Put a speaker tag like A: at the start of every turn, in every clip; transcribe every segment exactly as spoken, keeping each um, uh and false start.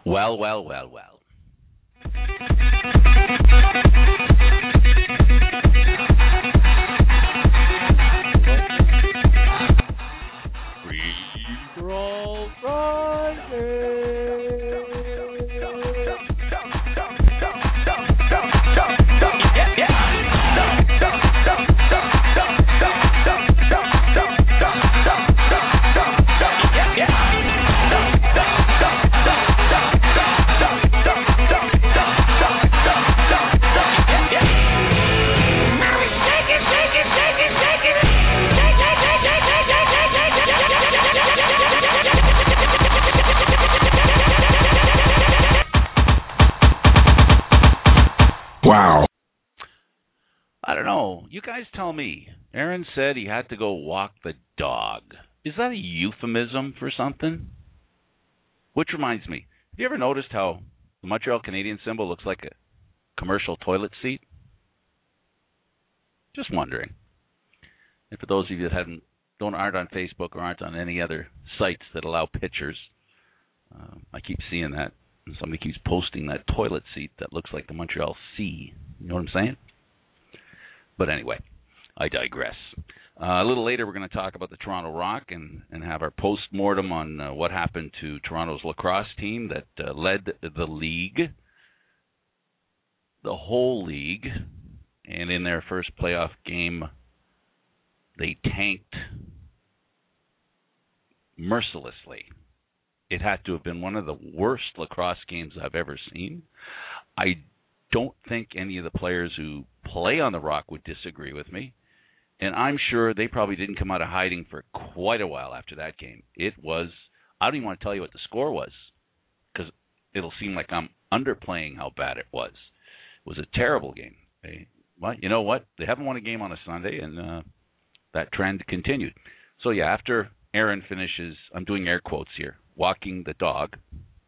A: Well, well, well, well. Free for all Friday.
B: Wow.
A: I don't know. You guys tell me. Aaron said he had to go walk the dog. Is that a euphemism for something? Which reminds me, have you ever noticed how the Montreal Canadiens symbol looks like a commercial toilet seat? Just wondering. And for those of you that haven't, don't aren't on Facebook or aren't on any other sites that allow pictures, um, I keep seeing that. And somebody keeps posting that toilet seat that looks like the Montreal Sea. You know what I'm saying? But anyway, I digress. Uh, a little later, we're going to talk about the Toronto Rock and, and have our post-mortem on uh, what happened to Toronto's lacrosse team that uh, led the league, the whole league, and in their first playoff game, they tanked mercilessly. It had to have been one of the worst lacrosse games I've ever seen. I don't think any of the players who play on the Rock would disagree with me. And I'm sure they probably didn't come out of hiding for quite a while after that game. It was, I don't even want to tell you what the score was, because it'll seem like I'm underplaying how bad it was. It was a terrible game. They, well, you know what? They haven't won a game on a Sunday, and uh, that trend continued. So, yeah, after Aaron finishes, I'm doing air quotes here, walking the dog,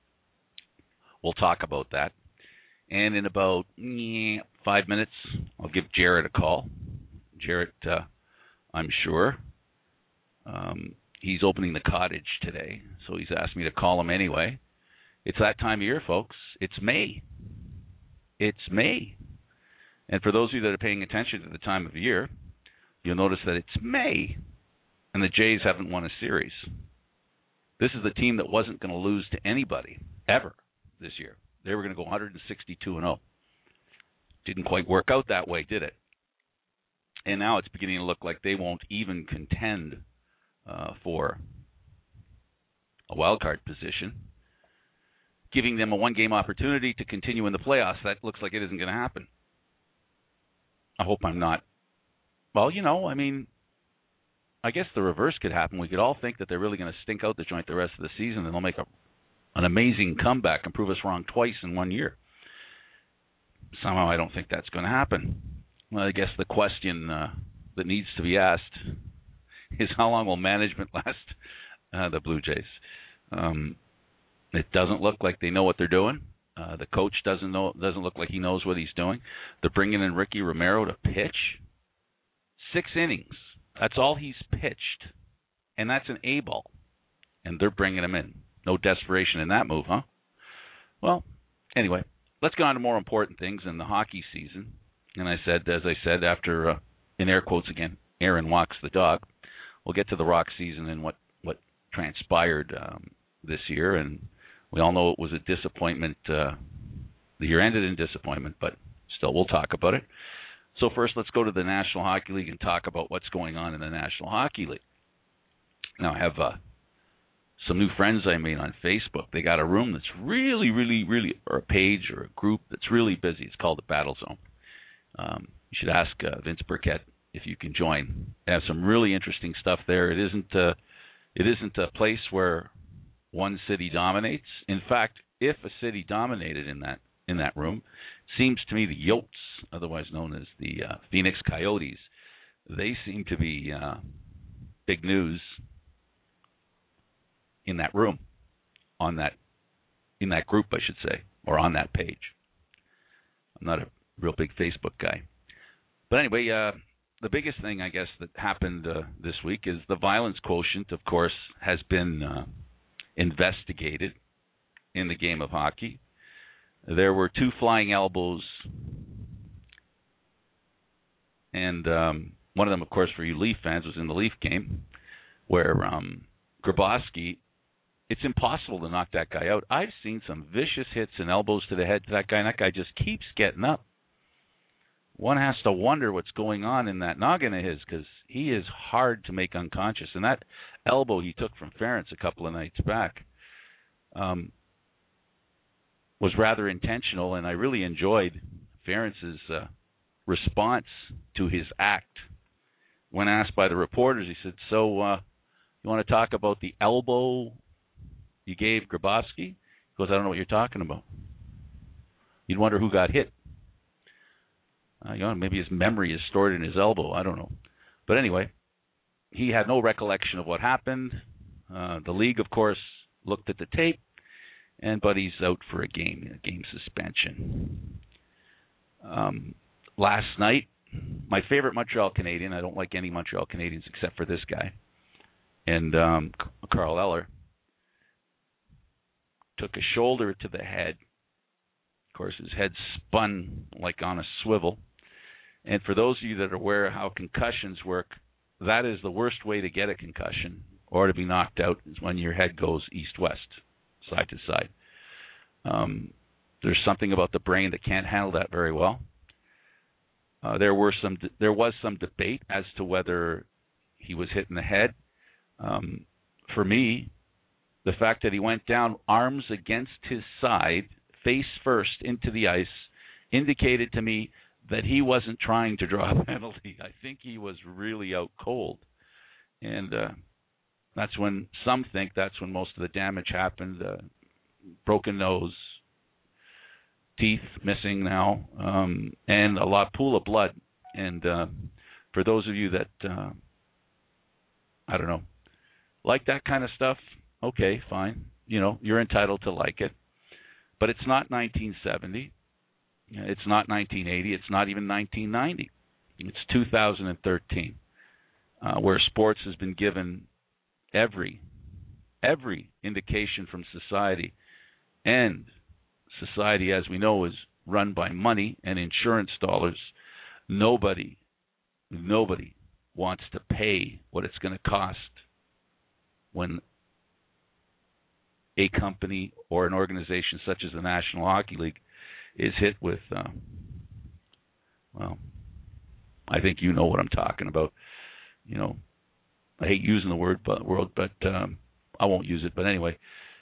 A: we'll talk about that. And in about eh, five minutes, I'll give Jarrett a call. Jarrett, uh, I'm sure, um, he's opening the cottage today, so he's asked me to call him anyway. It's that time of year, folks. It's May. It's May. And for those of you that are paying attention to the time of year, you'll notice that it's May, and the Jays haven't won a series. This is the team that wasn't going to lose to anybody, ever, this year. They were going to go one sixty-two and oh. Didn't quite work out that way, did it? And now it's beginning to look like they won't even contend uh, for a wild card position, giving them a one-game opportunity to continue in the playoffs. That looks like it isn't going to happen. I hope I'm not. Well, you know, I mean, I guess the reverse could happen. We could all think that they're really going to stink out the joint the rest of the season, and they'll make a, an amazing comeback and prove us wrong twice in one year. Somehow I don't think that's going to happen. Well, I guess the question uh, that needs to be asked is how long will management last uh, the Blue Jays? Um, it doesn't look like they know what they're doing. Uh, the coach doesn't know. Doesn't look like he knows what he's doing. They're bringing in Ricky Romero to pitch six innings. That's all he's pitched, and that's an A ball. And they're bringing him in. No desperation in that move, huh? Well, anyway, let's get on to more important things in the hockey season. And I said, as I said, after, uh, in air quotes again, Aaron walks the dog, we'll get to the Rock season and what, what transpired um, this year. And we all know it was a disappointment. Uh, the year ended in disappointment, but still, we'll talk about it. So first, let's go to the National Hockey League and talk about what's going on in the National Hockey League. Now, I have uh, some new friends I made on Facebook. They got a room that's really, really, really, or a page or a group that's really busy. It's called the Battle Zone. Um, you should ask uh, Vince Burkett if you can join. They have some really interesting stuff there. It isn't uh, it isn't a place where one city dominates. In fact, if a city dominated in that in that room, seems to me the Yotes, otherwise known as the uh, Phoenix Coyotes, they seem to be uh, big news in that room, on that in that group, I should say, or on that page. I'm not a real big Facebook guy. But anyway, uh, the biggest thing, I guess, that happened uh, this week is the violence quotient, of course, has been uh, investigated in the game of hockey. There were two flying elbows, and um, one of them, of course, for you Leaf fans, was in the Leaf game, where um, Grabowski, it's impossible to knock that guy out. I've seen some vicious hits and elbows to the head to that guy, and that guy just keeps getting up. One has to wonder what's going on in that noggin of his, because he is hard to make unconscious. And that elbow he took from Ference a couple of nights back um, was rather intentional, and I really enjoyed Ference's uh, response to his act. When asked by the reporters, he said, so uh, you want to talk about the elbow you gave Grabowski? He goes, I don't know what you're talking about. You'd wonder who got hit. Uh, you know, maybe his memory is stored in his elbow. I don't know. But anyway, he had no recollection of what happened. Uh, the league, of course, looked at the tape, and Buddy's out for a game, a game suspension. Um, last night, my favorite Montreal Canadian, I don't like any Montreal Canadians except for this guy, and um, Carl Eller, took a shoulder to the head. Of course, his head spun like on a swivel. And for those of you that are aware of how concussions work, that is the worst way to get a concussion or to be knocked out, is when your head goes east-west, side to side. Um, there's something about the brain that can't handle that very well. Uh, there were some, there was some debate as to whether he was hit in the head. Um, for me, the fact that he went down arms against his side, face first into the ice, indicated to me that he wasn't trying to draw a penalty. I think he was really out cold. And uh, that's when some think that's when most of the damage happened. Uh, broken nose, teeth missing now, um, and a lot pool of blood. And uh, for those of you that, uh, I don't know, like that kind of stuff, okay, fine. You know, you're entitled to like it. But it's not nineteen seventy. It's not nineteen eighty. It's not even nineteen ninety. It's two thousand thirteen, uh, where sports has been given every, every indication from society. And society, as we know, is run by money and insurance dollars. Nobody, nobody wants to pay what it's going to cost when a company or an organization such as the National Hockey League is hit with, uh, well, I think you know what I'm talking about. You know, I hate using the word but world, but um, I won't use it. But anyway,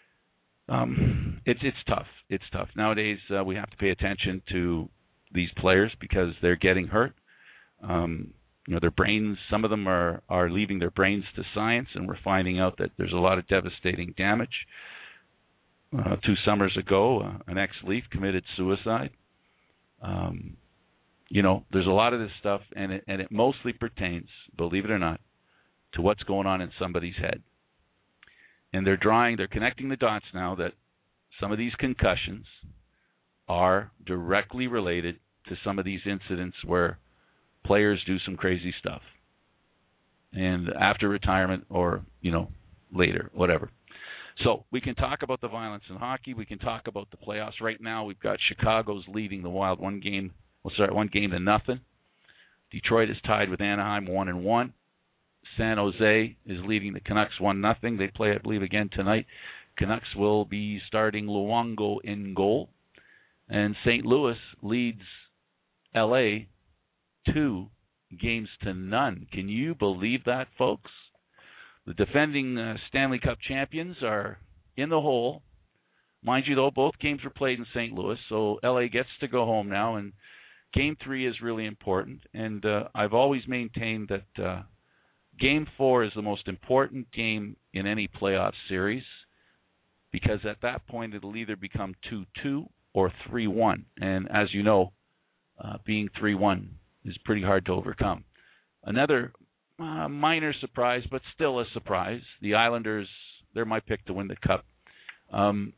A: um, it's it's tough. It's tough nowadays. Uh, we have to pay attention to these players because they're getting hurt. Um, you know, their brains. Some of them are are leaving their brains to science, and we're finding out that there's a lot of devastating damage. Uh, two summers ago, uh, an ex-Leaf committed suicide. Um, you know, there's a lot of this stuff, and it, and it mostly pertains, believe it or not, to what's going on in somebody's head. And they're drawing, they're connecting the dots now that some of these concussions are directly related to some of these incidents where players do some crazy stuff. And after retirement or, you know, later, whatever. So we can talk about the violence in hockey. We can talk about the playoffs. Right now, we've got Chicago's leading the Wild one game. Well, sorry, one game to nothing. Detroit is tied with Anaheim one and one. San Jose is leading the Canucks one nothing. They play, I believe, again tonight. Canucks will be starting Luongo in goal, and Saint Louis leads L A two games to none. Can you believe that, folks? The defending uh, Stanley Cup champions are in the hole. Mind you, though, both games were played in Saint Louis, so L A gets to go home now, and Game three is really important. And uh, I've always maintained that uh, Game four is the most important game in any playoff series because at that point it'll either become two two or three one. And as you know, uh, being three one is pretty hard to overcome. Another Uh, minor surprise, but still a surprise. The Islanders, they're my pick to win the Cup. Um,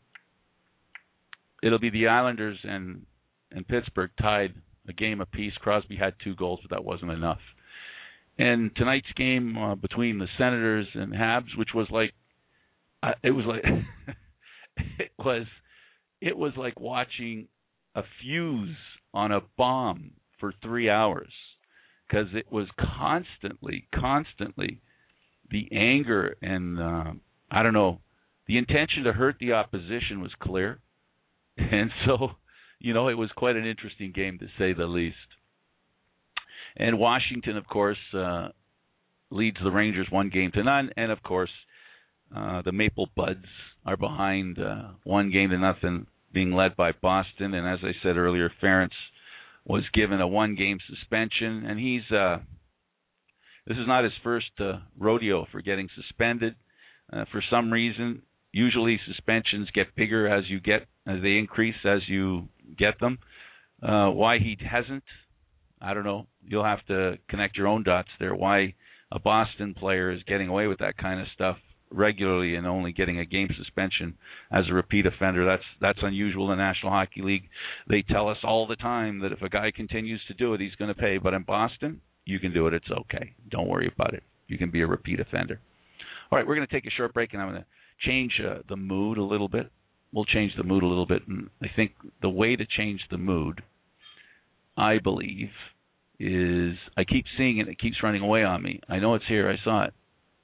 A: it'll be the Islanders and, and Pittsburgh tied a game apiece. Crosby had two goals, but that wasn't enough. And tonight's game uh, between the Senators and Habs, which was like, uh, it was like, it was it was like watching a fuse on a bomb for three hours because it was constantly, constantly the anger and, uh, I don't know, the intention to hurt the opposition was clear. And so, you know, it was quite an interesting game to say the least. And Washington, of course, uh, leads the Rangers one game to none. And, of course, uh, the Maple Buds are behind uh, one game to nothing, being led by Boston. And as I said earlier, Ference was given a one-game suspension. And he's uh, this is not his first uh, rodeo for getting suspended. Uh, for some reason, usually suspensions get bigger as you get, as they increase as you get them. Uh, why he hasn't, I don't know. You'll have to connect your own dots there. Why a Boston player is getting away with that kind of stuff regularly and only getting a game suspension as a repeat offender. That's that's unusual in the National Hockey League. They tell us all the time that if a guy continues to do it, he's going to pay. But in Boston, you can do it. It's okay. Don't worry about it. You can be a repeat offender. All right, we're going to take a short break, and I'm going to change uh, the mood a little bit. We'll change the mood a little bit. And I think the way to change the mood, I believe, is I keep seeing it. It keeps running away on me. I know it's here. I saw it.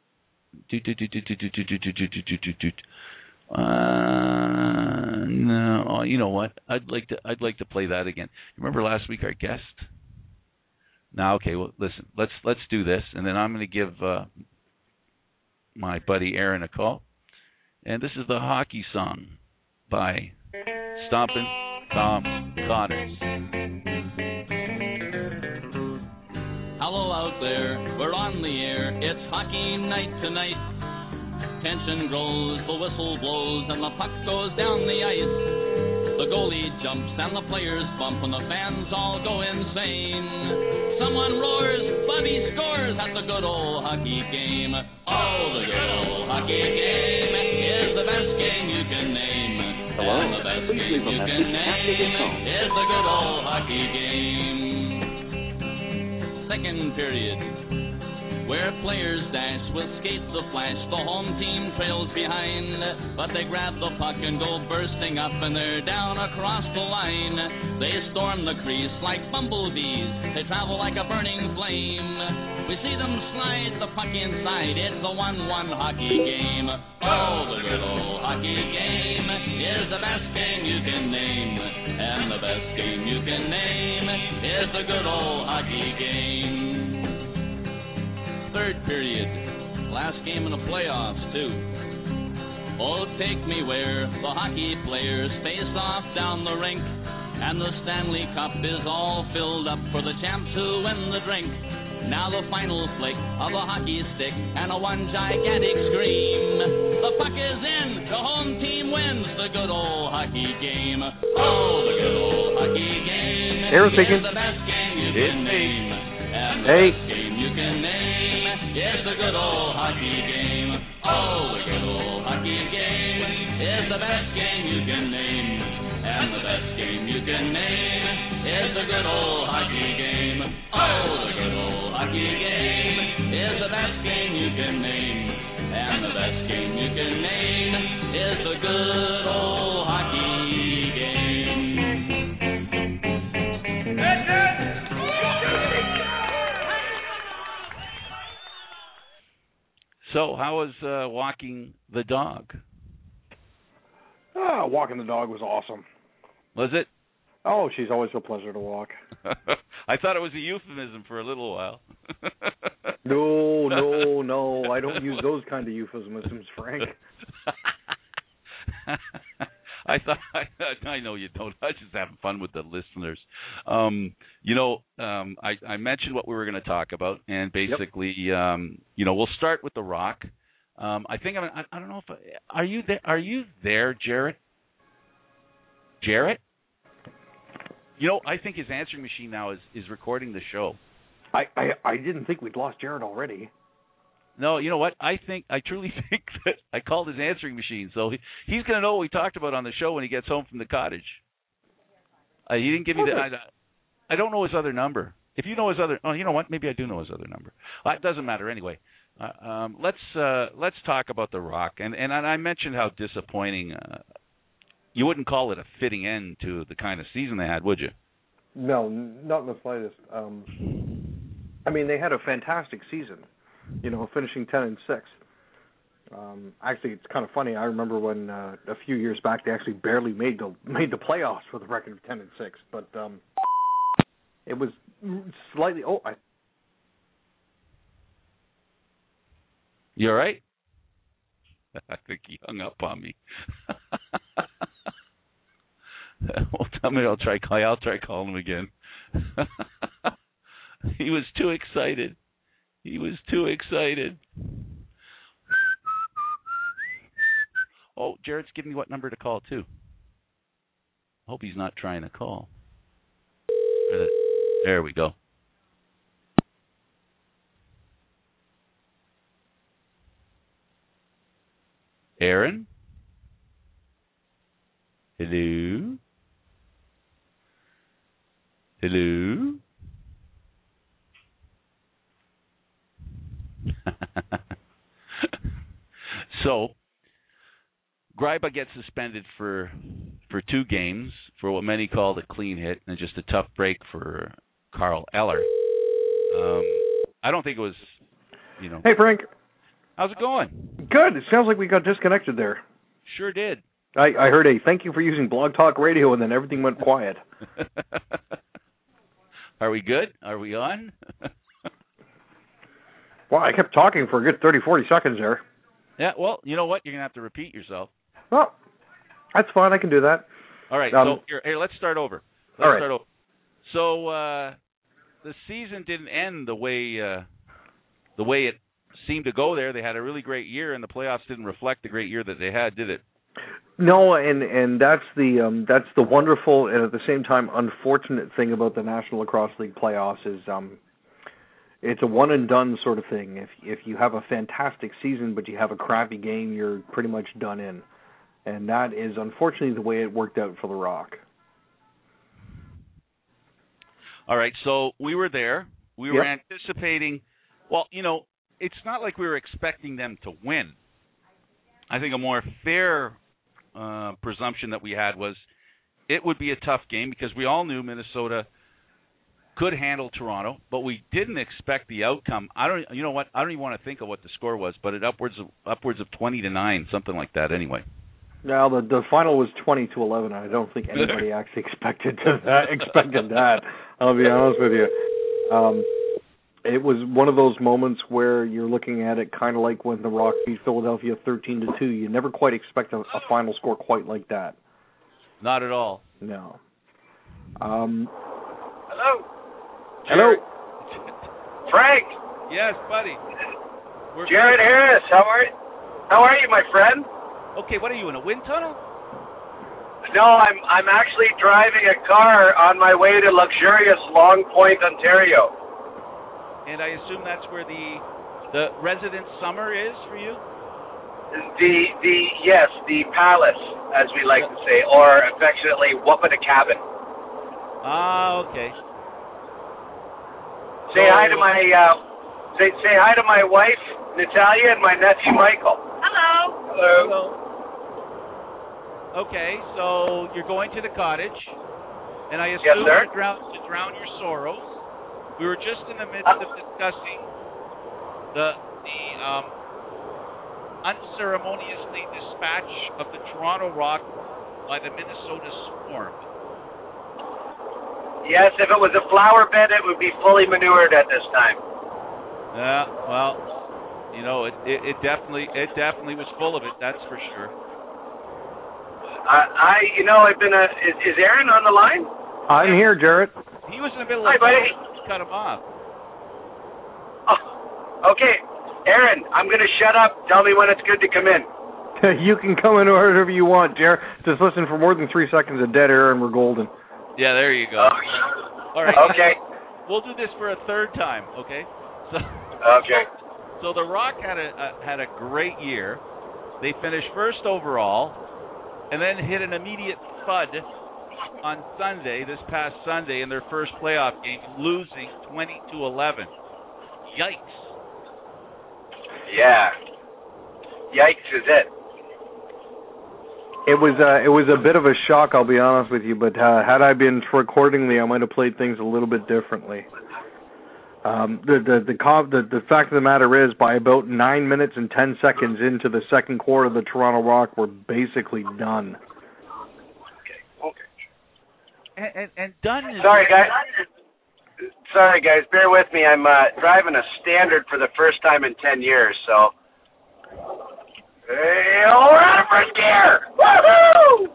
A: Uh, no, oh, you know what? I'd like to. I'd like to play that again. Remember last week our guest? Now, okay. Well, listen. Let's let's do this, and then I'm going to give uh, my buddy Aaron a call. And this is the hockey song by Stompin' Tom Connors.
B: Hello out there, we're on the air, it's hockey night tonight. Tension grows, the whistle blows, and the puck goes down the ice. The goalie jumps and the players bump and the fans all go insane. Someone roars, Bobby scores at the good old hockey game. Oh, the good old hockey game is the best game you can name.
C: Hello?
B: And the best
C: Please
B: game
C: leave a
B: you can
C: message after the
B: name
C: tone.
B: is the good old hockey game. Second period, where players dash with skates of flash, the home team trails behind, but they grab the puck and go bursting up, and they're down across the line. They storm the crease like bumblebees, they travel like a burning flame. We see them slide the puck inside, it's a one one hockey game. Oh, the good old hockey game is the best game you can name, and the best game you can name is the good old hockey game. Third period, last game in the playoffs, too. Oh, take me where the hockey players face off down the rink, and the Stanley Cup is all filled up for the champs who win the drink. Now the final flick of a hockey stick and a one gigantic scream. The puck is in, the home team wins the good old hockey game. Oh, the good old hockey game
C: Aaron
B: is
C: speaking.
B: the best game you can name, and the
C: Hey.
B: best game you can name is the good old hockey game. Oh, the good old hockey game is the best game you can name, and the best game you can name is the good old hockey game. Oh, the good old hockey game is the best game you can name, and the best game you can name is the good old hockey game.
A: So, how was uh, walking the dog?
D: Ah, walking the dog was awesome.
A: Was it?
D: Oh, she's always a pleasure to walk.
A: I thought it was a euphemism for a little while.
D: No, no, no. I don't use those kind of euphemisms, Frank.
A: I thought I, I know you don't. I was just having fun with the listeners. Um, you know, um, I, I mentioned what we were going to talk about, and basically, yep. um, you know, we'll start with The Rock. Um, I think I'm, I, I don't know if I, are you there? Are you there, Jarrett? Jarrett? You know, I think his answering machine now is, is recording the show.
D: I, I I didn't think we'd lost Jared already.
A: No, you know what? I think I truly think that I called his answering machine, so he, he's going to know what we talked about on the show when he gets home from the cottage. Uh, he didn't give me the. I, I don't know his other number. If you know his other, oh, you know what? Maybe I do know his other number. Uh, it doesn't matter anyway. Uh, um, let's uh, let's talk about The Rock, and and I mentioned how disappointing uh, you wouldn't call it a fitting end to the kind of season they had, would you?
D: No, not in the slightest. Um, I mean, they had a fantastic season, you know, finishing ten and six. Um, actually, it's kind of funny. I remember when uh, a few years back they actually barely made the made the playoffs with a record of ten and six. But um, it was slightly. Oh, I.
A: You all right? I think he hung up on me. Well, tell me I'll try call. I'll try calling him again. He was too excited. He was too excited. Oh, Jared's giving me what number to call, too. Hope he's not trying to call. There we go. Aaron? Hello? Hello? So, Greiba gets suspended for for two games for what many called a clean hit and just a tough break for Carl Eller. Um, I don't think it was, you know.
D: Hey, Frank.
A: How's it going?
D: Good. It sounds like we got disconnected there.
A: Sure did.
D: I, I heard a thank you for using Blog Talk Radio, and then everything went quiet.
A: Are we good? Are we on?
D: Well, I kept talking for a good thirty, forty seconds there.
A: Yeah, well, you know what? You're going to have to repeat yourself.
D: Well, that's fine. I can do that.
A: All right.
D: Um,
A: so here, here, let's start over. Let's
D: all right.
A: start over. So uh, the season didn't end the way uh, the way it seemed to go there. They had a really great year, and the playoffs didn't reflect the great year that they had, did it?
D: No, and and that's the um, that's the wonderful and at the same time unfortunate thing about the National Lacrosse League playoffs is um, it's a one and done sort of thing. If if you have a fantastic season but you have a crappy game, you're pretty much done in, and that is unfortunately the way it worked out for the Rock.
A: All right, so we were there. We were yep. anticipating. Well, you know, it's not like we were expecting them to win. I think a more fair uh, presumption that we had was it would be a tough game because we all knew Minnesota could handle Toronto, but we didn't expect the outcome. I don't, you know what? I don't even want to think of what the score was, but it upwards of upwards of twenty to nine, something like that. Anyway.
D: Now the the final was twenty to eleven. I don't think anybody actually expected to that, expected that. I'll be honest with you. Um, It was one of those moments where you're looking at it kind of like when the Rock beat Philadelphia thirteen to two. You never quite expect a, a final score quite like that.
A: Not at all.
D: No. Um,
C: Hello.
D: Hello.
C: Frank.
A: Yes, buddy. We're
C: Jared
A: good.
C: Harris. How are you? How are you, my friend?
A: Okay, what are you in a wind tunnel?
C: No, I'm I'm actually driving a car on my way to luxurious Long Point, Ontario.
A: And I assume that's where the the resident summer is for you?
C: The the yes, the palace, as we like to say, or affectionately Whoopin' a Cabin.
A: Ah, okay.
C: Say
A: so,
C: hi to my uh, say say hi to my wife Natalia and my nephew Michael.
E: Hello.
C: Hello.
A: Hello. Okay, so you're going to the cottage, and I assume
C: yes, sir.
A: to drown to drown your sorrows. We were just in the midst of discussing the the um, unceremoniously dispatch of the Toronto Rock by the Minnesota Swarm.
C: Yes, if it was a flower bed, it would be fully manured at this time.
A: Yeah, well, you know, it, it, it definitely it definitely was full of it. That's for sure.
C: Uh, I, you know, I've been a. Is, is Aaron on the line?
D: I'm here, Jarrett.
A: He was in the middle
C: Hi,
A: of.
C: buddy.
A: Cut him off.
C: Oh, okay, Aaron, I'm going to shut up. Tell me when it's good to come in.
D: You can come in wherever you want, Jared. Just listen for more than three seconds of dead air and we're golden.
A: Yeah, there you go.
C: Oh.
A: All right.
C: Okay.
A: We'll do this for a third time, okay? So.
C: Okay.
A: So, so the Rock had a, a had a great year. They finished first overall, and then hit an immediate thud on Sunday, this past Sunday, in their first playoff game, losing twenty to eleven. Yikes.
C: Yeah. Yikes is it.
D: It was uh, it was a bit of a shock, I'll be honest with you. But uh, had I been accordingly, I might have played things a little bit differently. Um, the the the, the the fact of the matter is, by about nine minutes and ten seconds into the second quarter, the Toronto Rock were basically done.
C: Okay. Okay.
A: And, and, and done. Is
C: Sorry, guys. Sorry, guys. Bear with me. I'm uh, driving a Standard for the first time in ten years, so. Hey, we're out of first gear! Woohoo!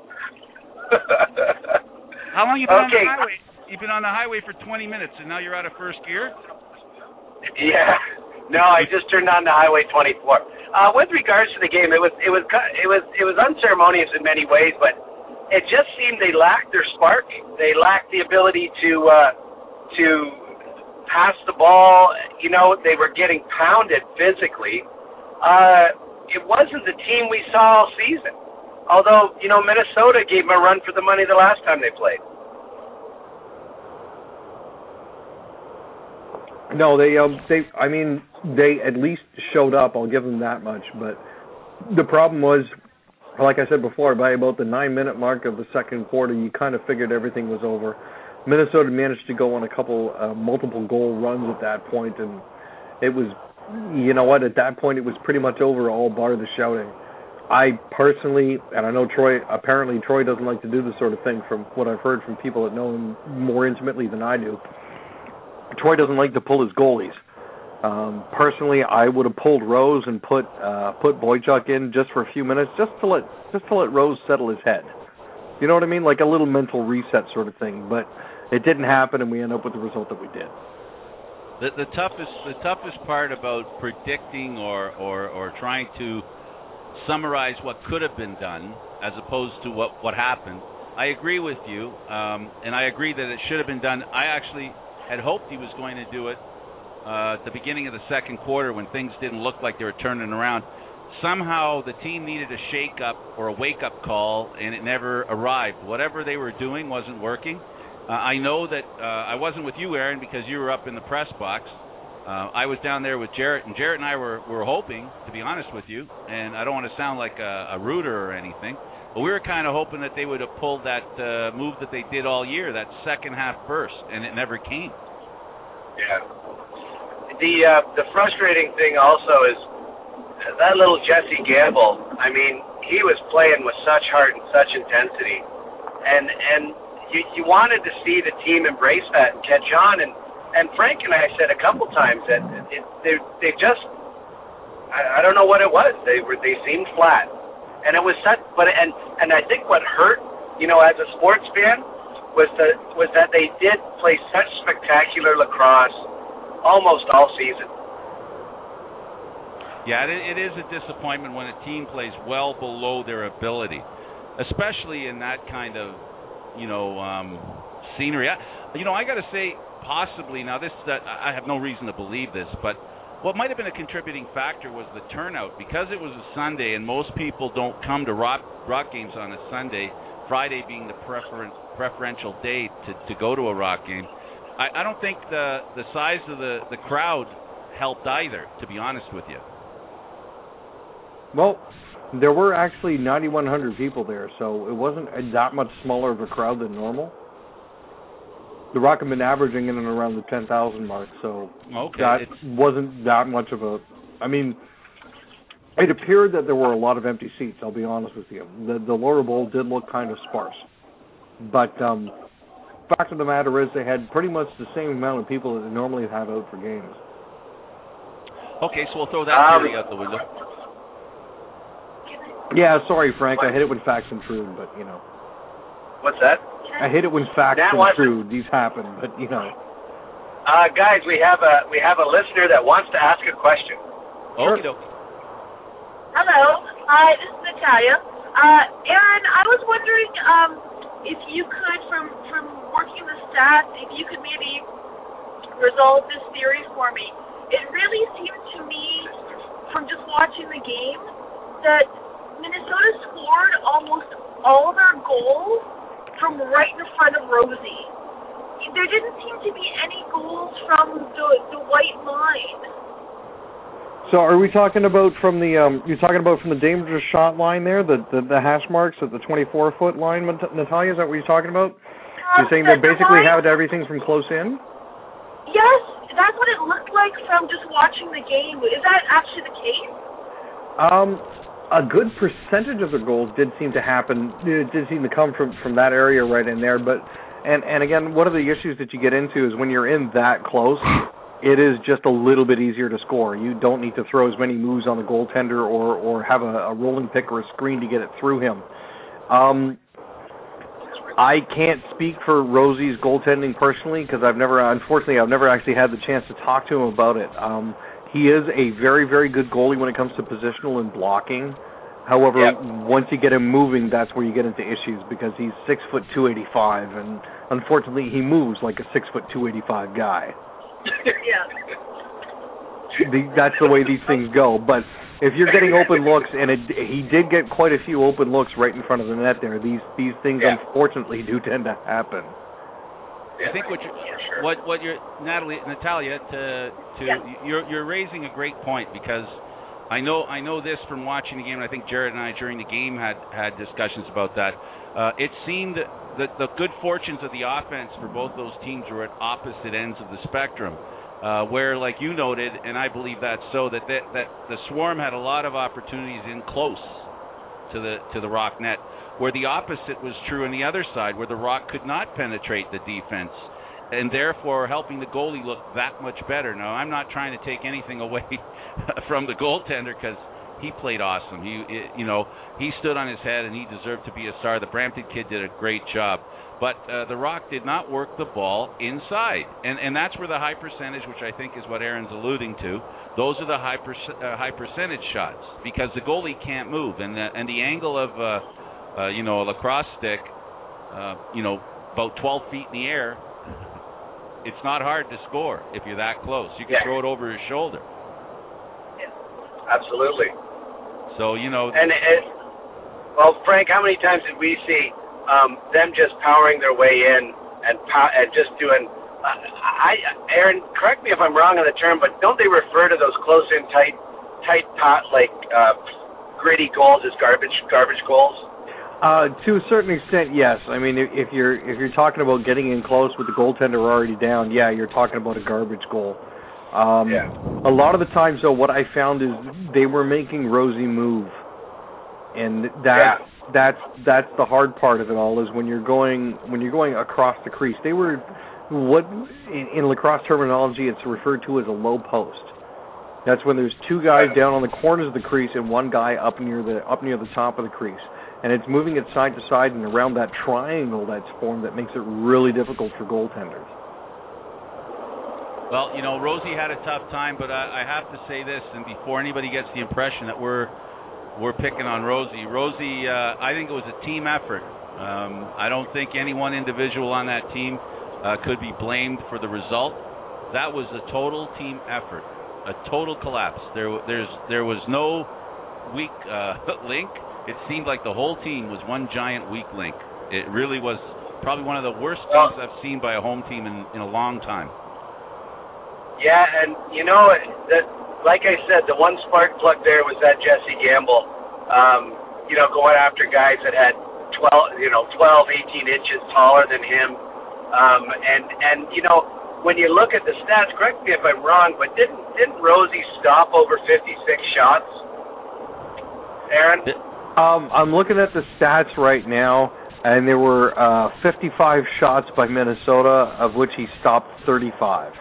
A: How long you been
C: okay.
A: on the highway? You've been on the highway for twenty minutes, and now you're out of first gear?
C: Yeah, no, I just turned on the Highway twenty-four. Uh, with regards to the game, it was it was it was it was unceremonious in many ways, but it just seemed they lacked their spark. They lacked the ability to uh, to pass the ball. You know, they were getting pounded physically. Uh, it wasn't the team we saw all season. Although, you know, Minnesota gave them a run for the money the last time they played.
D: No, they um they I mean they at least showed up. I'll give them that much. But the problem was, like I said before, by about the nine minute mark of the second quarter, you kind of figured everything was over. Minnesota managed to go on a couple uh, multiple goal runs at that point, and it was, you know what, at that point it was pretty much over, all bar the shouting. I personally, and I know Troy, apparently Troy doesn't like to do this sort of thing from what I've heard from people that know him more intimately than I do. Troy doesn't like to pull his goalies. Um, personally, I would have pulled Rose and put uh, put Boychuk in just for a few minutes, just to let just to let Rose settle his head. You know what I mean? Like a little mental reset sort of thing. But it didn't happen, and we end up with the result that we did.
A: The, the toughest the toughest part about predicting or, or, or trying to summarize what could have been done as opposed to what, what happened. I agree with you, um, and I agree that it should have been done. I actually had hoped he was going to do it uh, at the beginning of the second quarter when things didn't look like they were turning around. Somehow the team needed a shake-up or a wake-up call, and it never arrived. Whatever they were doing wasn't working. Uh, I know that uh, I wasn't with you, Aaron, because you were up in the press box. Uh, I was down there with Jarrett, and Jarrett and I were, were hoping, to be honest with you, and I don't want to sound like a, a rooter or anything, but we were kind of hoping that they would have pulled that uh, move that they did all year, that second half burst, and it never came.
C: Yeah. The uh, the frustrating thing also is that little Jesse Gamble. I mean, he was playing with such heart and such intensity, and and you you wanted to see the team embrace that and catch on. And, and Frank and I said a couple times that it, they they just I, I don't know what it was. They were they seemed flat. And it was such, but and and I think what hurt, you know, as a sports fan, was that was that they did play such spectacular lacrosse almost all season.
A: Yeah, it, it is a disappointment when a team plays well below their ability, especially in that kind of, you know, um, scenery. I, you know, I got to say, possibly now this that I have no reason to believe this, but what might have been a contributing factor was the turnout. Because it was a Sunday and most people don't come to rock, rock games on a Sunday, Friday being the preference, preferential day to, to go to a rock game, I, I don't think the, the size of the, the crowd helped either, to be honest with you.
D: Well, there were actually ninety-one hundred people there, so it wasn't that much smaller of a crowd than normal. The Rock have been averaging in and around the ten thousand mark, so
A: okay,
D: that
A: it's...
D: wasn't that much of a... I mean, it appeared that there were a lot of empty seats, I'll be honest with you. The, the lower bowl did look kind of sparse. But um, fact of the matter is they had pretty much the same amount of people that they normally have out for games.
A: Okay, so we'll throw that
C: um,
A: theory out the window.
D: Yeah, sorry, Frank. I hit it when facts intrude, but, you know.
C: What's that?
D: I hate it when facts
C: That
D: intrude. These happen, but you know.
C: Uh, guys, we have a we have a listener that wants to ask a question.
A: Okie dokie.
E: Hello. Hi, this is Natalia. Uh, Aaron, I was wondering um, if you could, from from working the stats, if you could maybe resolve this theory for me. It really seemed to me, from just watching the game, that Minnesota scored almost all their goals from right in front of Rosie. There didn't seem to be any goals from the the white line.
D: So are we talking about from the um you're talking about from the dangerous shot line there, the the, the hash marks at the twenty-four foot line, Natalia? Is that what you're talking about?
E: Um,
D: You're saying
E: the,
D: they basically
E: the line,
D: have everything from close in?
E: Yes, that's what it looked like from just watching the game. Is that actually the case?
D: Um, a good percentage of the goals did seem to happen. It did seem to come from, from that area right in there. But and and again, one of the issues that you get into is when you're in that close, it is just a little bit easier to score. You don't need to throw as many moves on the goaltender or or have a, a rolling pick or a screen to get it through him. Um, I can't speak for Rosie's goaltending personally because I've never, unfortunately, I've never actually had the chance to talk to him about it. Um, he is a very, very good goalie when it comes to positional and blocking. However, yep. once you get him moving, that's where you get into issues because he's six foot two eighty five, and unfortunately, he moves like a six foot two eighty five guy.
E: Yeah.
D: The, that's the way these things go. But if you're getting open looks, and it, he did get quite a few open looks right in front of the net there, these these things yeah. unfortunately do tend to happen.
A: I think what you're, what what you're Natalie Natalia to to yeah. you're you're raising a great point because I know I know this from watching the game, and I think Jared and I during the game had had discussions about that. Uh, it seemed that the good fortunes of the offense for both those teams were at opposite ends of the spectrum. Uh, where, like you noted, and I believe that's so, that, that that the Swarm had a lot of opportunities in close to the to the Rock net, where the opposite was true on the other side, where the Rock could not penetrate the defense, and therefore helping the goalie look that much better. Now, I'm not trying to take anything away from the goaltender because he played awesome. He, you know, he stood on his head and he deserved to be a star. The Brampton kid did a great job. But uh, the Rock did not work the ball inside, and and that's where the high percentage, which I think is what Aaron's alluding to, those are the high per, uh, high percentage shots because the goalie can't move, and the, and the angle of uh, uh, you know a lacrosse stick, uh, you know about twelve feet in the air, it's not hard to score if you're that close. You can yeah. throw it over his shoulder.
C: Yeah, absolutely.
A: So you know.
C: And it, well, Frank, how many times did we see? Um, them just powering their way in and pow- and just doing. Uh, I, Aaron, correct me if I'm wrong on the term, but don't they refer to those close-in, tight, tight pot like uh, gritty goals as garbage, garbage goals?
D: Uh, to a certain extent, yes. I mean, if, if you're if you're talking about getting in close with the goaltender already down, yeah, you're talking about a garbage goal. Um,
C: yeah.
D: A lot of the times, though, what I found is they were making Rosie move, and that. Yeah. That's that's the hard part of it all is when you're going when you're going across the crease. They were what in, in lacrosse terminology it's referred to as a low post. That's when there's two guys down on the corners of the crease and one guy up near the up near the top of the crease, and it's moving it side to side and around that triangle that's formed that makes it really difficult for goaltenders.
A: Well, you know, Rosie had a tough time, but I, I have to say this, and before anybody gets the impression that we're We're picking on Rosie. Rosie, uh, I think it was a team effort. Um, I don't think any one individual on that team uh, could be blamed for the result. That was a total team effort, a total collapse. There, there's, there was no weak uh, link. It seemed like the whole team was one giant weak link. It really was probably one of the worst things I've seen by a home team in, in a long time.
C: Yeah, and you know that. Like I said, the one spark plug there was that Jesse Gamble, um, you know, going after guys that had twelve, you know, twelve, eighteen inches taller than him. Um, and, and, you know, when you look at the stats, correct me if I'm wrong, but didn't didn't Rosie stop over fifty-six shots? Aaron?
D: Um, I'm looking at the stats right now, and there were uh, fifty-five shots by Minnesota, of which he stopped thirty-five.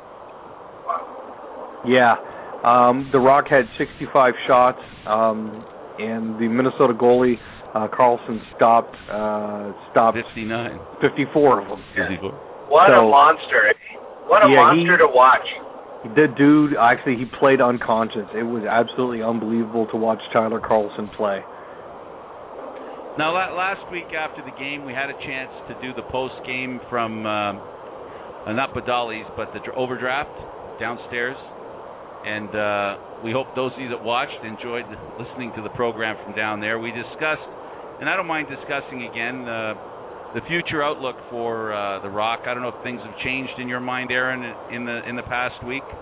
C: Wow.
D: Yeah. Um, the Rock had sixty-five shots, um, and the Minnesota goalie uh, Carlson stopped uh, stopped
A: fifty-nine,
D: fifty-four of them.
A: fifty-four.
C: What
D: so,
C: a monster! What a
D: yeah,
C: monster
D: he,
C: to watch.
D: The dude actually he played unconscious. It was absolutely unbelievable to watch Tyler Carlson play.
A: Now, last week after the game, we had a chance to do the post game from um, uh, not Badali's, but the overdraft downstairs. And uh, we hope those of you that watched enjoyed listening to the program from down there. We discussed, and I don't mind discussing again, uh, the future outlook for uh, the Rock. I don't know if things have changed in your mind, Aaron, in the in the past week.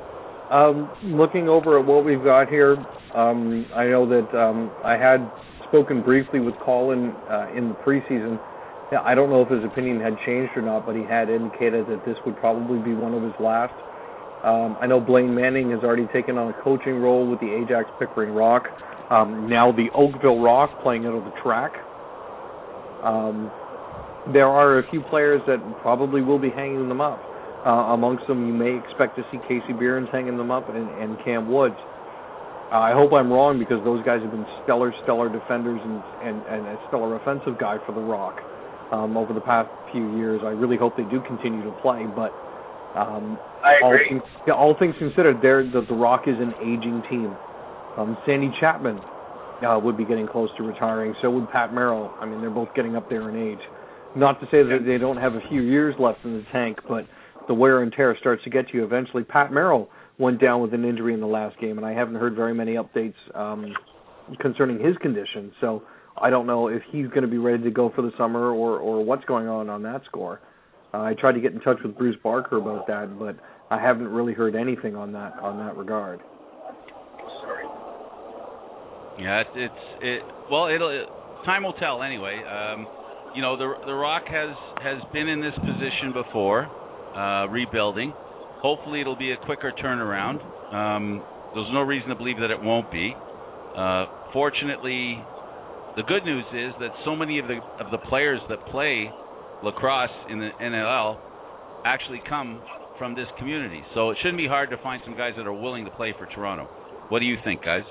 D: Um, looking over at what we've got here, um, I know that um, I had spoken briefly with Colin uh, in the preseason. Yeah, I don't know if his opinion had changed or not, but he had indicated that this would probably be one of his last. Um, I know Blaine Manning has already taken on a coaching role with the Ajax Pickering Rock, um, now the Oakville Rock, playing out of the track. Um, there are a few players that probably will be hanging them up. Uh, amongst them, you may expect to see Casey Behrens hanging them up and, and Cam Woods. Uh, I hope I'm wrong, because those guys have been stellar, stellar defenders and, and, and a stellar offensive guy for the Rock um, over the past few years. I really hope they do continue to play, but um,
C: I
D: all,
C: agree.
D: things, yeah, all things considered, the, the Rock is an aging team. Um, Sandy Chapman uh, would be getting close to retiring. So would Pat Merrill. I mean, they're both getting up there in age. Not to say that they don't have a few years left in the tank, but the wear and tear starts to get to you eventually. Pat Merrill went down with an injury in the last game, and I haven't heard very many updates um, concerning his condition. So I don't know if he's going to be ready to go for the summer or, or what's going on on that score. Uh, I tried to get in touch with Bruce Barker about that, but I haven't really heard anything on that on that regard.
C: Sorry.
A: Yeah, it, it's it. Well, it'll it, time will tell anyway. Um, you know, the the Rock has has been in this position before. Uh, rebuilding. Hopefully it'll be a quicker turnaround. Um, there's no reason to believe that it won't be. Uh, fortunately, the good news is that so many of the of the players that play lacrosse in the N L L actually come from this community. So it shouldn't be hard to find some guys that are willing to play for Toronto. What do you think, guys?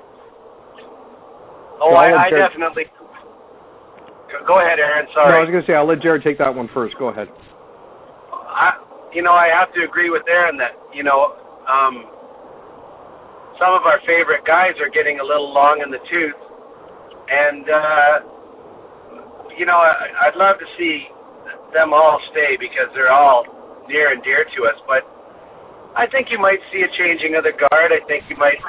C: Oh,
D: well,
C: I, I
D: Jared...
C: definitely... Go ahead, Aaron. Sorry.
D: No, I was going to say, I'll let Jared take that one first. Go ahead.
C: I, you know, I have to agree with Aaron that, you know, um, some of our favorite guys are getting a little long in the tooth. And, uh, you know, I, I'd love to see them all stay because they're all near and dear to us. But I think you might see a changing of the guard. I think you might...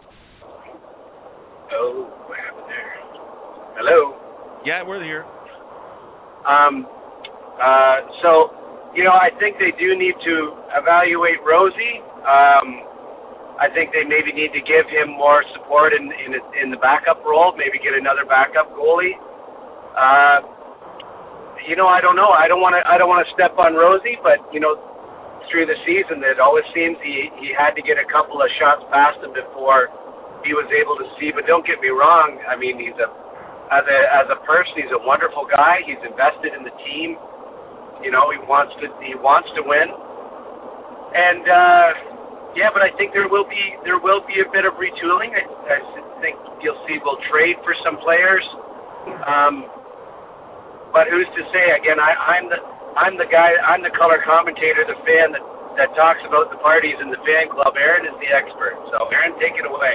C: Oh, what happened there? Hello?
A: Yeah, we're here.
C: Um, uh, so... You know, I think they do need to evaluate Rosie. Um, I think they maybe need to give him more support in in, in the backup role. Maybe get another backup goalie. Uh, you know, I don't know. I don't want to. I don't want to step on Rosie, but you know, through the season, it always seems he he had to get a couple of shots past him before he was able to see. But don't get me wrong. I mean, he's a as a as a person, he's a wonderful guy. He's invested in the team. You know, he wants to he wants to win, and uh, yeah. But I think there will be there will be a bit of retooling. I, I think you'll see we'll trade for some players, um, but who's to say? Again, I, I'm the I'm the guy. I'm the color commentator, the fan that, that talks about the parties in the fan club. Aaron is the expert. So Aaron, take it away.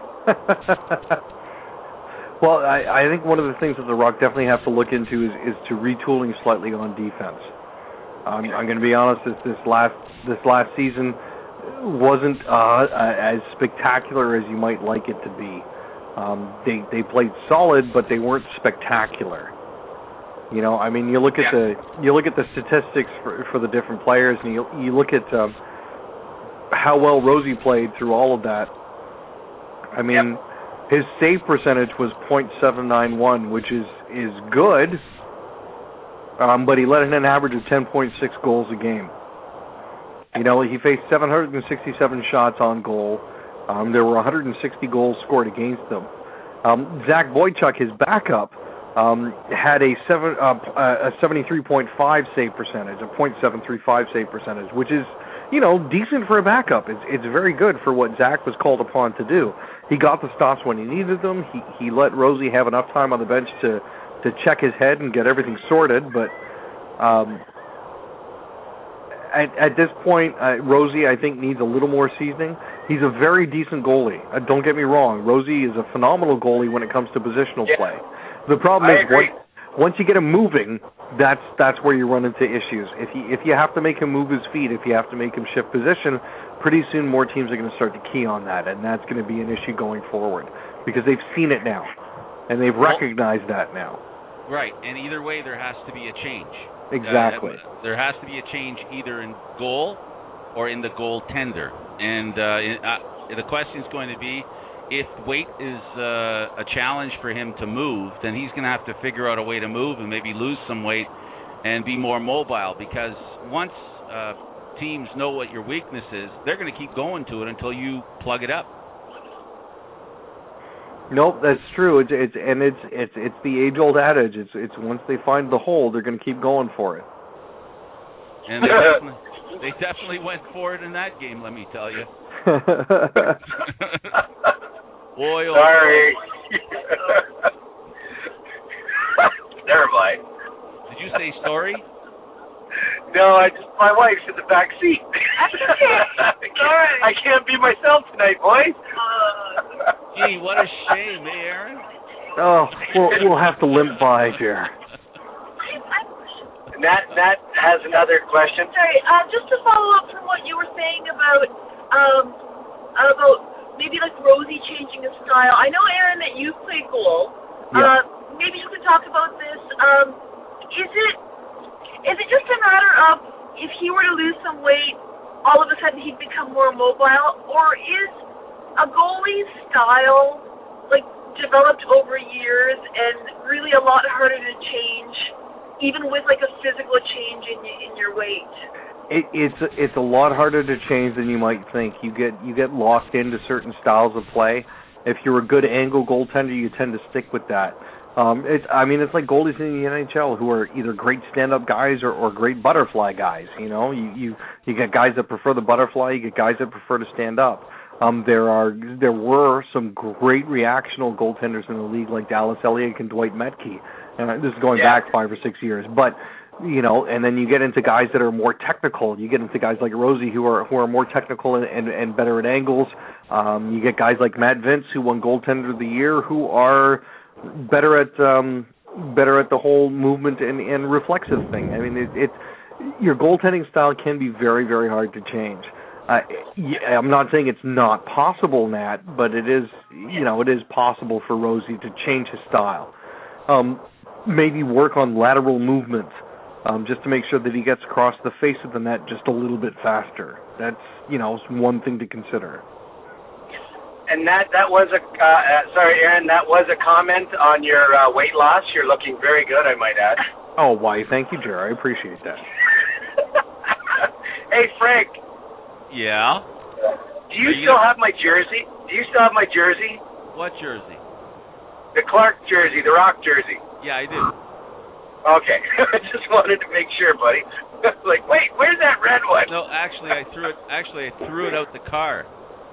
D: Well, I, I think one of the things that the Rock definitely have to look into is, is to retooling slightly on defense. Um, I'm going to be honest, this, this last this last season wasn't uh, as spectacular as you might like it to be. Um, they they played solid, but they weren't spectacular. You know, I mean, you look at
C: yeah.
D: the you look at the statistics for for the different players, and you you look at um, how well Rosie played through all of that. I mean. Yep. His save percentage was point seven nine one, which is, is good, um, but he let in an average of ten point six goals a game. You know, he faced seven hundred sixty-seven shots on goal. Um, there were one hundred sixty goals scored against them. Um, Zach Boychuk, his backup, um, had a seven uh, a seventy-three point five save percentage, a point seven three five save percentage, which is, you know, decent for a backup. It's it's very good for what Zach was called upon to do. He got the stops when he needed them. He he let Rosie have enough time on the bench to, to check his head and get everything sorted. But um, at at this point, uh, Rosie, I think, needs a little more seasoning. He's a very decent goalie. Uh, don't get me wrong. Rosie is a phenomenal goalie when it comes to positional
C: yeah.
D: play. The problem
C: I
D: is
C: agree.
D: once, once you get him moving, that's that's where you run into issues. If you if you have to make him move his feet, if you have to make him shift position, pretty soon more teams are going to start to key on that, and that's going to be an issue going forward because they've seen it now, and they've recognized that now.
A: Right, and either way, there has to be a change.
D: Exactly.
A: Uh, there has to be a change either in goal or in the goaltender? And uh, in, uh, the question is going to be, if weight is uh, a challenge for him to move, then he's going to have to figure out a way to move and maybe lose some weight and be more mobile, because once uh, teams know what your weakness is, they're going to keep going to it until you plug it up.
D: Nope, that's true. It's it's and it's it's it's the age-old adage. It's it's once they find the hole, they're going to keep going for it.
A: And they definitely, they definitely went for it in that game. Let me tell you. Boy, oh
C: Sorry. Never mind.
A: Did you say sorry?
C: No, I just my wife's in the back seat.
E: Sorry.
C: I can't be myself tonight, boys.
E: Uh,
A: Gee, what a shame, eh, Aaron?
D: Oh, we'll we'll have to limp by, Jer.
C: Nat, Nat has another question.
E: Sorry, uh, just to follow up from what you were saying about um, about maybe like Rosie changing his style. I know, Aaron, that you play goal.
D: Yeah.
E: Uh, maybe you could talk about this. Um, is it is it just a matter of if he were to lose some weight, all of a sudden he'd become more mobile, or is a goalie's style like developed over years and really a lot harder to change, even with like a physical change in y- in your weight?
D: It, it's it's a lot harder to change than you might think. You get you get locked into certain styles of play. If you're a good angle goaltender, you tend to stick with that. Um, it's I mean it's like goalies in the N H L who are either great stand-up guys or, or great butterfly guys. You know, you, you you get guys that prefer the butterfly, you get guys that prefer to stand up. Um, there are there were some great reactional goaltenders in the league like Dallas Elliott and Dwight Metke. And this is going
C: Yeah.
D: back five or six years, but. You know, and then you get into guys that are more technical. You get into guys like Rosie who are who are more technical and, and, and better at angles. Um, you get guys like Matt Vince who won goaltender of the year who are better at um, better at the whole movement and, and reflexive thing. I mean, it, it your goaltending style can be very very hard to change. Uh, yeah, I'm not saying it's not possible, Nat, but it is you know it is possible for Rosie to change his style. Um, maybe work on lateral movement. Um, just to make sure that he gets across the face of the net just a little bit faster. That's, you know, one thing to consider.
C: And that that was a uh, uh, sorry, Aaron. That was a comment on your uh, weight loss. You're looking very good, I might add.
D: Oh, why? Thank you, Jerry. I appreciate that.
C: Hey, Frank.
A: Yeah?
C: Do you
A: Are you
C: still
A: gonna-
C: have my jersey? Do you still have my jersey?
A: What jersey?
C: The Clark jersey, the Rock jersey.
A: Yeah, I do.
C: Okay, I just wanted to make sure, buddy. Like, wait, where's that red one?
A: No, actually, I threw it. Actually, I threw it out the car.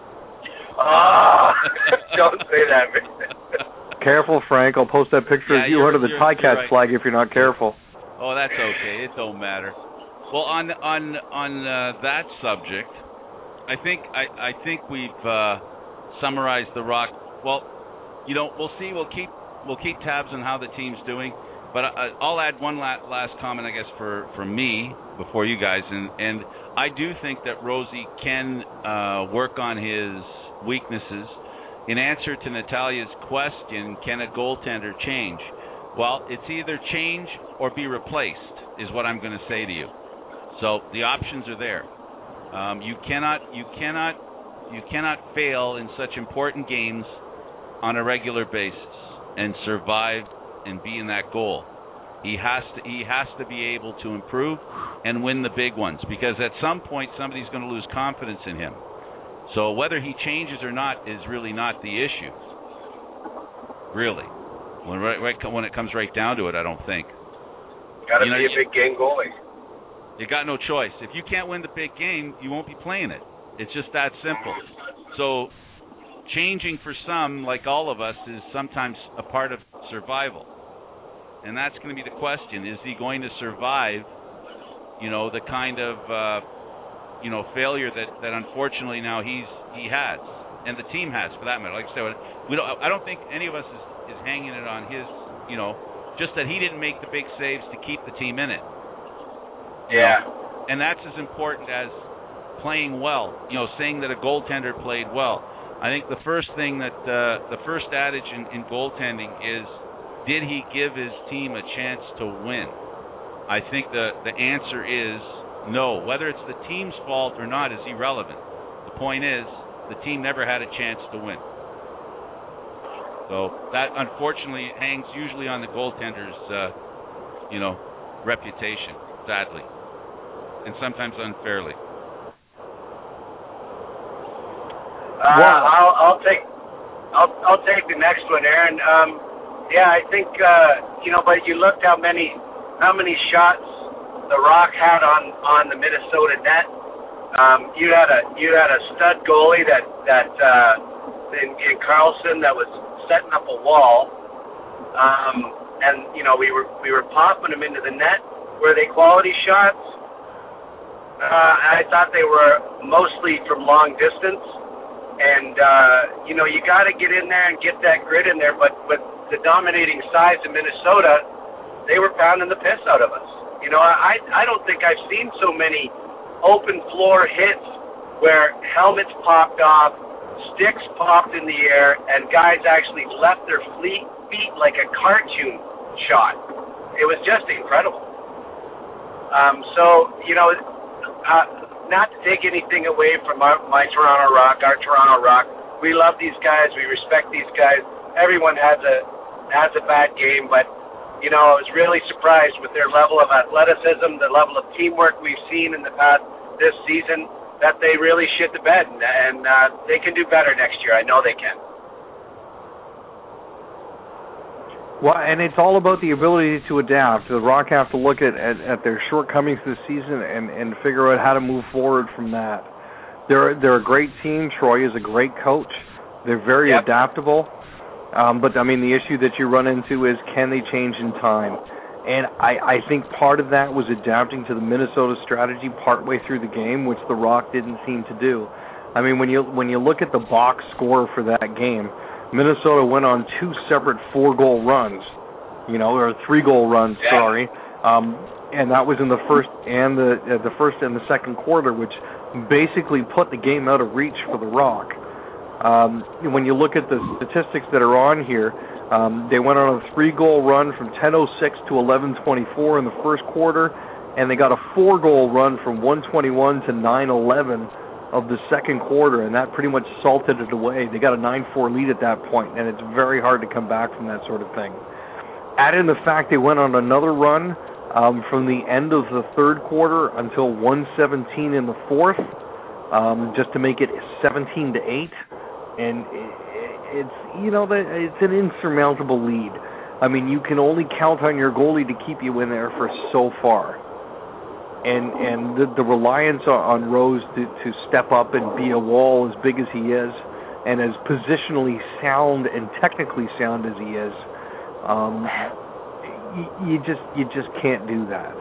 C: Ah, don't say that, man.
D: Careful, Frank. I'll post that picture
A: Yeah,
D: of you
A: you're-
D: under the
A: you're-
D: Ticats
A: you're right.
D: flag if you're not careful.
A: Oh, that's okay. It don't matter. Well, on on on uh, that subject, I think I, I think we've uh, summarized the Rock. Well, you know, we'll see. We'll keep we'll keep tabs on how the team's doing. But I, I'll add one la- last comment, I guess, for, for me before you guys, and and I do think that Rosie can uh, work on his weaknesses. In answer to Natalia's question, can a goaltender change? Well, it's either change or be replaced, is what I'm going to say to you. So the options are there. Um, you cannot you cannot you cannot fail in such important games on a regular basis and survive and be in that goal. He has to he has to be able to improve and win the big ones, because at some point somebody's going to lose confidence in him. So whether he changes or not is really not the issue. Really. When right, right when it comes right down to it, I don't think.
C: Got to
A: You know,
C: be a
A: you-
C: big game goalie.
A: You got no choice. If you can't win the big game, you won't be playing it. It's just that simple. So changing for some, like all of us, is sometimes a part of survival. And that's going to be the question. Is he going to survive, you know, the kind of, uh, you know, failure that, that unfortunately now he's he has, and the team has, for that matter. Like I said, we don't, I don't think any of us is, is hanging it on his, you know, just that he didn't make the big saves to keep the team in it.
C: Yeah.
A: And that's as important as playing well, you know, saying that a goaltender played well. I think the first thing that, uh, the first adage in, in goaltending is, did he give his team a chance to win? I think the, the answer is No, whether it's the team's fault or not is irrelevant. The point is, the team never had a chance to win. So that, unfortunately, hangs usually on the goaltender's, uh, you know, reputation, sadly, and sometimes unfairly.
C: Uh, wow. I'll, I'll take, I'll, I'll take the next one, Aaron. Um, yeah, I think uh, you know, but you looked how many, how many shots the Rock had on, on the Minnesota net. Um, you had a, you had a stud goalie that that uh, in, in Carlson that was setting up a wall, um, and you know we were we were popping them into the net. Were they quality shots? Uh, I thought they were mostly from long distance, and uh, you know you got to get in there and get that grit in there. But with the dominating size of Minnesota, they were pounding the piss out of us. You know, I I don't think I've seen so many open floor hits where helmets popped off, sticks popped in the air, and guys actually left their feet like a cartoon shot. It was just incredible. Um, so, you know, uh, not to take anything away from our, my Toronto Rock, our Toronto Rock, we love these guys, we respect these guys. Everyone has a has a bad game, but, you know, I was really surprised with their level of athleticism, the level of teamwork we've seen in the past this season, that they really shit the bed, and uh, they can do better next year. I know they can.
D: Well, and it's all about the ability to adapt. The Rock have to look at, at, at their shortcomings this season and, and figure out how to move forward from that. They're they're a great team. Troy is a great coach. They're very yep. adaptable. Um, but, I mean, the issue that you run into is, can they change in time? And I, I think part of that was adapting to the Minnesota strategy partway through the game, which the Rock didn't seem to do. I mean, when you when you look at the box score for that game, Minnesota went on two separate four-goal runs, you know, or three-goal runs,
C: yeah.
D: sorry, um, and that was in the first and the uh, the first and the second quarter, which basically put the game out of reach for the Rock. Um, when you look at the statistics that are on here, um, they went on a three-goal run from ten oh six to eleven twenty-four in the first quarter, and they got a four-goal run from one twenty-one to nine eleven of the second quarter, and that pretty much salted it away. They got a nine four lead at that point, and it's very hard to come back from that sort of thing. Add in the fact they went on another run um, from the end of the third quarter until one seventeen in the fourth, um, just to make it seventeen to eight. And it's, you know, it's an insurmountable lead. I mean, you can only count on your goalie to keep you in there for so far. And and the, the reliance on Rose to, to step up and be a wall as big as he is, and as positionally sound and technically sound as he is, um, you, you just you just can't do that.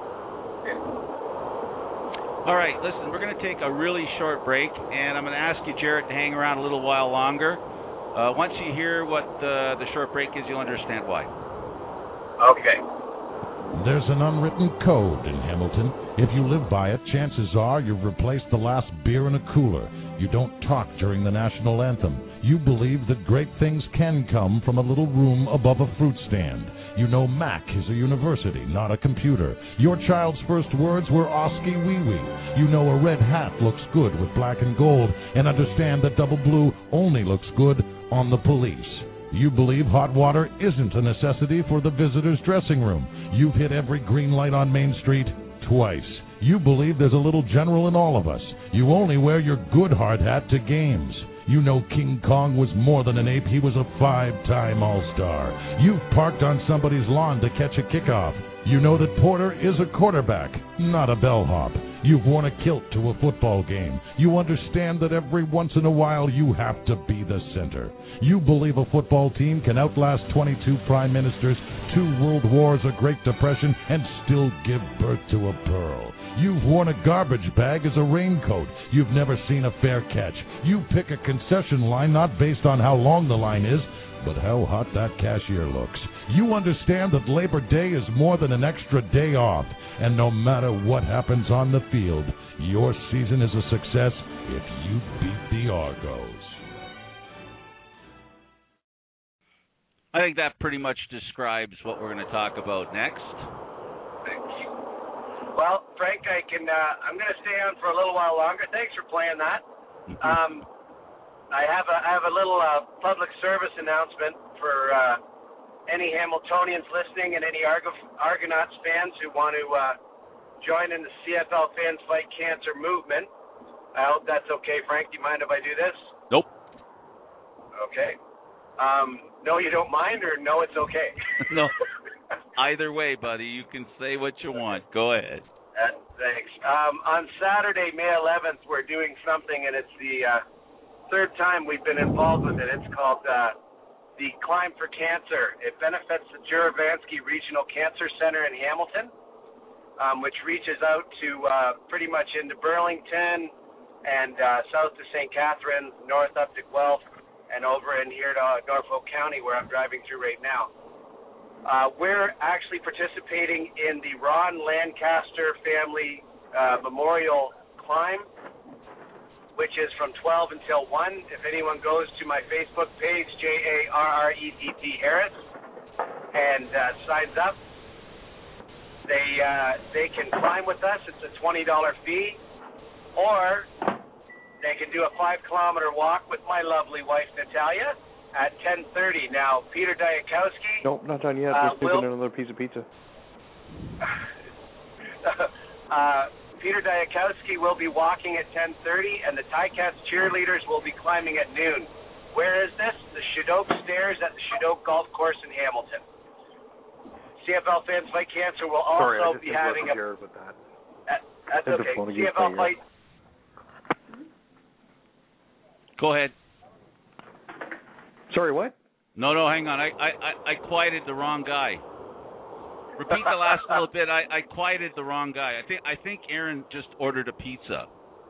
A: All right, listen, we're going to take a really short break, and I'm going to ask you, Jarrett, to hang around a little while longer. Uh, once you hear what the, the short break is, you'll understand why.
C: Okay.
F: There's an unwritten code in Hamilton. If you live by it, chances are you've replaced the last beer in a cooler. You don't talk during the national anthem. You believe that great things can come from a little room above a fruit stand. You know Mac is a university, not a computer. Your child's first words were Oski Wee Wee. You know a red hat looks good with black and gold, and understand that double blue only looks good on the police. You believe hot water isn't a necessity for the visitor's dressing room. You've hit every green light on Main Street twice. You believe there's a little general in all of us. You only wear your good hard hat to games. You know King Kong was more than an ape. He was a five-time All-Star. You've parked on somebody's lawn to catch a kickoff. You know that Porter is a quarterback, not a bellhop. You've worn a kilt to a football game. You understand that every once in a while you have to be the center. You believe a football team can outlast twenty-two prime ministers, two world wars, a Great Depression, and still give birth to a pearl. You've worn a garbage bag as a raincoat. You've never seen a fair catch. You pick a concession line not based on how long the line is, but how hot that cashier looks. You understand that Labor Day is more than an extra day off, and no matter what happens on the field, your season is a success if you beat the Argos.
A: I think that pretty much describes what we're going to talk about next.
C: Well, Frank, I can. Uh, I'm going to stay on for a little while longer. Thanks for playing that. Um, I have a I have a little uh, public service announcement for uh, any Hamiltonians listening and any Argo, Argonauts fans who want to uh, join in the C F L Fans Fight Cancer movement. I hope that's okay, Frank. Do you mind if I do this?
A: Nope.
C: Okay. Um, no, you don't mind, or no, it's okay?
A: No. Either way, buddy, you can say what you want. Go ahead.
C: Uh, thanks. Um, on Saturday, May eleventh, we're doing something, and it's the uh, third time we've been involved with it. It's called uh, the Climb for Cancer. It benefits the Juravansky Regional Cancer Center in Hamilton, um, which reaches out to uh, pretty much into Burlington and uh, south to Saint Catharines, north up to Guelph, and over in here to uh, Norfolk County, where I'm driving through right now. Uh, we're actually participating in the Ron Lancaster Family uh, Memorial Climb, which is from twelve until one. If anyone goes to my Facebook page, J A R R E T T Harris, and uh, signs up, they uh, they can climb with us. It's a twenty dollars fee, or they can do a five-kilometer walk with my lovely wife, Natalia, at ten thirty. Now, Peter Diakowski...
D: Nope, not done yet.
C: Uh,
D: Just taking another piece of pizza.
C: uh, Peter Diakowski will be walking at ten thirty, and the Ticats cheerleaders will be climbing at noon. Where is this? The Shadoke Stairs at the Shadoke Golf Course in Hamilton. C F L Fans Fight Cancer will also
D: Sorry, I just
C: be having a...
D: with that.
C: Uh, that's okay. C F L
D: finger.
C: Fight...
A: Go ahead.
D: Sorry, what?
A: No, no, hang on. I, I, I, I quieted the wrong guy. Repeat the last little bit. I, I quieted the wrong guy. I think I think Aaron just ordered a pizza.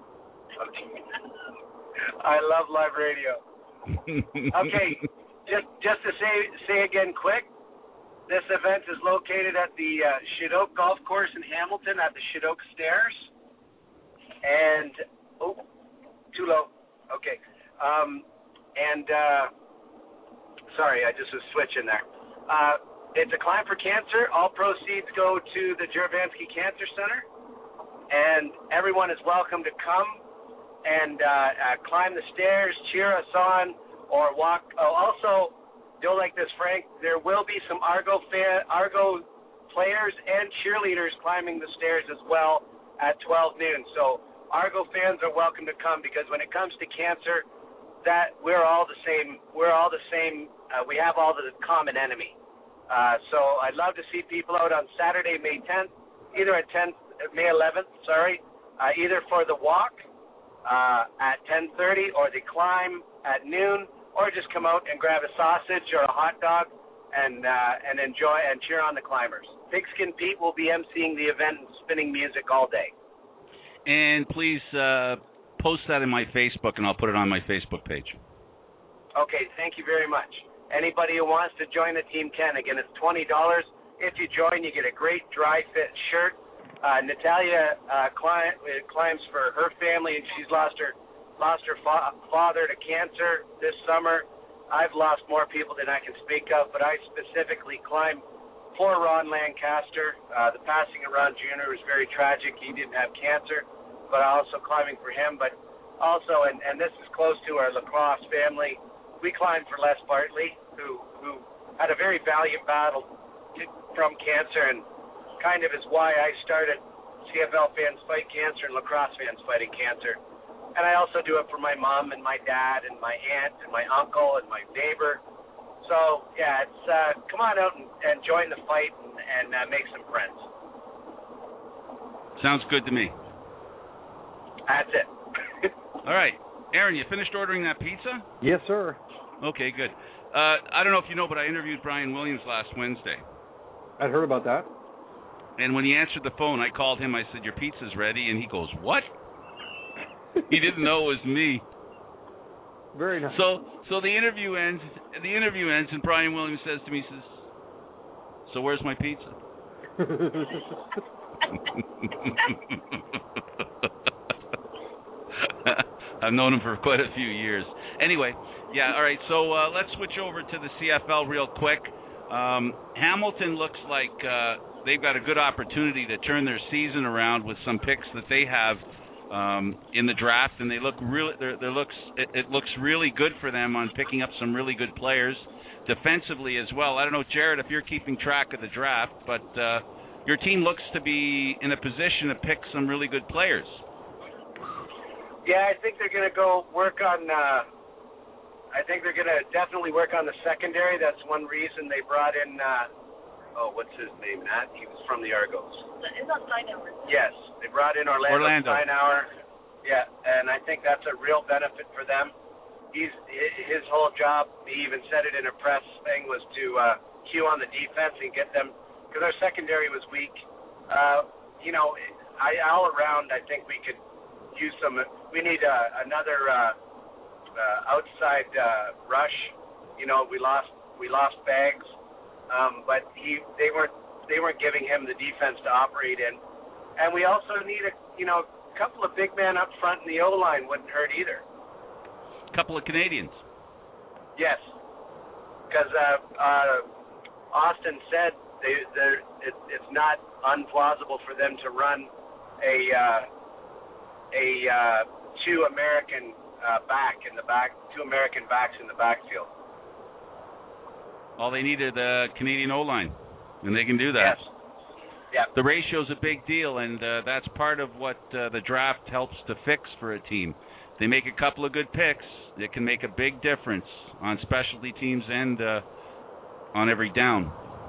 C: I love live radio. Okay, just just to say say again quick, this event is located at the uh, Shadoke Golf Course in Hamilton at the Shadoke Stairs. And, oh, too low. Okay. Um, and, uh, sorry, I just was switching there. Uh, it's a climb for cancer. All proceeds go to the Juravansky Cancer Center. And everyone is welcome to come and uh, uh, climb the stairs, cheer us on, or walk. Oh, also, you'll like this, Frank. There will be some Argo fan, Argo players and cheerleaders climbing the stairs as well at twelve noon. So Argo fans are welcome to come, because when it comes to cancer, that we're all the same. We're all the same. Uh, we have all the common enemy. Uh, so I'd love to see people out on Saturday, May tenth, either at tenth, May eleventh. Sorry, uh, either for the walk uh, at ten thirty or the climb at noon, or just come out and grab a sausage or a hot dog and uh, and enjoy and cheer on the climbers. Pigskin Pete will be emceeing the event and spinning music all day.
A: And please uh, post that in my Facebook, and I'll put it on my Facebook page.
C: Okay, thank you very much. Anybody who wants to join the team can. Again, it's twenty dollars. If you join, you get a great dry fit shirt. Uh, Natalia uh, climb, climbs for her family, and she's lost her lost her fa- father to cancer this summer. I've lost more people than I can speak of, but I specifically climbed for Ron Lancaster. Uh, the passing of Ron Junior was very tragic. He didn't have cancer, but also climbing for him. But also, and, and this is close to our lacrosse family, we climbed for Les Bartley, who, who had a very valiant battle to, from cancer, and kind of is why I started C F L Fans Fight Cancer and Lacrosse Fans Fighting Cancer. And I also do it for my mom and my dad and my aunt and my uncle and my neighbor. So, yeah, it's uh, come on out and, and join the fight and, and uh, make some friends.
A: Sounds good to me.
C: That's it.
A: All right. Aaron, you finished ordering that pizza?
D: Yes, sir.
A: Okay, good. Uh, I don't know if you know, but I interviewed Brian Williams last Wednesday.
D: I'd heard about that.
A: And when he answered the phone, I called him. I said, "Your pizza's ready." And he goes, "What?" He didn't know it was me.
D: Very nice.
A: So, so the interview ends. The interview ends, and Brian Williams says to me, he "says, So where's my pizza?" I've known him for quite a few years. Anyway, yeah, all right. So uh, let's switch over to the C F L real quick. Um, Hamilton looks like uh, they've got a good opportunity to turn their season around with some picks that they have um, in the draft, and they look really, there looks, it, it looks really good for them on picking up some really good players defensively as well. I don't know, Jared, if you're keeping track of the draft, but uh, your team looks to be in a position to pick some really good players.
C: Yeah, I think they're going to go work on. Uh, I think they're going to definitely work on the secondary. That's one reason they brought in. Uh, oh, what's his name? Matt. He was from the Argos.
E: It's not Steinauer.
C: Yes, they brought in Orlando,
A: Orlando.
C: Steinauer. Yeah, and I think that's a real benefit for them. He's his whole job. He even said it in a press thing was to uh, cue on the defense and get them because our secondary was weak. Uh, you know, I all around I think we could use some. We need uh, another uh, uh, outside uh, rush. You know, we lost we lost Bags, um, but he they weren't they weren't giving him the defense to operate in, and we also need a you know a couple of big men up front in the O line wouldn't hurt either.
A: A couple of Canadians.
C: Yes, because uh, uh, Austin said they it, it's not unplausible for them to run a. Uh, a uh, two American uh, back in the back, two American backs in the backfield.
A: All they need is the Canadian O-line, and they can do that.
C: Yes. Yeah.
A: The ratio's a big deal, and uh, that's part of what uh, the draft helps to fix for a team. They make a couple of good picks. It can make a big difference on specialty teams and uh, on every down.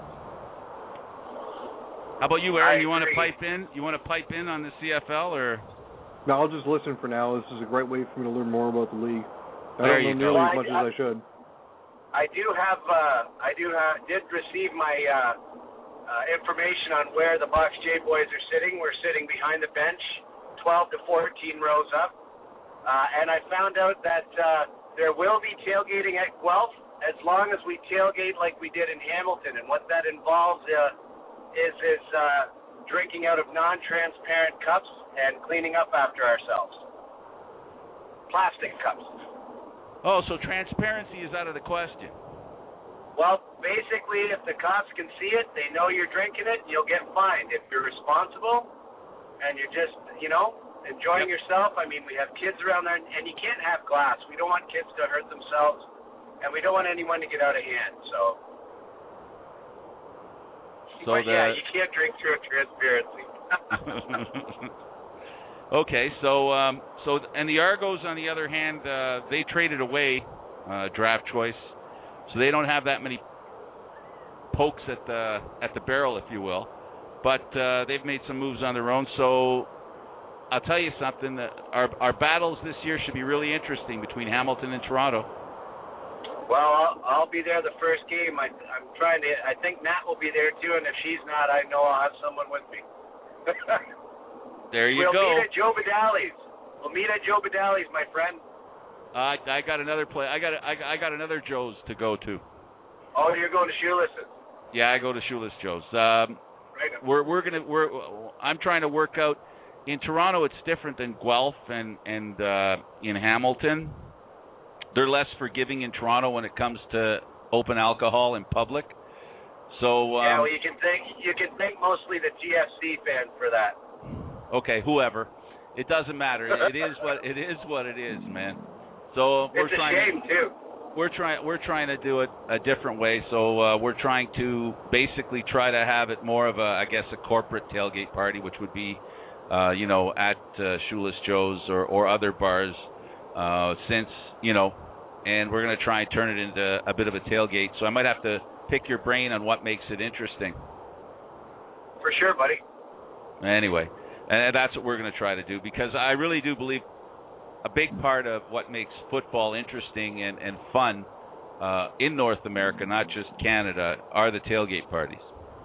A: How about you, Aaron?
C: I
A: You want to
C: agree.
A: pipe in? You want to pipe in on the C F L or?
D: No, I'll just listen for now. This is a great way for me to learn more about the league. I
A: There
D: don't
A: you
D: know
A: go.
D: nearly as
C: Well,
D: much
C: I-
D: as I should.
C: I do have, uh, I do have, did receive my uh, uh, information on where the Box J boys are sitting. We're sitting behind the bench, twelve to fourteen rows up, uh, and I found out that uh, there will be tailgating at Guelph as long as we tailgate like we did in Hamilton. And what that involves uh, is is uh, drinking out of non-transparent cups and cleaning up after ourselves. Plastic cups.
A: Oh, so transparency is out of the question.
C: Well, basically, if the cops can see it, they know you're drinking it, you'll get fined. If you're responsible and you're just, you know, enjoying
A: Yep.
C: yourself, I mean, we have kids around there, and you can't have glass. We don't want kids to hurt themselves, and we don't want anyone to get out of hand. So,
A: So
C: but
A: the
C: yeah, you can't drink through transparency.
A: Okay, so um, so and the Argos, on the other hand, uh, they traded away uh, draft choice, so they don't have that many pokes at the at the barrel, if you will. But uh, they've made some moves on their own. So I'll tell you something: that our our battles this year should be really interesting between Hamilton and Toronto.
C: Well, I'll, I'll be there the first game. I, I'm trying to. I think Nat will be there too, and if she's not, I know I'll have someone with me.
A: There you
C: we'll
A: go.
C: meet at Joe Badali's. We'll meet at Joe Badali's, my friend.
A: I I got another play. I got I, I got another Joe's to go to.
C: Oh, you're going to Shoeless's.
A: Yeah, I go to Shoeless Joe's. Um,
C: Right.
A: we're we're gonna we're I'm trying to work out. In Toronto, it's different than Guelph and and uh, in Hamilton. They're less forgiving in Toronto when it comes to open alcohol in public. So um,
C: yeah, well, you can thank you can thank mostly the G F C fans for that.
A: okay, whoever, it doesn't matter. It is what it is. What it is, man. So we're
C: It's a
A: trying.
C: shame
A: to,
C: too.
A: We're trying. We're trying to do it a different way. So uh, we're trying to basically try to have it more of a, I guess, a corporate tailgate party, which would be, uh, you know, at uh, Shoeless Joe's or, or other bars. Uh, since you know, and we're going to try and turn it into a bit of a tailgate. So I might have to pick your brain on what makes it interesting.
C: For sure, buddy.
A: Anyway, and that's what we're going to try to do, because I really do believe a big part of what makes football interesting and, and fun uh, in North America, not just Canada, are the tailgate parties.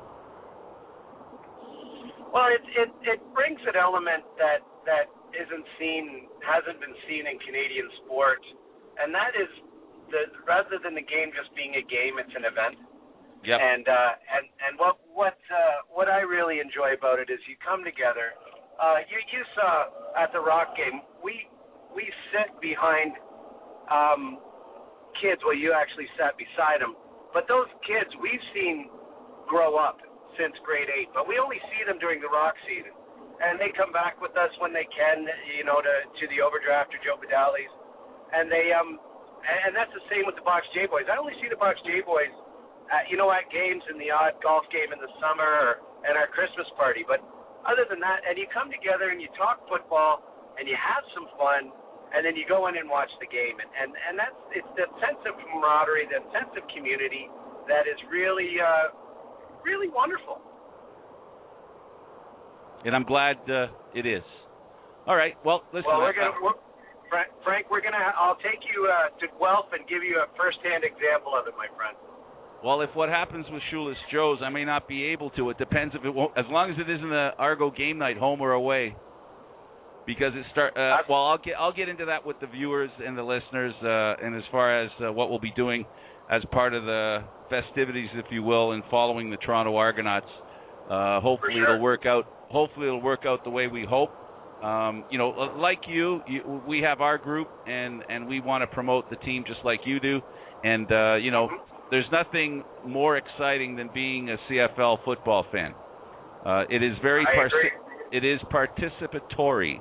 C: Well, it it it brings an element that that isn't seen, hasn't been seen in Canadian sport, and that is the rather than the game just being a game, it's an event.
A: Yep.
C: And uh, and and what what uh, what I really enjoy about it is you come together. Uh, you you saw at the Rock game, we we sit behind um, kids. Well, you actually sat beside them, but those kids we've seen grow up since grade eight, but we only see them during the Rock season. And they come back with us when they can, you know, to to the Overdraft or Joe Badali's, and they um and that's the same with the Box J Boys. I only see the Box J Boys, at, you know, at games in the odd golf game in the summer or at our Christmas party. But other than that, and you come together and you talk football and you have some fun, and then you go in and watch the game, and and and that's it's that sense of camaraderie, that sense of community that is really uh really wonderful.
A: And I'm glad uh, it is. All right. Well, listen.
C: Well, we're gonna, we're, Frank, Frank, we're gonna. I'll take you uh, to Guelph and give you a first-hand example of it, my friend.
A: Well, if what happens with Shoeless Joe's, I may not be able to. It depends if it won't, as long as it isn't a Argo game night, home or away. Because it start. Uh, well, I'll get I'll get into that with the viewers and the listeners, uh, and as far as uh, what we'll be doing as part of the festivities, if you will, in following the Toronto Argonauts. Uh, hopefully
C: sure.
A: it'll work out. Hopefully it'll work out the way we hope. Um, you know, like you, you, we have our group, and, and we want to promote the team just like you do. And uh, you know, there's nothing more exciting than being a C F L football fan. Uh, it is very
C: I
A: par-
C: agree.
A: it is participatory.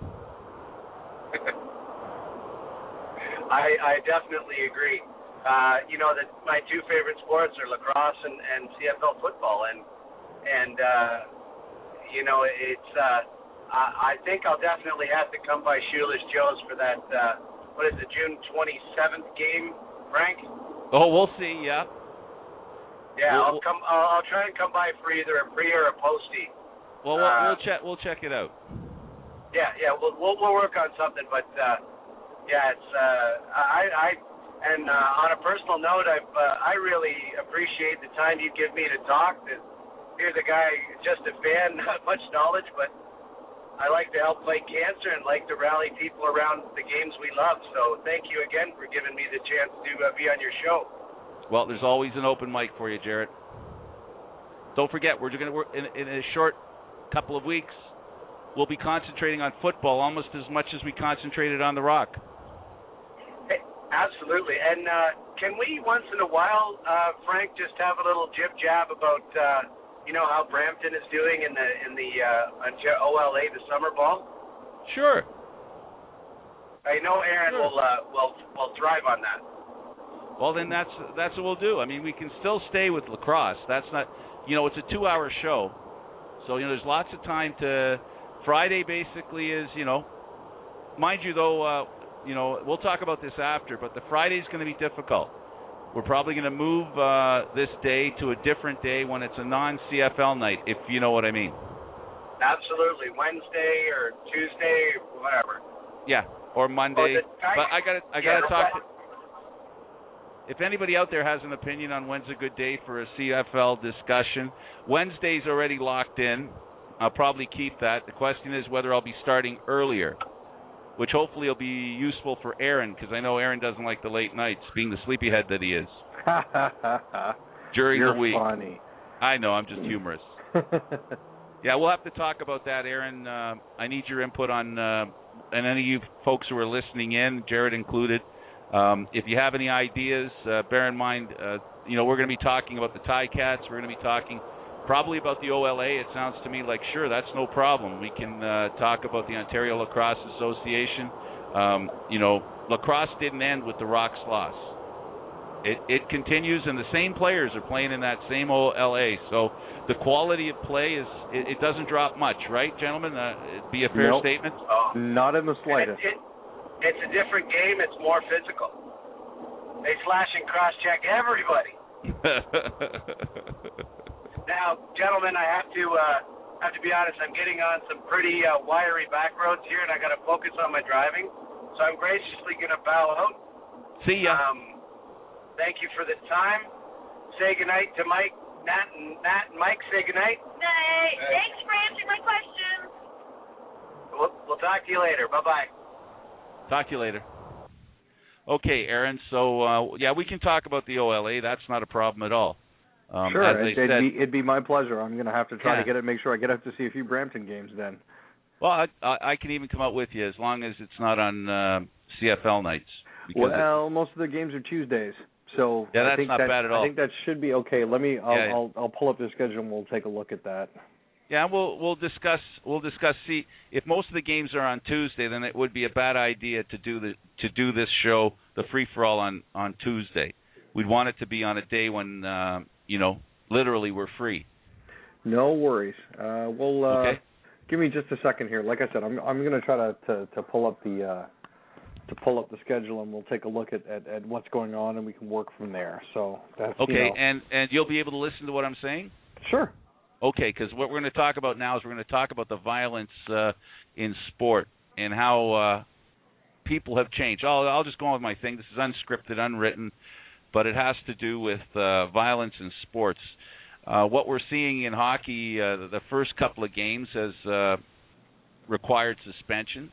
C: I I definitely agree. Uh, you know that my two favorite sports are lacrosse and, and C F L football, and and uh, you know it's. Uh, I, I think I'll definitely have to come by Shoeless Joe's for that. Uh, what is it, June twenty-seventh game, Frank?
A: Oh, we'll see. Yeah.
C: Yeah,
A: we'll,
C: I'll come. I'll, I'll try and come by for either a pre or a postie.
A: Well, we'll,
C: uh,
A: we'll check. We'll check it out.
C: Yeah, yeah, we'll we'll, we'll work on something, but uh, yeah, it's uh, I I and uh, on a personal note, I've uh, I really appreciate the time you give me to talk. That here's a guy, just a fan, not much knowledge, but I like to help fight cancer and like to rally people around the games we love. So thank you again for giving me the chance to uh, be on your show.
A: Well, there's always an open mic for you, Jarrett. Don't forget, we're going to work in, in a short couple of weeks. We'll be concentrating on football almost as much as we concentrated on the Rock.
C: Hey, absolutely. And uh, can we once in a while, uh, Frank, just have a little jib jab about uh, you know how Brampton is doing in the in the uh, O L A, the summer ball?
A: Sure.
C: I know Aaron
A: sure.
C: will uh, will will thrive on that.
A: Well, then that's that's what we'll do. I mean, we can still stay with lacrosse. That's not, you know, it's a two-hour show, so you know there's lots of time to. Friday basically is, you know, mind you though, uh, you know, we'll talk about this after, but the Friday's going to be difficult. We're probably going to move uh, this day to a different day when it's a non-C F L night, if you know what I mean.
C: Absolutely, Wednesday or Tuesday, or whatever.
A: Yeah, or Monday.
C: Oh, the, I,
A: but I got to, I
C: yeah,
A: got to talk. To,
C: that,
A: if anybody out there has an opinion on when's a good day for a C F L discussion, Wednesday's already locked in. I'll probably keep that. The question is whether I'll be starting earlier, which hopefully will be useful for Aaron, because I know Aaron doesn't like the late nights, being the sleepyhead that he is. During
D: You're
A: the week.
D: funny.
A: I know, I'm just humorous. Yeah, we'll have to talk about that, Aaron. Uh, I need your input on, uh, and any of you folks who are listening in, Jared included. Um, if you have any ideas, uh, bear in mind, uh, you know, we're going to be talking about the Ticats. We're going to be talking probably about the O L A. It sounds to me like, sure, that's no problem. We can uh, talk about the Ontario Lacrosse Association. Um, you know, lacrosse didn't end with the Rocks loss. It, it continues, and the same players are playing in that same O L A. So the quality of play is it, it doesn't drop much, right, gentlemen? Uh, it'd be a fair
D: nope.
A: statement?
C: oh.
D: Not in the slightest.
C: It, it, it's a different game. It's more physical. They slash and cross-check everybody. Now, gentlemen, I have to uh, have to be honest. I'm getting on some pretty uh, wiry back roads here, and I got to focus on my driving. So I'm graciously going to bow out.
A: See ya.
C: Um, thank you for the time. Say goodnight to Mike, Nat, and Nat and Mike. Say goodnight.
E: Night. Thanks for answering my questions.
C: We'll, we'll talk to you later. Bye bye.
A: Talk to you later. Okay, Aaron. So uh, yeah, we can talk about the O L A. That's not a problem at all. Um,
D: sure,
A: as
D: it'd,
A: said,
D: it'd, be, it'd be my pleasure. I'm going to have to try
A: yeah.
D: to get it, make sure I get out to see a few Brampton games then.
A: Well, I, I, I can even come out with you as long as it's not on uh, C F L nights.
D: Well, most of the games are Tuesdays, So
A: yeah, that's
D: I think
A: not
D: that,
A: bad at all.
D: I think that should be okay. Let me. I'll,
A: Yeah, yeah.
D: I'll I'll pull up the schedule and we'll take a look at that.
A: Yeah, we'll we'll discuss we'll discuss. See, if most of the games are on Tuesday, then it would be a bad idea to do the to do this show, the free for all, on on Tuesday. We'd want it to be on a day when uh, you know, literally we're free.
D: No worries. Uh, we'll uh,
A: okay.
D: Give me just a second here. Like I said, I'm I'm going to try to, to to pull up the uh, to pull up the schedule, and we'll take a look at, at, at what's going on, and we can work from there. So that's
A: okay.
D: You know.
A: And and you'll be able to listen to what I'm saying.
D: Sure.
A: Okay, because what we're going to talk about now is we're going to talk about the violence uh, in sport and how uh, people have changed. I'll, I'll just go on with my thing. This is unscripted, unwritten, but it has to do with uh, violence in sports. Uh, what we're seeing in hockey, uh, the first couple of games has uh, required suspensions.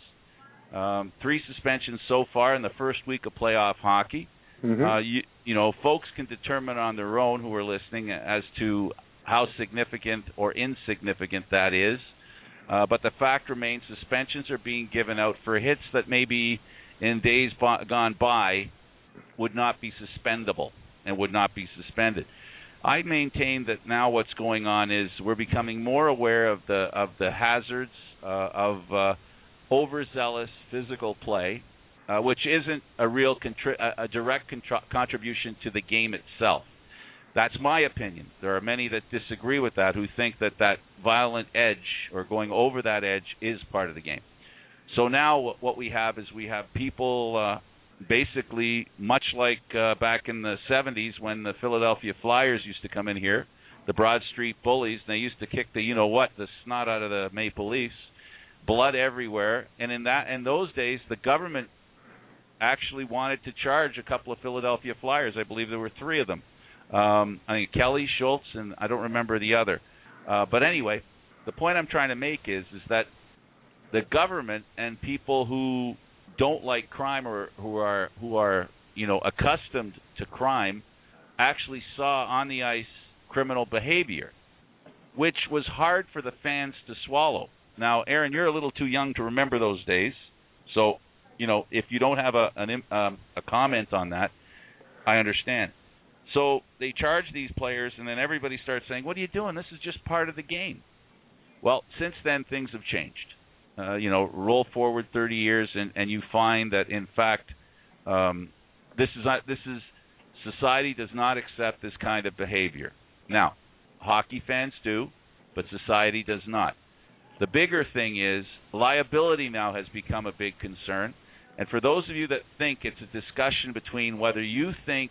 A: Um, three suspensions so far in the first week of playoff hockey.
D: Mm-hmm.
A: Uh, you, you know, folks can determine on their own who are listening as to how significant or insignificant that is. Uh, but the fact remains suspensions are being given out for hits that maybe in days bo- gone by would not be suspendable and would not be suspended. I maintain that now what's going on is we're becoming more aware of the of the hazards uh, of uh, overzealous physical play, uh, which isn't a real contri- a, a direct contra- contribution to the game itself. That's my opinion. There are many that disagree with that, who think that that violent edge or going over that edge is part of the game. So now what we have is we have people uh, basically much like uh, back in the seventies when the Philadelphia Flyers used to come in here, the Broad Street Bullies, and they used to kick the you-know-what, the snot out of the Maple Leafs, blood everywhere. And in that, in those days, the government actually wanted to charge a couple of Philadelphia Flyers. I believe there were three of them. Um, I think Kelly, Schultz, and I don't remember the other. Uh, but anyway, the point I'm trying to make is is that the government and people who don't like crime or who are who are you know accustomed to crime actually saw on the ice criminal behavior, which was hard for the fans to swallow. Now, Aaron, you're a little too young to remember those days, so you know if you don't have a an, um, a comment on that, I understand. So they charge these players, and then everybody starts saying, what are you doing? This is just part of the game. Well, since then, things have changed. Uh, you know, roll forward thirty years, and, and you find that, in fact, um, this is not, this is society does not accept this kind of behavior. Now, hockey fans do, but society does not. The bigger thing is liability now has become a big concern. And for those of you that think it's a discussion between whether you think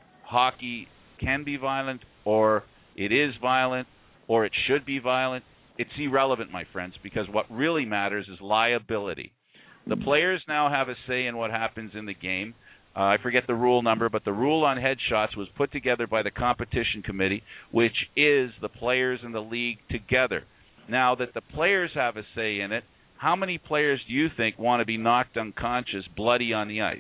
A: hockey can be violent or it is violent or it should be violent, it's irrelevant, my friends, because what really matters is liability. The players now have a say in what happens in the game. Uh, I forget the rule number, but the rule on headshots was put together by the competition committee, which is the players and the league together. Now that the players have a say in it, how many players do you think want to be knocked unconscious, bloody on the ice?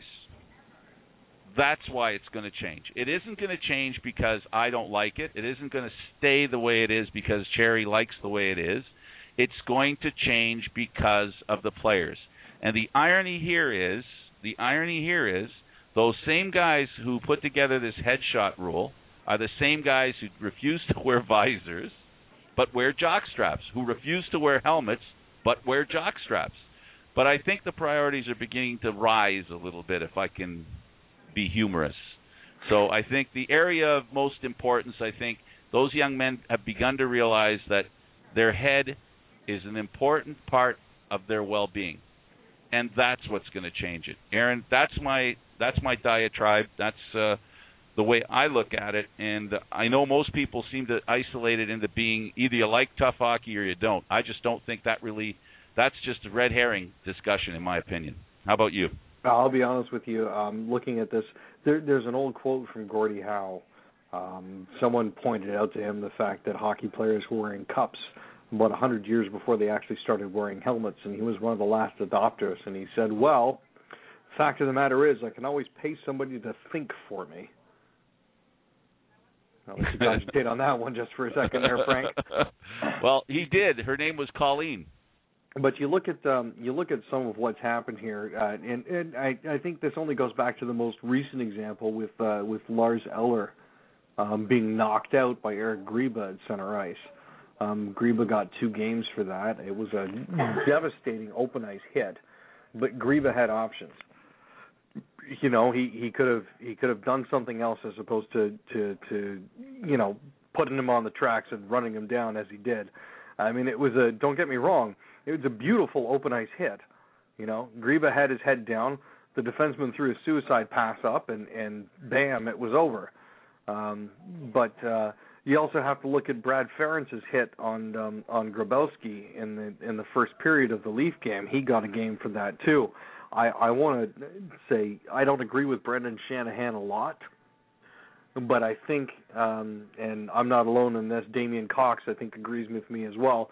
A: That's why it's going to change. It isn't going to change because I don't like it. It isn't going to stay the way it is because Cherry likes the way it is. It's going to change because of the players. And the irony here is, the irony here is, those same guys who put together this headshot rule are the same guys who refuse to wear visors but wear jock straps, who refuse to wear helmets but wear jock straps. But I think the priorities are beginning to rise a little bit, if I can be humorous. So I think the area of most importance, I think those young men have begun to realize that their head is an important part of their well-being, and that's what's going to change it. Aaron, that's my that's my diatribe. That's uh, the way I look at it, and I know most people seem to isolate it into being either you like tough hockey or you don't. I just don't think that really, that's just a red herring discussion in my opinion. How about you?
D: I'll be honest with you. Um, looking at this, there, there's an old quote from Gordie Howe. Um, someone pointed out to him the fact that hockey players were wearing cups about one hundred years before they actually started wearing helmets, and he was one of the last adopters. And he said, well, fact of the matter is I can always pay somebody to think for me. I'll let you cogitate on that one just for a second there, Frank.
A: Well, he did. Her name was Colleen.
D: but you look at um, you look at some of what's happened here, uh, and, and I, I think this only goes back to the most recent example with uh, with Lars Eller um, being knocked out by Eric Griba at center ice. Um, Griba got two games for that. It was a devastating open ice hit, but Griba had options. You know, he, he could have he could have done something else as opposed to, to to you know putting him on the tracks and running him down as he did. I mean, it was a don't get me wrong, it was a beautiful open ice hit. You know, Griba had his head down, the defenseman threw a suicide pass up, and, and bam, it was over. Um, but uh, you also have to look at Brad Ferentz's hit on um, on Grabowski in the in the first period of the Leaf game. He got a game for that too. I, I want to say I don't agree with Brendan Shanahan a lot, but I think, um, and I'm not alone in this, Damian Cox I think agrees with me as well.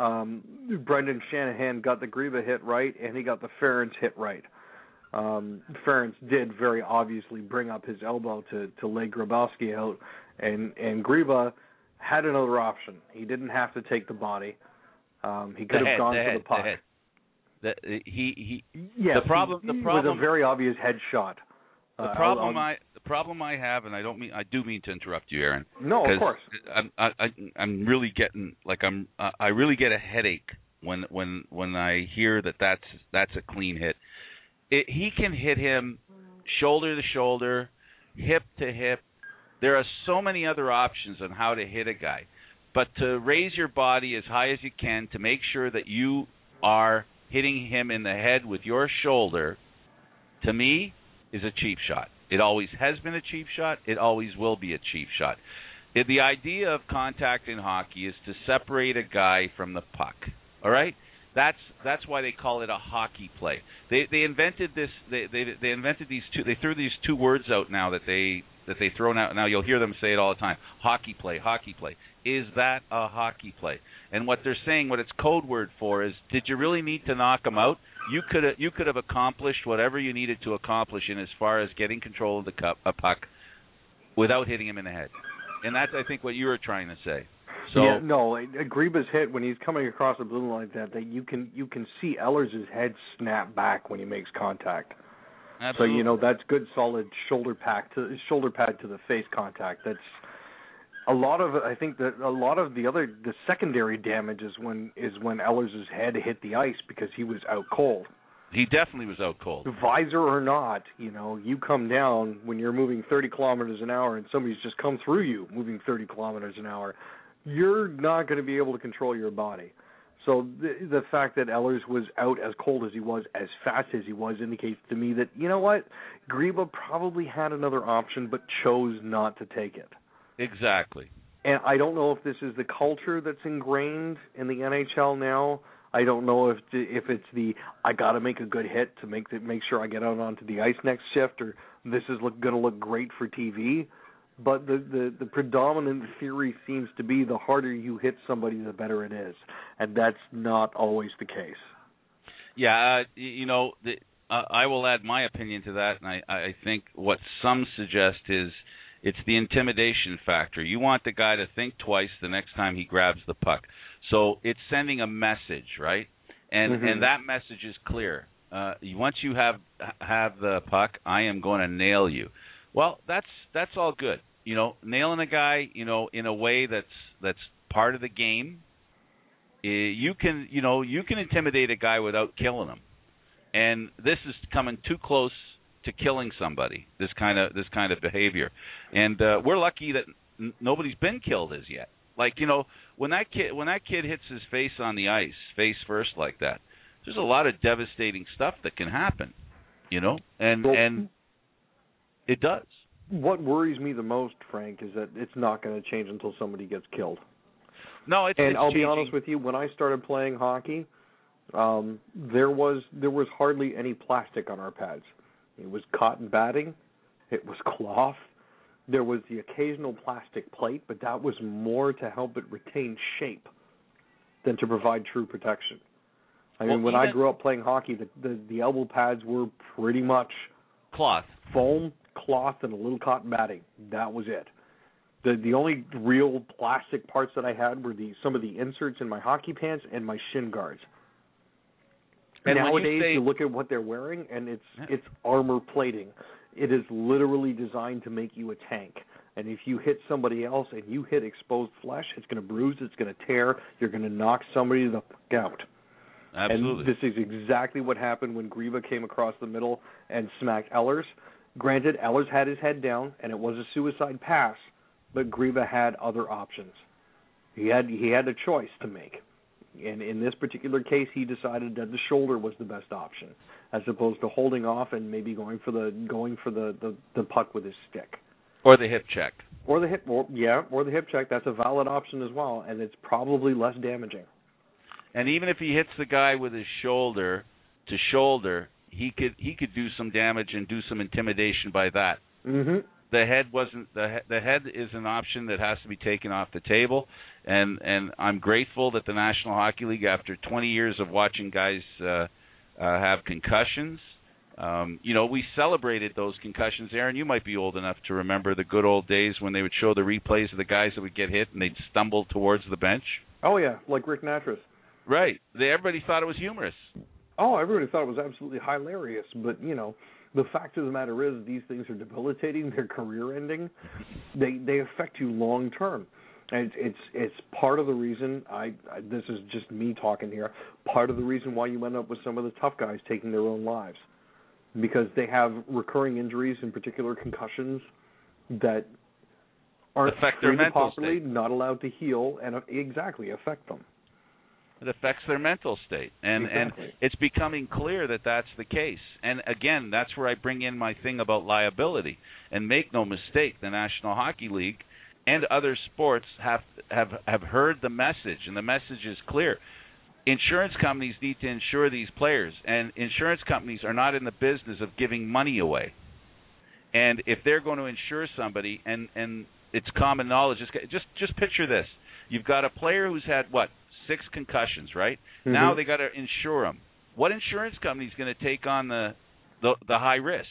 D: Um, Brendan Shanahan got the Griba hit right, and he got the Ferentz hit right. Um, Ferentz did very obviously bring up his elbow to, to lay Grabowski out, and, and Griba had another option. He didn't have to take the body. Um, he could
A: the
D: have
A: head,
D: gone
A: the
D: for
A: head,
D: the puck.
A: The head. The, he he.
D: Yes,
A: the problem.
D: He,
A: the
D: he
A: problem
D: was a very obvious head shot.
A: The
D: uh,
A: problem
D: I'll, I'll,
A: I the problem I have, and I don't mean I do mean to interrupt you, Aaron.
D: No, of course.
A: I'm I, I, I'm really getting like I'm uh, I really get a headache when when when I hear that that's that's a clean hit. It, he can hit him shoulder to shoulder, hip to hip. There are so many other options on how to hit a guy, but to raise your body as high as you can to make sure that you are hitting him in the head with your shoulder, to me, is a cheap shot. It always has been a cheap shot. It always will be a cheap shot. It, the idea of contact in hockey is to separate a guy from the puck. All right? That's that's why they call it a hockey play. They they invented this. They they they invented these two. They threw these two words out now that they that they throw out. Now you'll hear them say it all the time. Hockey play. Hockey play. Is that a hockey play? And what they're saying, what it's code word for, is did you really need to knock him out? You could you could have accomplished whatever you needed to accomplish in as far as getting control of the cup, a puck without hitting him in the head. And that's, I think, what you were trying to say. So,
D: yeah, no, Griba's hit when he's coming across the blue line like that, that you can you can see Ehlers' head snap back when he makes contact.
A: Absolutely.
D: So you know that's good, solid shoulder pad to shoulder pad to the face contact. That's a lot of. I think that a lot of the other the secondary damage is when is when Ehlers' head hit the ice because he was out cold.
A: He definitely was out cold.
D: Visor or not, you know, you come down when you're moving thirty kilometers an hour and somebody's just come through you moving thirty kilometers an hour. You're not going to be able to control your body. So the, the fact that Ehlers was out as cold as he was, as fast as he was, indicates to me that, you know what, Griba probably had another option but chose not to take it.
A: Exactly.
D: And I don't know if this is the culture that's ingrained in the N H L now. I don't know if if it's the I got to make a good hit to make the, make sure I get out onto the ice next shift, or this is look, going to look great for T V. But the, the, the predominant theory seems to be the harder you hit somebody, the better it is. And that's not always the case.
A: Yeah, uh, you know, the, uh, I will add my opinion to that, and I, I think what some suggest is it's the intimidation factor. You want the guy to think twice the next time he grabs the puck. So it's sending a message, right? And mm-hmm. and that message is clear. Uh, once you have have the puck, I am going to nail you. Well, that's that's all good. You know, nailing a guy, you know, in a way that's that's part of the game. You can, you know, you can intimidate a guy without killing him. And this is coming too close to killing somebody. This kind of this kind of behavior. And uh, we're lucky that n- nobody's been killed as yet. Like, you know, when that kid when that kid hits his face on the ice, face first like that, there's a lot of devastating stuff that can happen. You know, and well, and it does.
D: What worries me the most, Frank, is that it's not going to change until somebody gets killed.
A: No, it's
D: and
A: it's
D: I'll
A: changing.
D: be honest with you. When I started playing hockey, um, there was there was hardly any plastic on our pads. It was cotton batting, it was cloth. There was the occasional plastic plate, but that was more to help it retain shape than to provide true protection. I mean, well, when I grew up playing hockey, the, the the elbow pads were pretty much
A: cloth,
D: foam, cloth, and a little cotton batting. That was it. The the only real plastic parts that I had were the some of the inserts in my hockey pants and my shin guards.
A: And
D: nowadays,
A: when you, say,
D: you look at what they're wearing, and it's
A: yeah.
D: it's armor plating. It is literally designed to make you a tank. And if you hit somebody else and you hit exposed flesh, it's going to bruise, it's going to tear, you're going to knock somebody the fuck out.
A: Absolutely.
D: And this is exactly what happened when Grieva came across the middle and smacked Ehlers. Granted, Ehlers had his head down, and it was a suicide pass, but Grieva had other options. He had he had a choice to make. And in this particular case, he decided that the shoulder was the best option, as opposed to holding off and maybe going for the going for the, the, the puck with his stick.
A: Or the hip check.
D: Or the hip, or, yeah, or the hip check. That's a valid option as well, and it's probably less damaging.
A: And even if he hits the guy with his shoulder to shoulder, he could he could do some damage and do some intimidation by that.
D: Mm-hmm.
A: The head wasn't the the head is an option that has to be taken off the table, and and I'm grateful that the National Hockey League, after twenty years of watching guys uh, uh, have concussions, um, you know, we celebrated those concussions. Aaron, you might be old enough to remember the good old days when they would show the replays of the guys that would get hit and they'd stumble towards the bench.
D: Oh yeah, like Rick Natras.
A: Right. They, everybody thought it was humorous.
D: Oh, everybody thought it was absolutely hilarious, but you know. The fact of the matter is, these things are debilitating. They're career-ending. They they affect you long term, and it's it's it's part of the reason. I, I this is just me talking here. Part of the reason why you end up with some of the tough guys taking their own lives, because they have recurring injuries, in particular concussions, that aren't
A: affect their
D: treated
A: mental
D: properly,
A: state.
D: Not allowed to heal, and uh, exactly affect them.
A: It affects their mental state, and
D: exactly.
A: and it's becoming clear that that's the case. And again, that's where I bring in my thing about liability. And make no mistake, the National Hockey League and other sports have have have heard the message, and the message is clear. Insurance companies need to insure these players, and insurance companies are not in the business of giving money away. And if they're going to insure somebody, and and it's common knowledge, just just just picture this: you've got a player who's had what? Six concussions, right? Mm-hmm. Now they got to insure them. What insurance company is going to take on the, the the high risk?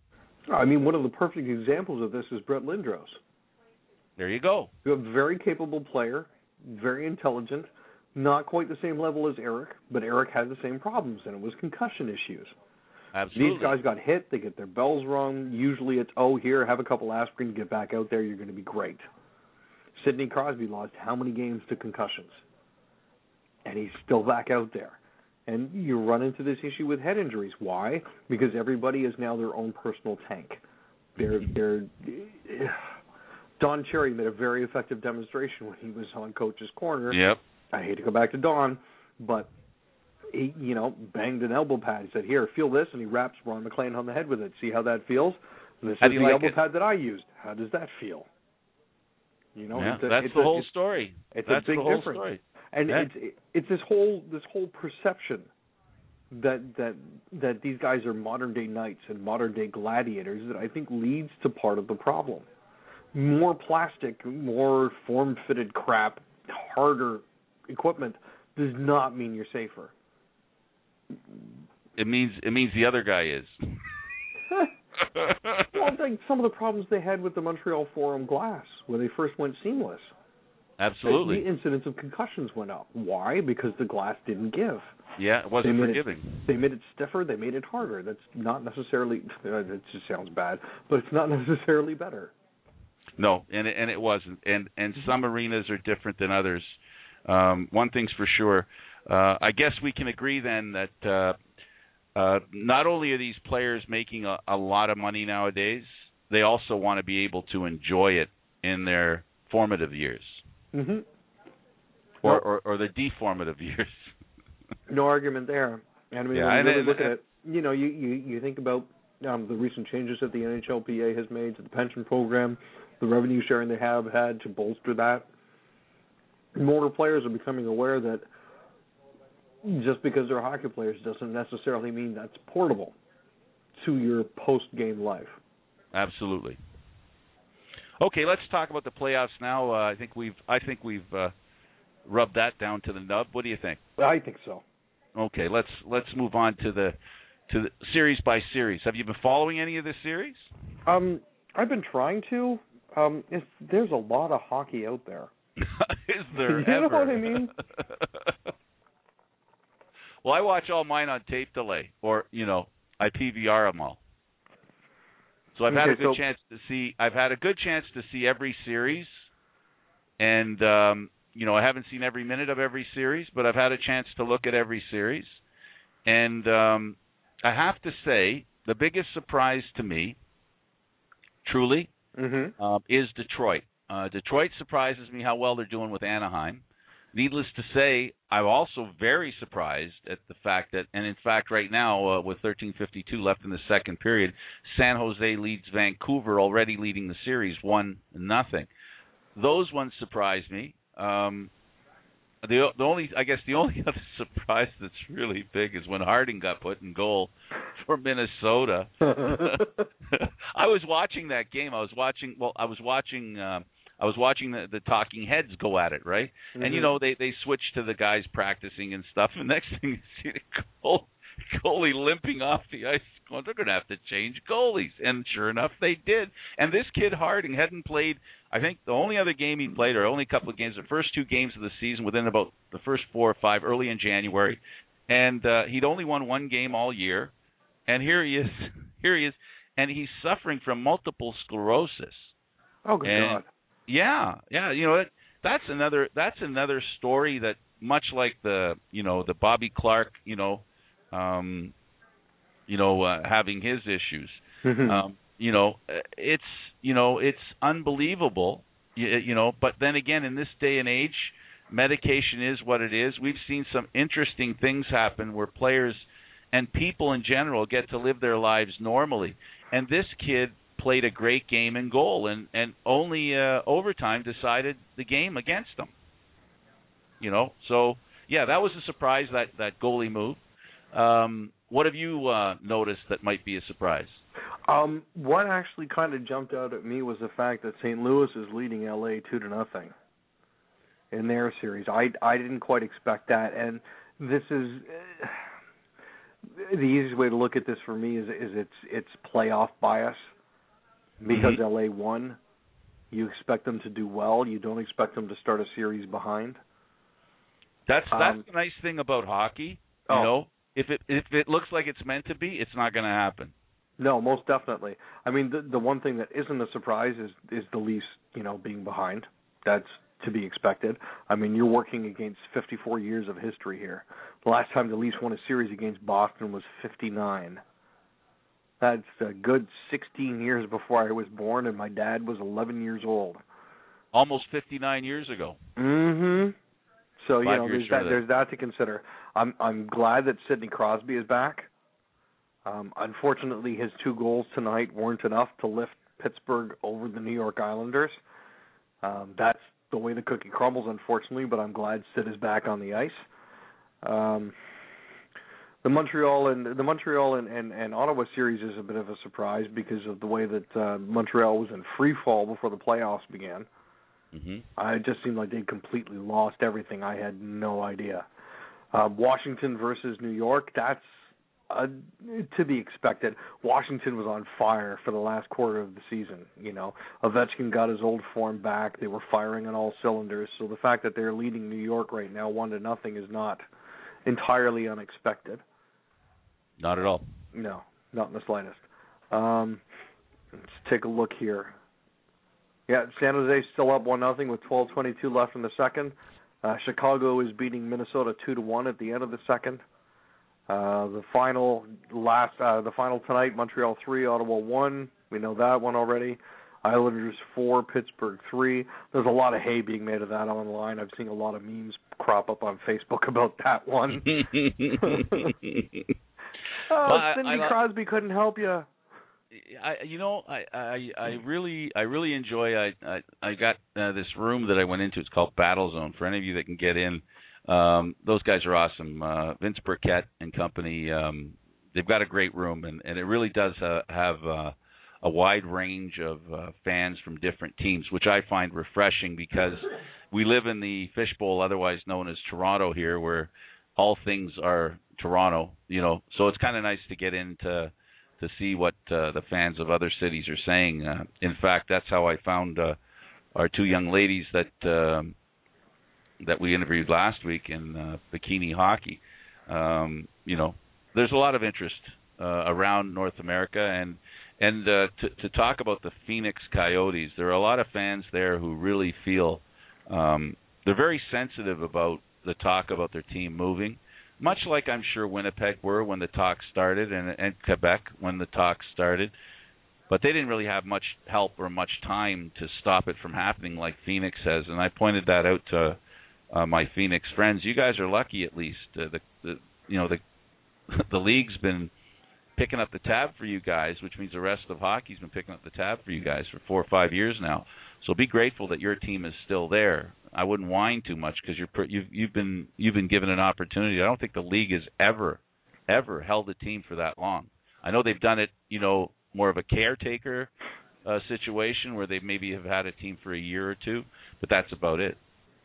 D: I mean, one of the perfect examples of this is Brett Lindros.
A: There you go.
D: A very capable player, very intelligent, not quite the same level as Eric, but Eric had the same problems, and it was concussion issues.
A: Absolutely.
D: These guys got hit, they get their bells rung. Usually it's, oh, here, have a couple aspirin, get back out there, you're going to be great. Sidney Crosby lost how many games to concussions? And he's still back out there. And you run into this issue with head injuries. Why? Because everybody is now their own personal tank. They're, they're, Don Cherry made a very effective demonstration when he was on Coach's Corner.
A: Yep.
D: I hate to go back to Don, but he, you know, banged an elbow pad. He said, here, feel this, and he wraps Ron McLean on the head with it. See how that feels? This
A: how
D: is
A: do
D: the
A: like
D: elbow
A: it?
D: pad that I used. How does that feel? You know,
A: yeah,
D: it's a,
A: that's
D: it's
A: the
D: a,
A: whole
D: it's,
A: story.
D: It's
A: that's
D: a big
A: the whole
D: difference.
A: Story.
D: And
A: yeah.
D: it's it's this whole this whole perception that that that these guys are modern day knights and modern day gladiators that I think leads to part of the problem. More plastic, more form fitted crap, harder equipment does not mean you're safer.
A: It means it means the other guy is.
D: Well, I think some of the problems they had with the Montreal Forum glass when they first went seamless.
A: Absolutely.
D: The incidence of concussions went up. Why? Because the glass didn't give.
A: Yeah, it wasn't
D: they
A: forgiving.
D: It, they made it stiffer. They made it harder. That's not necessarily. Uh, it just sounds bad, but it's not necessarily better.
A: No, and it, and it wasn't. And and some arenas are different than others. Um, one thing's for sure. Uh, I guess we can agree then that uh, uh, not only are these players making a, a lot of money nowadays, they also want to be able to enjoy it in their formative years.
D: Mm-hmm.
A: Or,
D: well,
A: or or the deformative years.
D: No argument there. And I mean,
A: yeah,
D: when you
A: and,
D: really
A: and,
D: look
A: and,
D: at it, you know, you, you, you think about um, the recent changes that the N H L P A has made to the pension program, the revenue sharing they have had to bolster that. More players are becoming aware that just because they're hockey players doesn't necessarily mean that's portable to your post-game life.
A: Absolutely. Okay, let's talk about the playoffs now. Uh, I think we've I think we've uh, rubbed that down to the nub. What do you think?
D: I think so.
A: Okay, let's let's move on to the to the series by series. Have you been following any of this series?
D: Um, I've been trying to. Um, it's, there's a lot of hockey out there.
A: Is there
D: you
A: ever?
D: know what I mean?
A: Well, I watch all mine on tape delay, or you know, I P V R them all. So I've had
D: Okay,
A: a good
D: so-
A: chance to see. I've had a good chance to see every series, and um, you know, I haven't seen every minute of every series, but I've had a chance to look at every series, and um, I have to say, the biggest surprise to me, truly,
D: Mm-hmm.
A: um, is Detroit. Uh, Detroit surprises me how well they're doing with Anaheim. Needless to say, I'm also very surprised at the fact that, and in fact, right now, uh, with thirteen fifty-two left in the second period, San Jose leads Vancouver, already leading the series one nothing. Those ones surprise me. Um, the the only, I guess, the only other surprise that's really big is when Harding got put in goal for Minnesota. I was watching that game. I was watching. Well, I was watching. Uh, I was watching the, the talking heads go at it, right? Mm-hmm. And, you know, they, they switched to the guys practicing and stuff. And next thing you see the goal, goalie limping off the ice, going, they're going to have to change goalies. And sure enough, they did. And this kid Harding hadn't played, I think the only other game he played, or only a couple of games, the first two games of the season within about the first four or five, early in January. And uh, he'd only won one game all year. And here he is. Here he is. And he's suffering from multiple sclerosis.
D: Oh, good
A: and,
D: God.
A: Yeah, yeah, you know, that's another that's another story that, much like the, you know, the Bobby Clark, you know, um, you know, uh, having his issues, um, you know, it's, you know, it's unbelievable, you, you know, but then again, in this day and age, medication is what it is. We've seen some interesting things happen where players and people in general get to live their lives normally, and this kid played a great game in goal, and, and only uh, overtime decided the game against them. You know, so, yeah, that was a surprise, that, that goalie move. Um, what have you uh, noticed that might be a surprise?
D: Um, what actually kind of jumped out at me was the fact that Saint Louis is leading L A two to nothing in their series. I, I didn't quite expect that, and this is... Uh, the easiest way to look at this for me is, is it's, it's playoff bias. Because mm-hmm. L A won, you expect them to do well. You don't expect them to start a series behind.
A: That's that's
D: um,
A: the nice thing about hockey. You
D: oh.
A: know, if it if it looks like it's meant to be, it's not going to happen.
D: No, most definitely. I mean, the the one thing that isn't a surprise is is the Leafs, you know, being behind. That's to be expected. I mean, you're working against fifty-four years of history here. The last time the Leafs won a series against Boston was fifty-nine. That's a good sixteen years before I was born, and my dad was eleven years old.
A: Almost fifty-nine years ago.
D: Mm-hmm. So, you
A: Five
D: know, there's
A: that,
D: that, there's that to consider. I'm I'm glad that Sidney Crosby is back. Um, unfortunately, his two goals tonight weren't enough to lift Pittsburgh over the New York Islanders. Um, that's the way the cookie crumbles, unfortunately, but I'm glad Sid is back on the ice. Um The Montreal and the Montreal and, and, and Ottawa series is a bit of a surprise because of the way that uh, Montreal was in free fall before the playoffs began.
A: Mm-hmm.
D: Uh, it just seemed like they'd completely lost everything. I had no idea. Uh, Washington versus New York, that's uh, to be expected. Washington was on fire for the last quarter of the season. You know, Ovechkin got his old form back. They were firing on all cylinders. So the fact that they're leading New York right now one to nothing is not entirely unexpected.
A: Not at all.
D: No, not in the slightest. Um, let's take a look here. Yeah, San Jose's still up one nothing with twelve twenty-two left in the second. Uh, Chicago is beating Minnesota two to one at the end of the second. Uh, the final last uh, the final tonight, Montreal three, Ottawa one. We know that one already. Islanders four, Pittsburgh three. There's a lot of hay being made of that online. I've seen a lot of memes crop up on Facebook about that one. oh,
A: well,
D: Sidney
A: I, I,
D: Crosby couldn't help you.
A: I, you know, I, I, I really, I really enjoy. I, I, I got uh, this room that I went into. It's called Battle Zone. For any of you that can get in, um, those guys are awesome. Uh, Vince Burkett and company. Um, they've got a great room, and, and it really does uh, have uh, a wide range of uh, fans from different teams, which I find refreshing because we live in the fishbowl, otherwise known as Toronto here, where all things are Toronto. You know, so it's kind of nice to get into. to see what uh, the fans of other cities are saying. Uh, in fact, that's how I found uh, our two young ladies that um, that we interviewed last week in uh, bikini hockey. Um, you know, there's a lot of interest uh, around North America, and and uh, to, to talk about the Phoenix Coyotes, there are a lot of fans there who really feel um, they're very sensitive about the talk about their team moving, much like I'm sure Winnipeg were when the talk started, and, and Quebec when the talk started. But they didn't really have much help or much time to stop it from happening like Phoenix has, and I pointed that out to uh, my Phoenix friends. You guys are lucky, at least. Uh, the, the you know the the league's been picking up the tab for you guys, which means the rest of hockey's been picking up the tab for you guys for four or five years now. So be grateful that your team is still there. I wouldn't whine too much because you're you've you've been you've been given an opportunity. I don't think the league has ever ever held a team for that long. I know they've done it, you know, more of a caretaker uh, situation where they maybe have had a team for a year or two, but that's about it.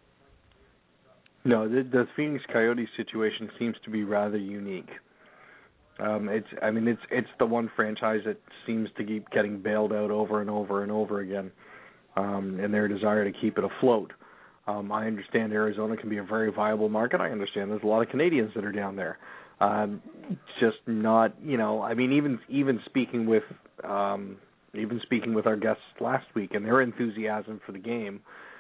D: No, the, the Phoenix Coyotes situation seems to be rather unique. Um, it's, I mean, it's it's the one franchise that seems to keep getting bailed out over and over and over again, um, and their desire to keep it afloat. Um, I understand Arizona can be a very viable market. I understand there's a lot of Canadians that are down there. Um, just not, you know, I mean, even even speaking with um, even speaking with our guests last week and their enthusiasm for the game,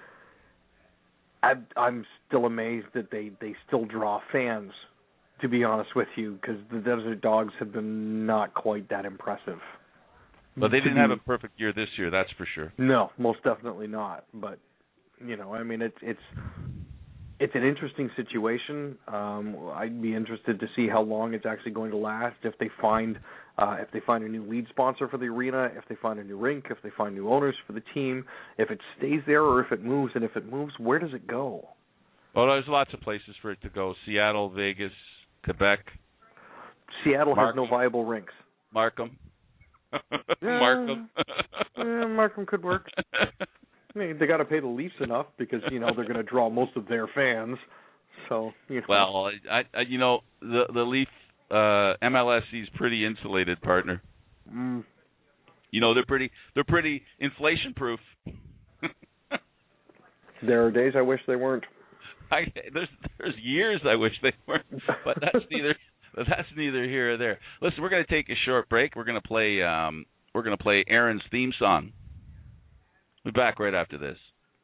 D: I, I'm still amazed that they, they still draw fans, to be honest with you, because the Desert Dogs have been not quite that impressive.
A: But they didn't have a perfect year this year, that's for sure.
D: No, most definitely not. But, you know, I mean, it's it's it's an interesting situation. Um, I'd be interested to see how long it's actually going to last. If they find uh, if they find a new lead sponsor for the arena, if they find a new rink, if they find new owners for the team, if it stays there or if it moves, and if it moves, where does it go?
A: Well, there's lots of places for it to go: Seattle, Vegas, Quebec.
D: Seattle
A: Mark-
D: has no viable rinks.
A: Markham.
D: Yeah,
A: Markham.
D: yeah, Markham could work. I mean, they got to pay the Leafs enough because, you know, they're going to draw most of their fans. So, you know.
A: Well, I, I you know, the the Leaf uh, M L S C is pretty insulated, partner.
D: Mm.
A: You know, they're pretty they're pretty inflation proof.
D: There are days I wish they weren't.
A: I, there's there's years I wish they weren't, but that's neither that's neither here or there. Listen, we're going to take a short break. We're going to play um, we're going to play Aaron's theme song. We'll be back right after this.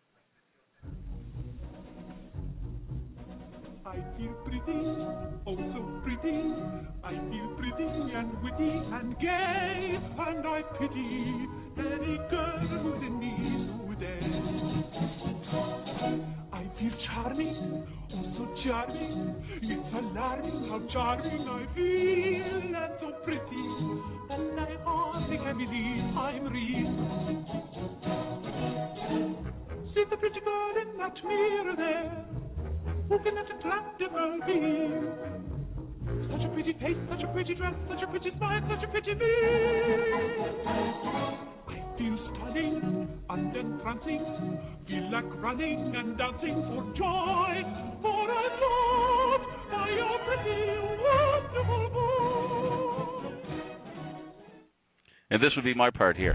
G: I feel pretty, oh so pretty. I feel pretty and witty and gay, and I pity any girl who's in need today. I feel charming, oh so charming. It's alarming how charming I feel, and so pretty, and I hardly can believe I'm real. See the pretty girl in that mirror there. Who can that attractive girl be? Such a pretty face, such a pretty dress, such a pretty smile, such a pretty me. I feel stunning and entrancing, feel like running and dancing for joy, for I'm loved by your pretty, wonderful boy.
A: And this would be my part here.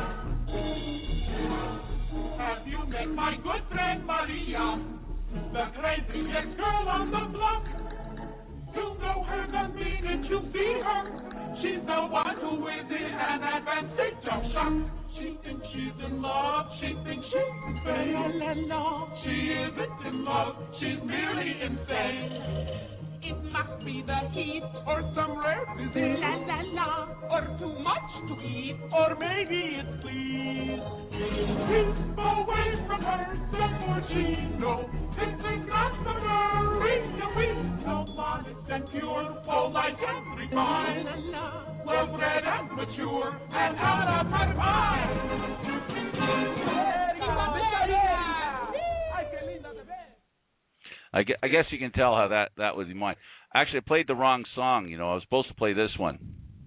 G: Have you met my good friend Maria, the craziest girl on the block? You know her the minute you see her. She's the one who is in an advanced of shock. She thinks she's in love, she thinks she's insane. La, la, la. She isn't in love, she's merely insane. It must be the heat, or some rare disease, la la la, or too much to eat, or maybe it's please. Keep away from her, the more she knows. This is not the marina, we know honest and pure, polite and refined, well bred and mature, and out of her mind.
A: I gue- I guess you can tell how that, that was mine. Actually, I played the wrong song. You know, I was supposed to play this one.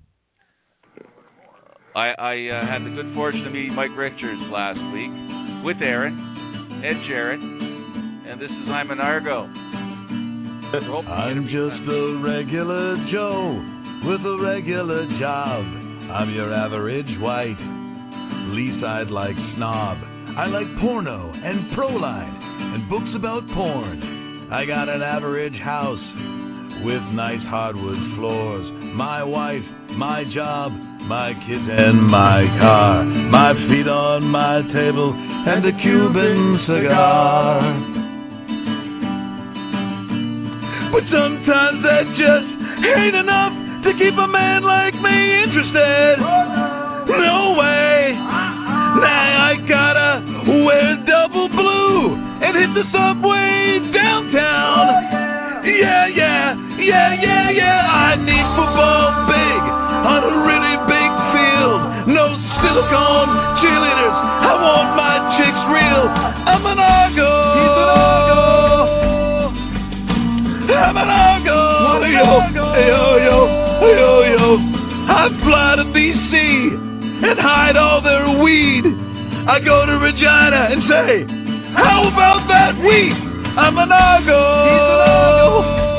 A: I, I uh, had the good fortune of meeting Mike Richards last week with Aaron and Jared, and this is I'm an Argo.
H: I'm just a regular Joe with a regular job. I'm your average white Leaside like snob. I like porno and Proline and books about porn. I got an average house with nice hardwood floors. My wife, my job, my kids and my car, my feet on my table, and a Cuban cigar. But sometimes that just ain't enough to keep a man like me interested. No way. Now I gotta wear double blue and hit the subway downtown. Yeah, yeah, yeah, yeah, yeah. I need football big on a really big field. No silicone cheerleaders. I want my chicks real. I'm an Argo. He's an Argo. I'm an Argo. Yo, yo, yo, yo, yo. I fly to B C and hide all their weed. I go to Regina and say, how about that wheat? I'm an Argo. He's an Argo.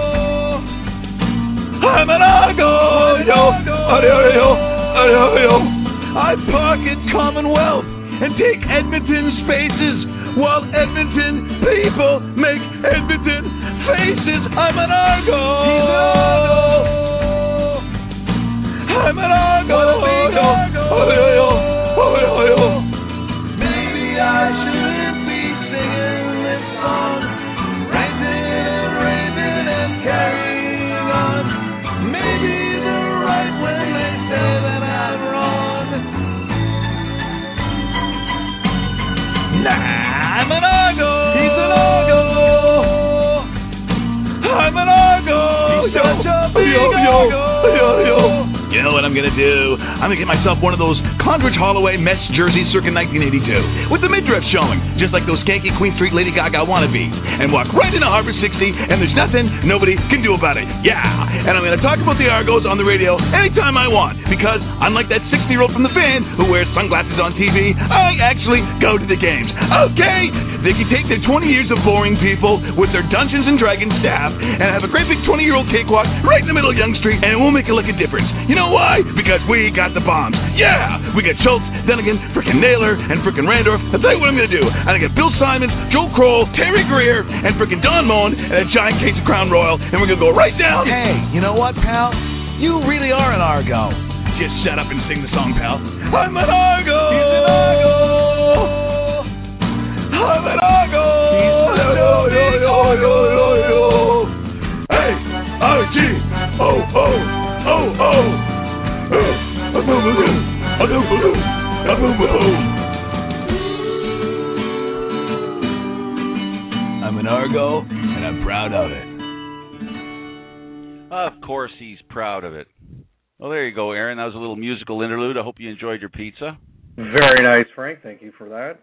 H: I'm an Argo. Yo, yo, yo, yo, yo. I park at Commonwealth and take Edmonton spaces while Edmonton people make Edmonton faces. I'm an Argo. He's an Argo. I'm an Argo. Oh, yo, oh, yo, yo, oh, yo, yo. Maybe I shouldn't be singing this song, ranting, raving, and carrying on. Maybe they're right when they say that I'm wrong. Nah, I'm an Argo. He's an Argo. I'm an Argo. He's yo, such a big yo, yo, Argo. Yo, yo. You know what I'm going to do? I'm going to get myself one of those Condridge Holloway Mets jerseys circa nineteen eighty-two with the midriff showing, just like those skanky Queen Street Lady Gaga wannabes, and walk right into Harbor sixty, and there's nothing nobody can do about it. Yeah! And I'm going to talk about the Argos on the radio anytime I want, because unlike that sixty-year-old from the fan who wears sunglasses on T V, I actually go to the games. Okay? They can take their twenty years of boring people with their Dungeons and Dragons staff and have a great big twenty-year-old cakewalk right in the middle of Yonge Street, and it won't make a lick of difference. You know why? Because we got the bombs. Yeah! We got Schultz, Dunnigan, frickin' Naylor, and frickin' Randorf. I'll tell you what I'm going to do. I'm going to get Bill Simons, Joe Kroll, Terry Greer, and frickin' Don Moen, and a giant case of Crown Royal, and we're going to go right down.
I: Hey, you know what, pal? You really are an Argo.
H: Just shut up and sing the song, pal. I'm an Argo!
I: He's an Argo!
H: I'm an Argo! He's an Argo! Yo, yo, yo, yo, yo, yo. Hey! I G! Oh, oh! Oh, oh! I'm an Argo, and I'm proud of it.
A: Of course he's proud of it. Well, there you go, Aaron. That was a little musical interlude. I hope you enjoyed your pizza.
D: Very nice, Frank. Thank you for that.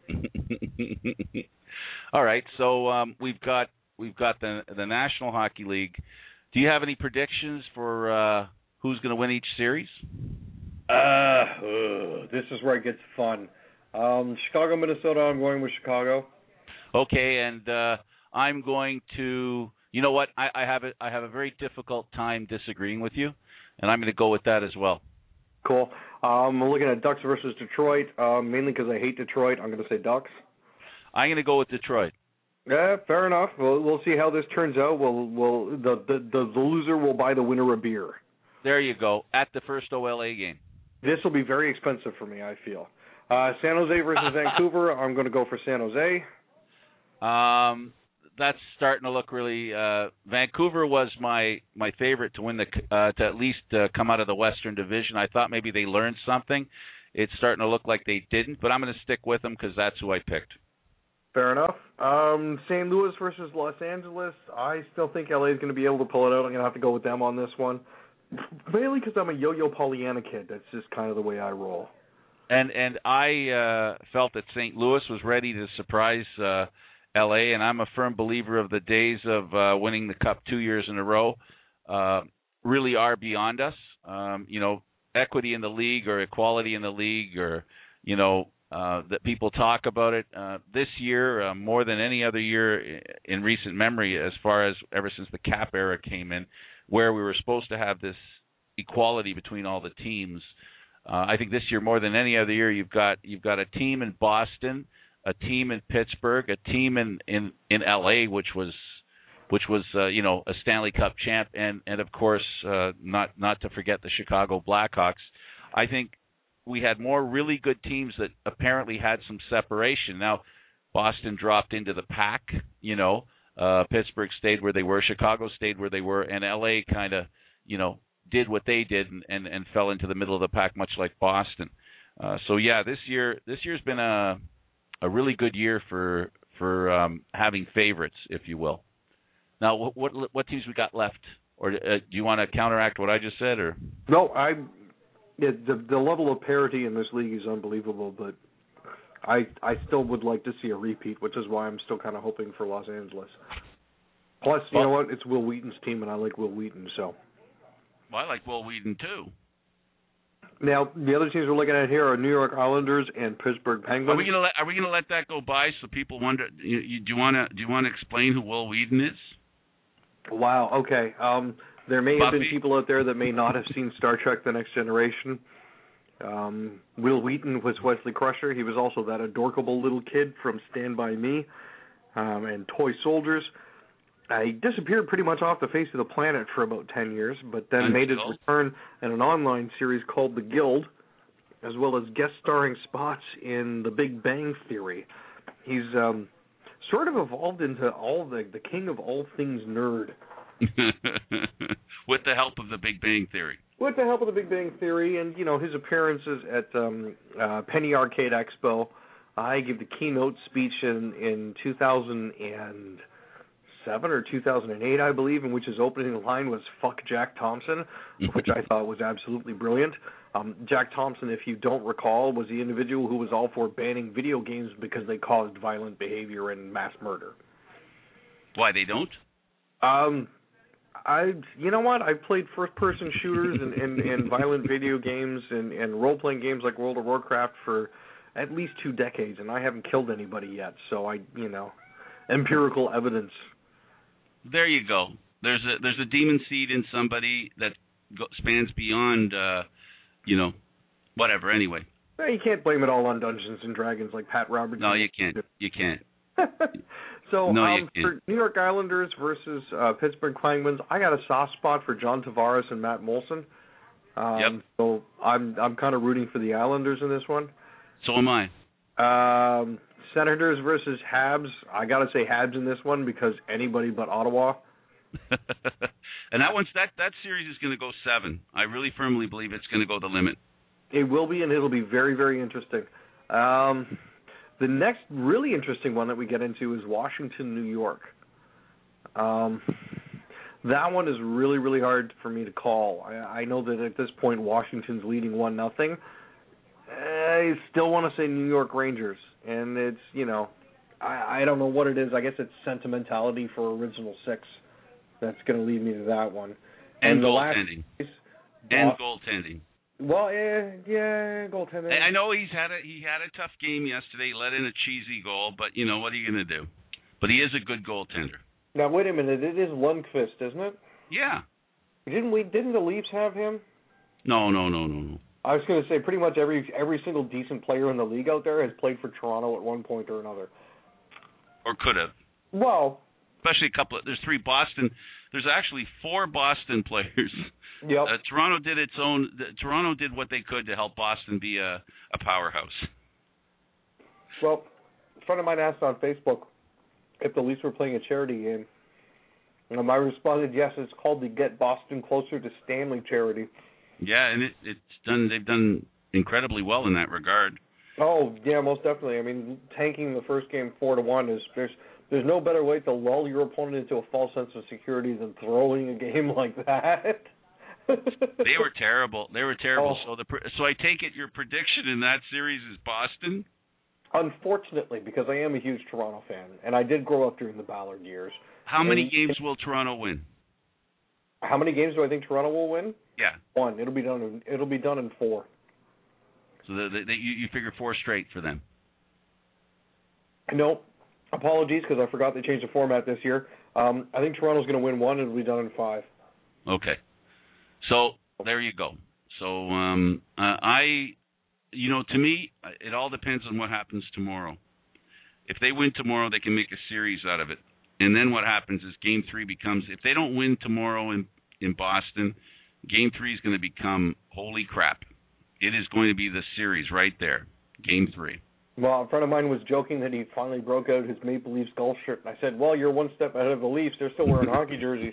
A: All right, so um, we've got we've got the the National Hockey League. Do you have any predictions for uh, who's going to win each series?
D: Uh, uh, this is where it gets fun. Um, Chicago, Minnesota. I'm going with Chicago.
A: Okay, and uh, I'm going to. You know what? I, I have a I have a very difficult time disagreeing with you, and I'm going to go with that as well.
D: Cool. Um, I'm looking at Ducks versus Detroit, uh, mainly because I hate Detroit. I'm going to say Ducks.
A: I'm going to go with Detroit.
D: Yeah, fair enough. We'll we'll see how this turns out. We'll we'll the the the, the loser will buy the winner a beer.
A: There you go. At the first O L A game.
D: This will be very expensive for me, I feel. Uh, San Jose versus Vancouver. I'm going to go for San Jose.
A: Um, that's starting to look really. Uh, Vancouver was my, my favorite to win the uh, to at least uh, come out of the Western Division. I thought maybe they learned something. It's starting to look like they didn't, but I'm going to stick with them because that's who I picked.
D: Fair enough. Um, Saint Louis versus Los Angeles. I still think L A is going to be able to pull it out. I'm going to have to go with them on this one. Mainly because I'm a yo-yo Pollyanna kid. That's just kind of the way I roll.
A: And and I uh, felt that Saint Louis was ready to surprise uh, L A, and I'm a firm believer of the days of uh, winning the Cup two years in a row uh, really are beyond us. Um, you know, equity in the league or equality in the league or, you know, uh, that people talk about it. Uh, this year, uh, more than any other year in recent memory, as far as ever since the cap era came in, where we were supposed to have this equality between all the teams. Uh, I think this year more than any other year, you've got you've got a team in Boston, a team in Pittsburgh, a team in, in, in L A, which was which was uh, you know a Stanley Cup champ, and and of course uh, not not to forget the Chicago Blackhawks. I think we had more really good teams that apparently had some separation. Now, Boston dropped into the pack, you know. Uh, Pittsburgh stayed where they were, Chicago stayed where they were, and L A kind of, you know, did what they did and, and, and fell into the middle of the pack, much like Boston. Uh, so yeah, this year this year's been a a really good year for for um, having favorites, if you will. Now, what what, what teams we got left, or uh, do you want to counteract what I just said, or
D: no? I yeah, the the level of parity in this league is unbelievable, but I I still would like to see a repeat, which is why I'm still kind of hoping for Los Angeles. Plus, you
A: well,
D: know what? It's Will Wheaton's team, and I like Will Wheaton, so.
A: Well, I like Will Wheaton too.
D: Now, the other teams we're looking at here are New York Islanders and Pittsburgh Penguins.
A: Are we gonna let Are we gonna let that go by so people wonder? You, you, do you want to Do you want to explain who Will Wheaton is?
D: Wow. Okay. Um, there may have
A: Buffy?
D: been people out there that may not have seen Star Trek: The Next Generation. Um, Will Wheaton was Wesley Crusher. He was also that adorable little kid from Stand By Me um, and Toy Soldiers. Uh, he disappeared pretty much off the face of the planet for about ten years, but then made his return in an online series called The Guild, as well as guest starring spots in The Big Bang Theory. He's um, sort of evolved into all the, the king of all things nerd.
A: With the help of The Big Bang Theory.
D: With the help of The Big Bang Theory and, you know, his appearances at um, uh, Penny Arcade Expo. I gave the keynote speech in, in two thousand seven or two thousand eight, I believe, in which his opening line was "Fuck Jack Thompson," which I thought was absolutely brilliant. Um, Jack Thompson, if you don't recall, was the individual who was all for banning video games because they caused violent behavior and mass murder.
A: Why, they don't?
D: Um, I, you know what? I've played first-person shooters and, and, and violent video games and, and role-playing games like World of Warcraft for at least two decades, and I haven't killed anybody yet. So I, you know, empirical evidence.
A: There you go. There's a there's a demon seed in somebody that go, spans beyond, uh, you know, whatever. Anyway.
D: Well, you can't blame it all on Dungeons and Dragons like Pat Roberts.
A: No, you can't. You can't.
D: So
A: no,
D: um,
A: you
D: for New York Islanders versus uh, Pittsburgh Penguins, I got a soft spot for John Tavares and Matt Moulson. Um,
A: yep.
D: So I'm I'm kind of rooting for the Islanders in this one.
A: So am I.
D: Um, Senators versus Habs. I got to say Habs in this one because anybody but Ottawa.
A: And that one's that that series is going to go seven. I really firmly believe it's going to go the limit.
D: It will be, and it'll be very, very interesting. Um, the next really interesting one that we get into is Washington, New York. Um, that one is really, really hard for me to call. I, I know that at this point Washington's leading one nothing. I still want to say New York Rangers, and it's, you know, I, I don't know what it is. I guess it's sentimentality for Original Six that's going to lead me to that one.
A: And,
D: and the
A: goaltending.
D: Last,
A: and
D: uh,
A: goaltending.
D: Well, yeah, yeah, goaltending.
A: I know he's had a he had a tough game yesterday. Let in a cheesy goal, but you know what are you going to do? But he is a good goaltender.
D: Now wait a minute, it is Lundqvist, isn't it?
A: Yeah.
D: Didn't we? Didn't the Leafs have him?
A: No, no, no, no, no.
D: I was going to say pretty much every every single decent player in the league out there has played for Toronto at one point or another.
A: Or could have.
D: Well,
A: especially a couple of, there's three Boston. There's actually four Boston players.
D: Yep.
A: Uh, Toronto did its own. The, Toronto did what they could to help Boston be a, a powerhouse.
D: Well, a friend of mine asked on Facebook if the Leafs were playing a charity game. And I responded, yes, it's called the Get Boston Closer to Stanley charity.
A: Yeah, and it, it's done. They've done incredibly well in that regard.
D: Oh yeah, most definitely. I mean, tanking the first game four to one is there's there's no better way to lull your opponent into a false sense of security than throwing a game like that.
A: They were terrible. They were terrible.
D: Oh.
A: So the so I take it your prediction in that series is Boston.
D: Unfortunately, because I am a huge Toronto fan, and I did grow up during the Ballard years.
A: How many
D: and
A: games will Toronto win?
D: How many games do I think Toronto will win?
A: Yeah,
D: one. It'll be done. In, it'll be done in four.
A: So the, the, the, you, you figure four straight for them.
D: No, apologies because I forgot they changed the format this year. Um, I think Toronto's going to win one. It'll be done in five.
A: Okay, so there you go. So um, uh, I, you know, to me, it all depends on what happens tomorrow. If they win tomorrow, they can make a series out of it. And then what happens is Game Three becomes, if they don't win tomorrow in in Boston, Game Three is going to become holy crap. It is going to be the series right there, Game Three.
D: Well, a friend of mine was joking that he finally broke out his Maple Leafs golf shirt, and I said, well, you're one step ahead of the Leafs. They're still wearing hockey jerseys.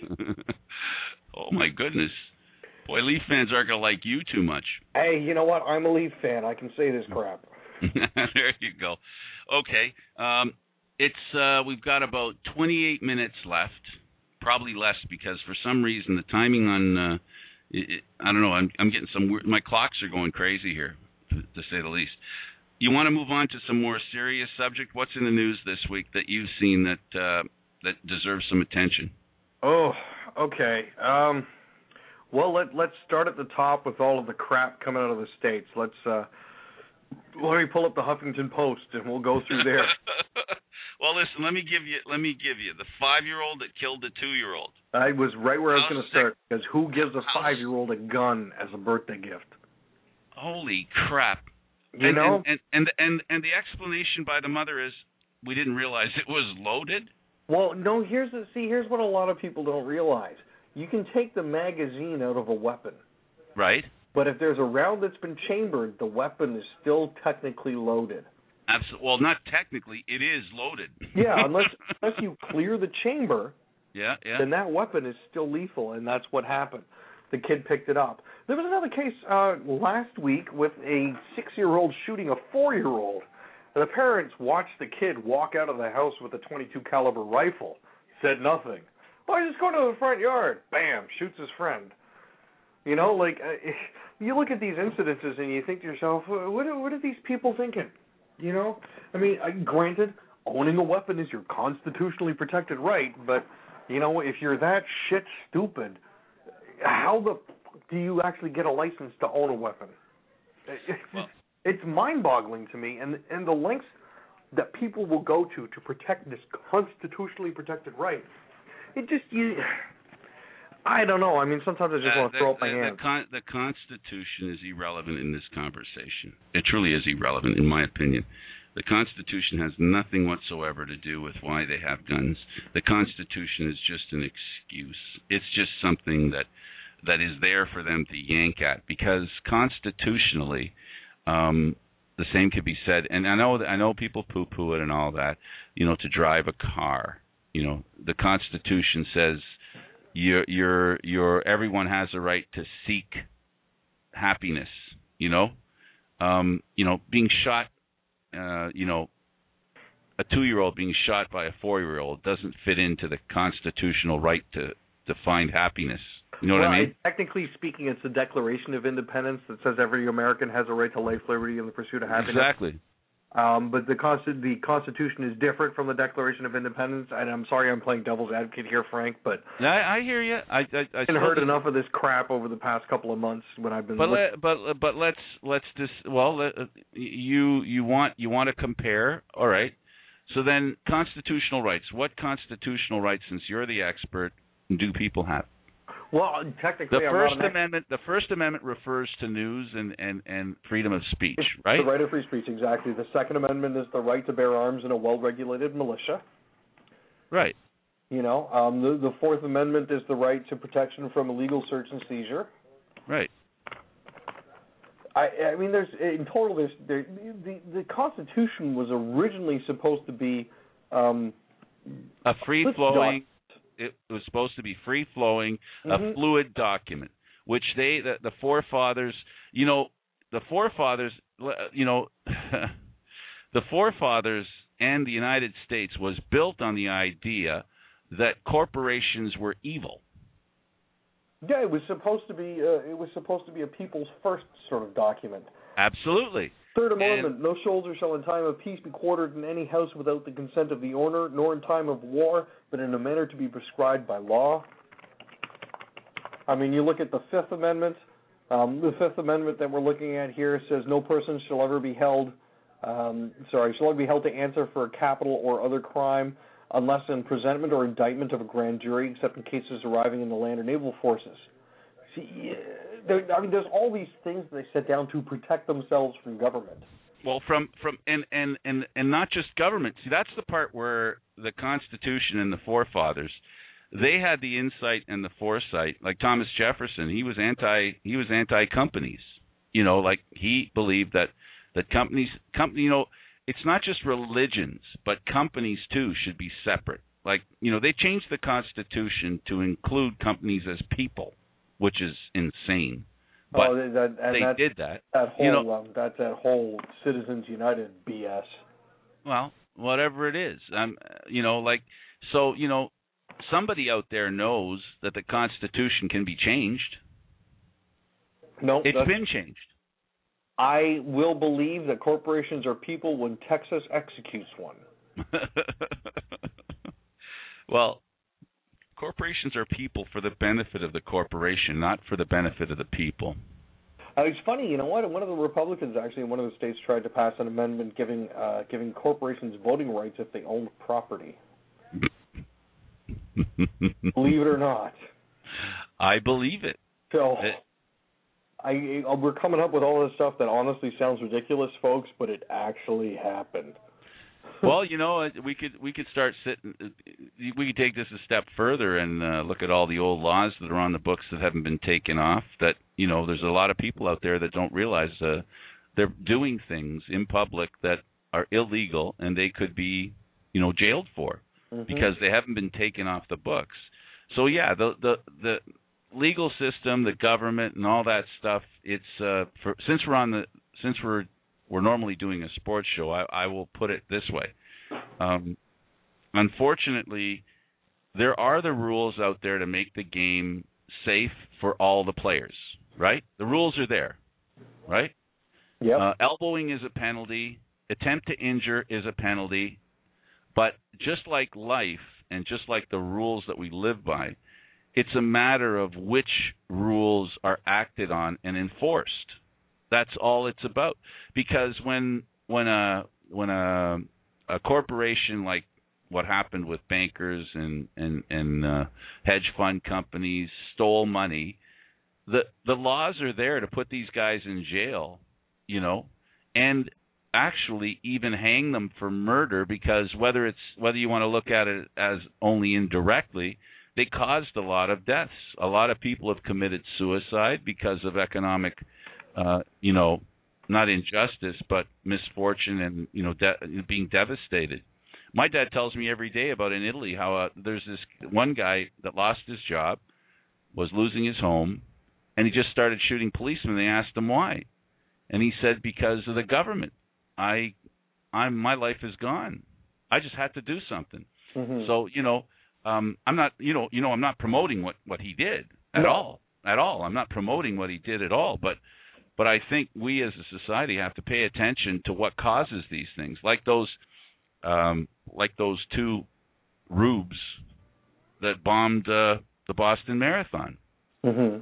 A: Oh, my goodness. Boy, Leaf fans aren't going to like you too much.
D: Hey, you know what? I'm a Leaf fan. I can say this crap.
A: There you go. Okay. Um, it's uh, we've got about twenty-eight minutes left, probably less because for some reason the timing on, uh, it, I don't know, I'm, I'm getting some weird, my clocks are going crazy here, to, to say the least. You want to move on to some more serious subject? What's in the news this week that you've seen that uh, that deserves some attention?
D: Oh, okay. Um, well, let, let's start at the top with all of the crap coming out of the States. Let's uh, let me pull up the Huffington Post, and we'll go through there.
A: Well, listen, let me give you let me give you the five-year-old that killed the two-year-old.
D: I was right where I was
A: How
D: going to
A: sick.
D: start, because who gives a
A: How
D: five-year-old a gun as a birthday gift?
A: Holy crap.
D: You
A: and,
D: know?
A: And, and, and, and the explanation by the mother is, we didn't realize it was loaded.
D: Well, no, here's the, see, here's what a lot of people don't realize. You can take the magazine out of a weapon.
A: Right.
D: But if there's a round that's been chambered, the weapon is still technically loaded.
A: Absolutely. Well, not technically. It is loaded.
D: Yeah, unless unless you clear the chamber,
A: yeah, yeah.
D: then that weapon is still lethal, and that's what happened. The kid picked it up. There was another case uh, last week with a six-year-old shooting a four-year-old. The parents watched the kid walk out of the house with a twenty-two caliber rifle. Said nothing. Oh, he's just going to the front yard. Bam, shoots his friend. You know, like, uh, you look at these incidences and you think to yourself, what are, what are these people thinking? You know? I mean, uh, granted, owning a weapon is your constitutionally protected right, but, you know, if you're that shit stupid, how the fuck do you actually get a license to own a weapon? It's,
A: well,
D: it's mind-boggling to me, and and the lengths that people will go to to protect this constitutionally protected right. It just you, I don't know. I mean, sometimes I just
A: uh,
D: want to
A: the,
D: throw up
A: the,
D: my hands.
A: The, con- the Constitution is irrelevant in this conversation. It truly is irrelevant, in my opinion. The Constitution has nothing whatsoever to do with why they have guns. The Constitution is just an excuse. It's just something that that is there for them to yank at, because constitutionally, um, the same could be said. And I know that, I know people poo-poo it and all that. You know, to drive a car. You know, the Constitution says you're you're you're everyone has a right to seek happiness. You know, um, you know, being shot. Uh, you know, a two-year-old being shot by a four-year-old doesn't fit into the constitutional right to, to find happiness. You know
D: well,
A: what I mean?
D: Technically speaking, it's the Declaration of Independence that says every American has a right to life, liberty, and the pursuit of happiness.
A: Exactly.
D: Um, but the, Consti- the Constitution is different from the Declaration of Independence, and I'm sorry I'm playing devil's advocate here, Frank, but
A: I, I hear you. I, I, I
D: I've heard enough of this crap over the past couple of months when I've been.
A: But
D: looking.
A: let, but but let's let's just well let, you you want you want to compare, all right? So then, constitutional rights. What constitutional rights, since you're the expert, do people have?
D: Well, technically,
A: the
D: I'm
A: First
D: not an
A: Amendment. The First Amendment refers to news and, and, and freedom of speech, right?
D: The right of free speech, exactly. The Second Amendment is the right to bear arms in a well-regulated militia.
A: Right.
D: You know, um, the the Fourth Amendment is the right to protection from illegal search and seizure.
A: Right.
D: I I mean, there's in total, there's there, the the Constitution was originally supposed to be um,
A: a free flowing. It was supposed to be free-flowing,
D: mm-hmm.
A: a fluid document, which they, the, the forefathers, you know, the forefathers, you know, the forefathers and the United States was built on the idea that corporations were evil.
D: Yeah, it was supposed to be. Uh, it was supposed to be a people's first sort of document.
A: Absolutely.
D: Third Amendment,
A: and,
D: no soldier shall in time of peace be quartered in any house without the consent of the owner, nor in time of war, but in a manner to be prescribed by law. I mean, you look at the Fifth Amendment. Um, the Fifth Amendment that we're looking at here says no person shall ever be held, um, sorry, shall ever be held to answer for a capital or other crime unless in presentment or indictment of a grand jury, except in cases arriving in the land or naval forces. See, there, I mean, there's all these things that they set down to protect themselves from government.
A: Well, from from and and and and not just government. See, that's the part where the Constitution and the forefathers, they had the insight and the foresight. Like Thomas Jefferson, he was anti he was anti companies. You know, like he believed that that companies company you know, it's not just religions, but companies too should be separate. Like, you know, they changed the Constitution to include companies as people, which is insane. But
D: oh, that, and
A: they
D: that's,
A: did that.
D: That whole
A: you know,
D: um, that's that whole Citizens United B S.
A: Well, whatever it is, um, you know, like so, you know, somebody out there knows that the Constitution can be changed.
D: No,
A: it's been changed.
D: I will believe that corporations are people when Texas executes one.
A: Well, corporations are people for the benefit of the corporation, not for the benefit of the people.
D: Uh, it's funny, you know what? One of the Republicans actually in one of the states tried to pass an amendment giving uh, giving corporations voting rights if they owned property. Believe it or not.
A: I believe it.
D: So,
A: it.
D: I, I we're coming up with all this stuff that honestly sounds ridiculous, folks, but it actually happened.
A: Well, you know, we could we could start sitting. We could take this a step further and uh, look at all the old laws that are on the books that haven't been taken off. That, you know, there's a lot of people out there that don't realize uh, they're doing things in public that are illegal and they could be, you know, jailed for mm-hmm. because they haven't been taken off the books. So yeah, the the the legal system, the government, and all that stuff. It's uh, for, since we're on the since we're We're normally doing a sports show. I, I will put it this way. Um, unfortunately, there are the rules out there to make the game safe for all the players, right? The rules are there, right?
D: Yep.
A: Uh, elbowing is a penalty. Attempt to injure is a penalty. But just like life and just like the rules that we live by, it's a matter of which rules are acted on and enforced. That's all it's about. Because when when a when a a corporation like what happened with bankers and and and uh, hedge fund companies stole money, the the laws are there to put these guys in jail, you know, and actually even hang them for murder, because whether it's whether you want to look at it as only indirectly, they caused a lot of deaths. A lot of people have committed suicide because of economic Uh, you know, not injustice, but misfortune and, you know, de- being devastated. My dad tells me every day about in Italy how uh, there's this one guy that lost his job, was losing his home, and he just started shooting policemen. They asked him why. And he said, because of the government. I, I'm, my life is gone. I just had to do something.
D: Mm-hmm.
A: So, you know, um, I'm not, you know, you know, I'm not promoting what, what he did at
D: no.
A: all, at all. I'm not promoting what he did at all, but But I think we as a society have to pay attention to what causes these things, like those, um, like those two rubes that bombed uh, the Boston Marathon.
D: Mm-hmm.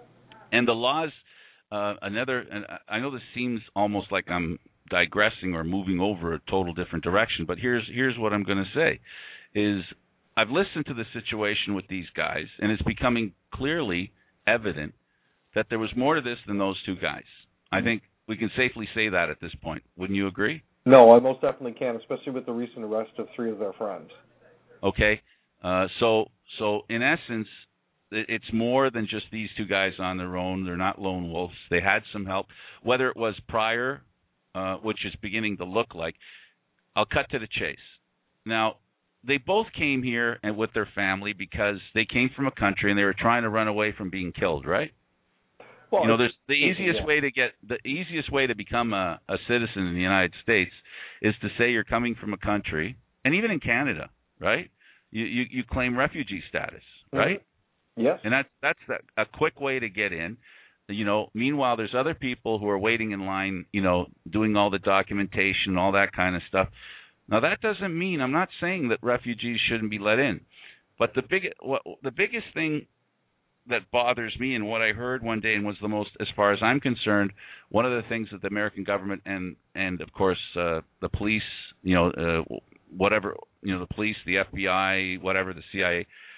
A: And the laws, uh, another. And I know this seems almost like I'm digressing or moving over a total different direction, but here's here's what I'm going to say: is I've listened to the situation with these guys, and it's becoming clearly evident that there was more to this than those two guys. I think we can safely say that at this point. Wouldn't you agree?
D: No, I most definitely can, especially with the recent arrest of three of their friends.
A: Okay. Uh, so, so in essence, it's more than just these two guys on their own. They're not lone wolves. They had some help, whether it was prior, uh, which is beginning to look like. I'll cut to the chase. Now, they both came here and with their family because they came from a country and they were trying to run away from being killed, right?
D: Well,
A: you know, there's the easiest
D: yeah.
A: way to get the easiest way to become a, a citizen in the United States is to say you're coming from a country, and even in Canada, right? You you, you claim refugee status, right?
D: Mm-hmm. Yes.
A: And that's that's a, a quick way to get in. You know, meanwhile, there's other people who are waiting in line, you know, doing all the documentation, all that kind of stuff. Now, that doesn't mean I'm not saying that refugees shouldn't be let in, but the big what, the biggest thing that bothers me and what I heard one day and was the most, as far as I'm concerned, one of the things that the American government and, and of course, uh, the police, you know, uh, whatever, you know, the police, the F B I, whatever, the C I A,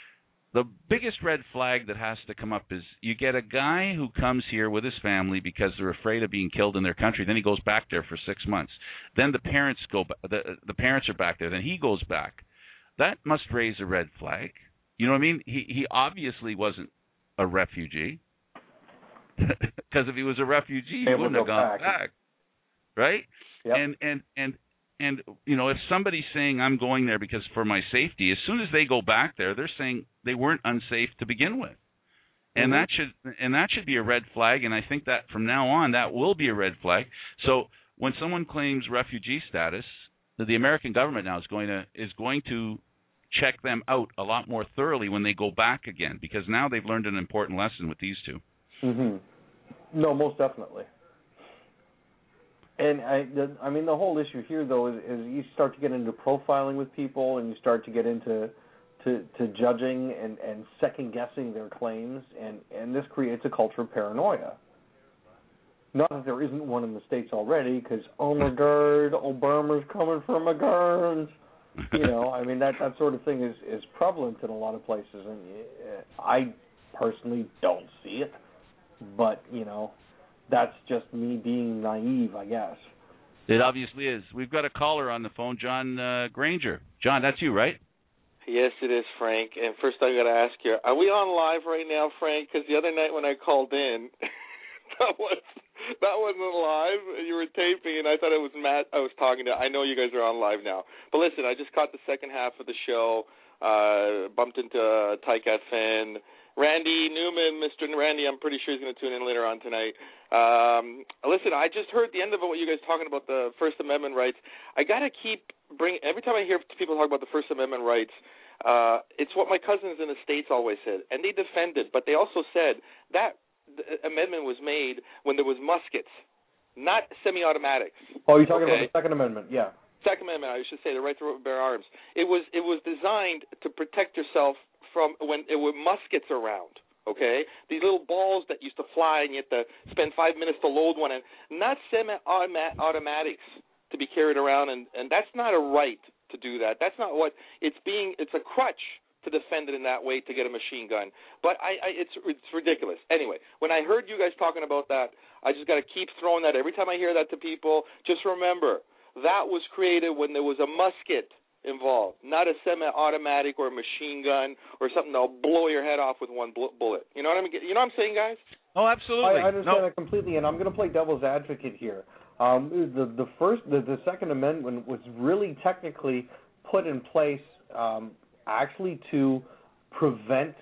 A: the biggest red flag that has to come up is you get a guy who comes here with his family because they're afraid of being killed in their country. Then he goes back there for six months. Then the parents go. The the parents are back there. Then he goes back. That must raise a red flag. You know what I mean? He he obviously wasn't a refugee. Because if he was a refugee, he wouldn't have gone back. back. Right?
D: Yep.
A: And and and And, you know, if somebody's saying I'm going there because for my safety, as soon as they go back there, they're saying they weren't unsafe to begin with. And mm-hmm. that should and that should be a red flag. And I think that from now on, that will be a red flag. So when someone claims refugee status, the American government now is going to is going to check them out a lot more thoroughly when they go back again, because now they've learned an important lesson with these two.
D: Mm-hmm. No, most definitely. And I, the, I mean, the whole issue here, though, is, is you start to get into profiling with people, and you start to get into to, to judging and, and second guessing their claims, and, and this creates a culture of paranoia. Not that there isn't one in the States already, because oh my God, Obama's coming from a gun. You know, I mean, that, that sort of thing is, is prevalent in a lot of places, and I personally don't see it, but, you know, that's just me being naive, I guess.
A: It obviously is. We've got a caller on the phone, John uh, Granger. John, that's you, right?
J: Yes, it is, Frank. And first I got to ask you, are we on live right now, Frank? Because the other night when I called in, that was that wasn't live. You were taping, and I thought it was Matt I was talking to. I know you guys are on live now. But listen, I just caught the second half of the show, uh, bumped into uh, Tycat fan. Randy Newman, Mister Randy, I'm pretty sure he's going to tune in later on tonight. Um, listen, I just heard the end of it, what you guys talking about, the First Amendment rights. I got to keep bring every time I hear people talk about the First Amendment rights, uh, it's what my cousins in the States always said, and they defended, but they also said that the amendment was made when there was muskets, not semi-automatics.
D: Oh, you're talking
J: okay?
D: about the Second Amendment, yeah.
J: Second Amendment, I should say, the right to bear arms. It was it was designed to protect yourself from when there were muskets around, okay? These little balls that used to fly and you had to spend five minutes to load one, and not semi-automatics to be carried around, and, and that's not a right to do that. That's not what it's being. It's a crutch to defend it in that way to get a machine gun. But I, I it's it's ridiculous. Anyway, when I heard you guys talking about that, I just got to keep throwing that. Every time I hear that to people, just remember, that was created when there was a musket involved, not a semi-automatic or a machine gun or something that'll blow your head off with one bullet. You know what I mean? You know what I'm saying, guys?
A: Oh, absolutely.
D: I understand
A: no.
D: that completely, and I'm going to play devil's advocate here. Um, the the first, the, the Second Amendment was really technically put in place um, actually to prevent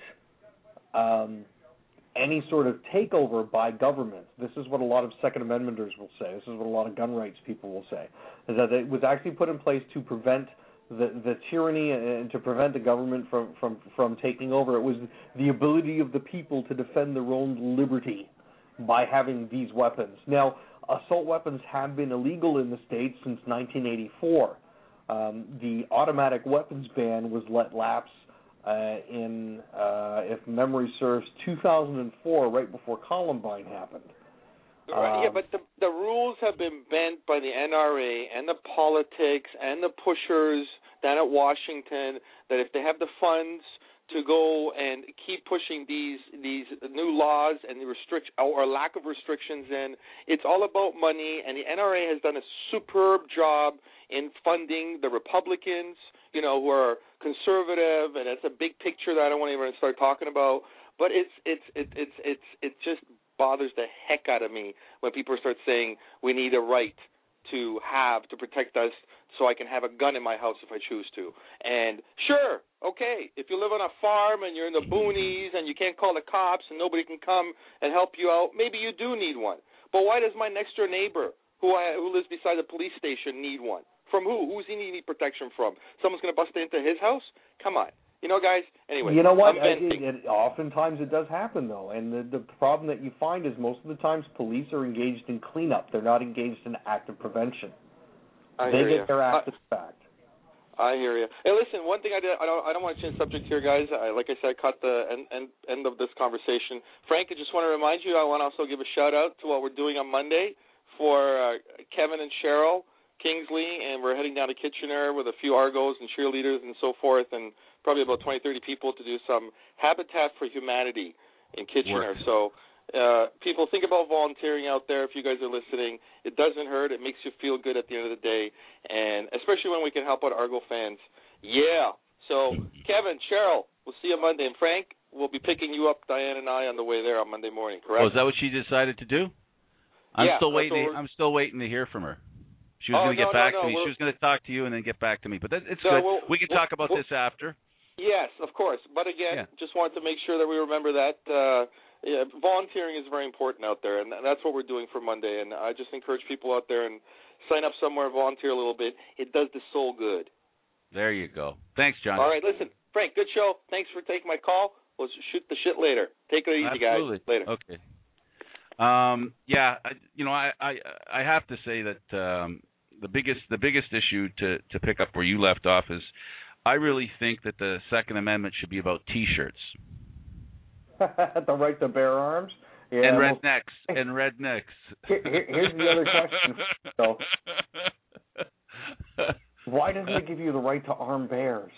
D: um, any sort of takeover by government. This is what a lot of Second Amendmenters will say. This is what a lot of gun rights people will say, is that it was actually put in place to prevent the the tyranny and to prevent the government from, from, from taking over. It was the ability of the people to defend their own liberty by having these weapons. Now, assault weapons have been illegal in the States since nineteen eighty-four. Um, the automatic weapons ban was let lapse uh, in, uh, if memory serves, two thousand four, right before Columbine happened.
J: Right,
D: um,
J: yeah, but the the rules have been bent by the N R A and the politics and the pushers down at Washington, that if they have the funds to go and keep pushing these these new laws and the restrict or lack of restrictions in, it's all about money, and the N R A has done a superb job in funding the Republicans, you know, who are conservative, and it's a big picture that I don't want to even start talking about. But it's it's it's it's it's it just bothers the heck out of me when people start saying we need a right to have to protect us so I can have a gun in my house if I choose to. And sure, okay, if you live on a farm and you're in the boonies and you can't call the cops and nobody can come and help you out, maybe you do need one. But why does my next door neighbor who I, who lives beside the police station need one? From who? Who's he need protection from? Someone's going to bust into his house? Come on. You know, guys, anyway.
D: You know what? It, it, oftentimes it does happen, though. And the, the problem that you find is most of the times police are engaged in cleanup. They're not engaged in active prevention.
J: I
D: they
J: hear
D: get
J: you.
D: their act
J: I,
D: of fact.
J: I hear you. Hey, listen, one thing I, did, I, don't, I don't want to change subject here, guys. I, like I said, I caught the end, end, end of this conversation. Frank, I just want to remind you, I want to also give a shout-out to what we're doing on Monday for uh, Kevin and Cheryl Kingsley, and we're heading down to Kitchener with a few Argos and cheerleaders and so forth, and probably about twenty, thirty people to do some Habitat for Humanity in Kitchener.
A: Work.
J: So uh, people, think about volunteering out there if you guys are listening. It doesn't hurt. It makes you feel good at the end of the day, and especially when we can help out Argo fans. Yeah. So, Kevin, Cheryl, we'll see you Monday. And Frank, we'll be picking you up, Diane and I, on the way there on Monday morning, correct?
A: Oh, is that what she decided to do? I'm
J: yeah,
A: still waiting.
J: To,
A: I'm still waiting to hear from her. She was
J: oh,
A: going to
J: no,
A: get back
J: no, no.
A: to me.
J: We'll,
A: she was going to talk to you and then get back to me. But that, it's
J: so
A: good.
J: We'll,
A: we can
J: we'll,
A: talk about
J: we'll,
A: this after.
J: Yes, of course. But again, yeah. just wanted to make sure that we remember that uh, yeah, volunteering is very important out there, and that's what we're doing for Monday. And I just encourage people out there and sign up somewhere and volunteer a little bit. It does the soul good. There
A: you go. Thanks, John.
J: All right, listen, Frank, good show. Thanks for taking my call. We'll shoot the shit later. Take it easy,
A: Absolutely.
J: guys. Later.
A: Okay. Um, yeah, I, you know, I, I I have to say that um, the biggest the biggest issue to, to pick up where you left off is I really think that the Second Amendment should be about T-shirts.
D: The right to bear arms? Yeah,
A: and
D: well,
A: rednecks. And rednecks.
D: Here, here's the other question. So, why doesn't it give you the right to arm bears?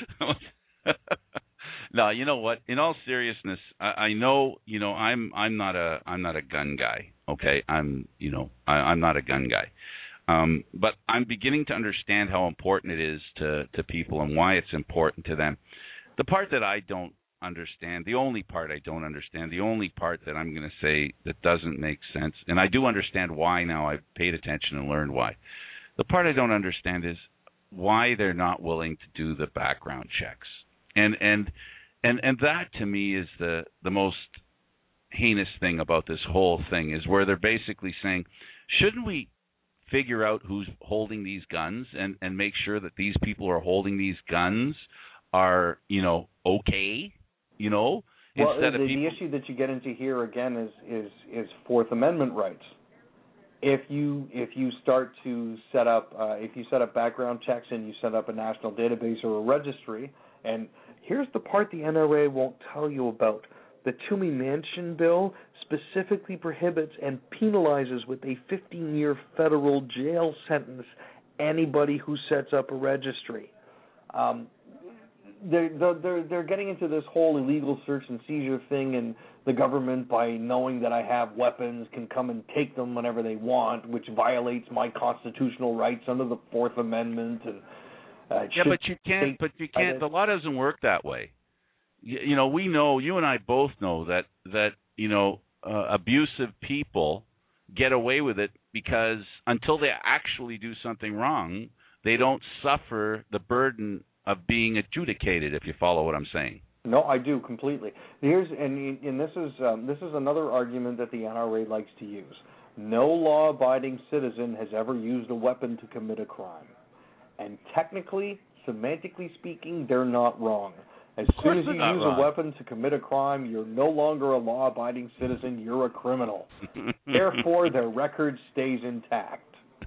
A: No, you know what? In all seriousness, I, I know, you know, I'm I'm not a I'm not a gun guy. Okay, I'm you know I, I'm not a gun guy, um, but I'm beginning to understand how important it is to to people and why it's important to them. The part that I don't understand, the only part I don't understand, the only part that I'm going to say that doesn't make sense, and I do understand why now. I've paid attention and learned why. The part I don't understand is why they're not willing to do the background checks, and and. And and that to me is the, the most heinous thing about this whole thing is where they're basically saying, shouldn't we figure out who's holding these guns and, and make sure that these people who are holding these guns are, you know, okay, you know?
D: Well,
A: Instead
D: the,
A: of people...
D: the issue that you get into here again is, is, is Fourth Amendment rights. If you if you start to set up uh, if you set up background checks and you set up a national database or a registry, and here's the part the N R A won't tell you about. The Toomey Manchin bill specifically prohibits and penalizes with a fifteen-year federal jail sentence anybody who sets up a registry. Um, they're, they're, they're getting into this whole illegal search and seizure thing, and the government, by knowing that I have weapons, can come and take them whenever they want, which violates my constitutional rights under the Fourth Amendment. And Uh,
A: yeah, but you can't. But you can't. The law doesn't work that way. You, you know, we know. You and I both know that that you know uh, abusive people get away with it because until they actually do something wrong, they don't suffer the burden of being adjudicated. If you follow what I'm saying.
D: No, I do completely. Here's and and this is um, this is another argument that the N R A likes to use. No law-abiding citizen has ever used a weapon to commit a crime. And technically, semantically speaking, they're not wrong. As soon as you use
A: wrong.
D: a weapon to commit a crime, you're no longer a law-abiding citizen, you're a criminal. Therefore, their record stays intact.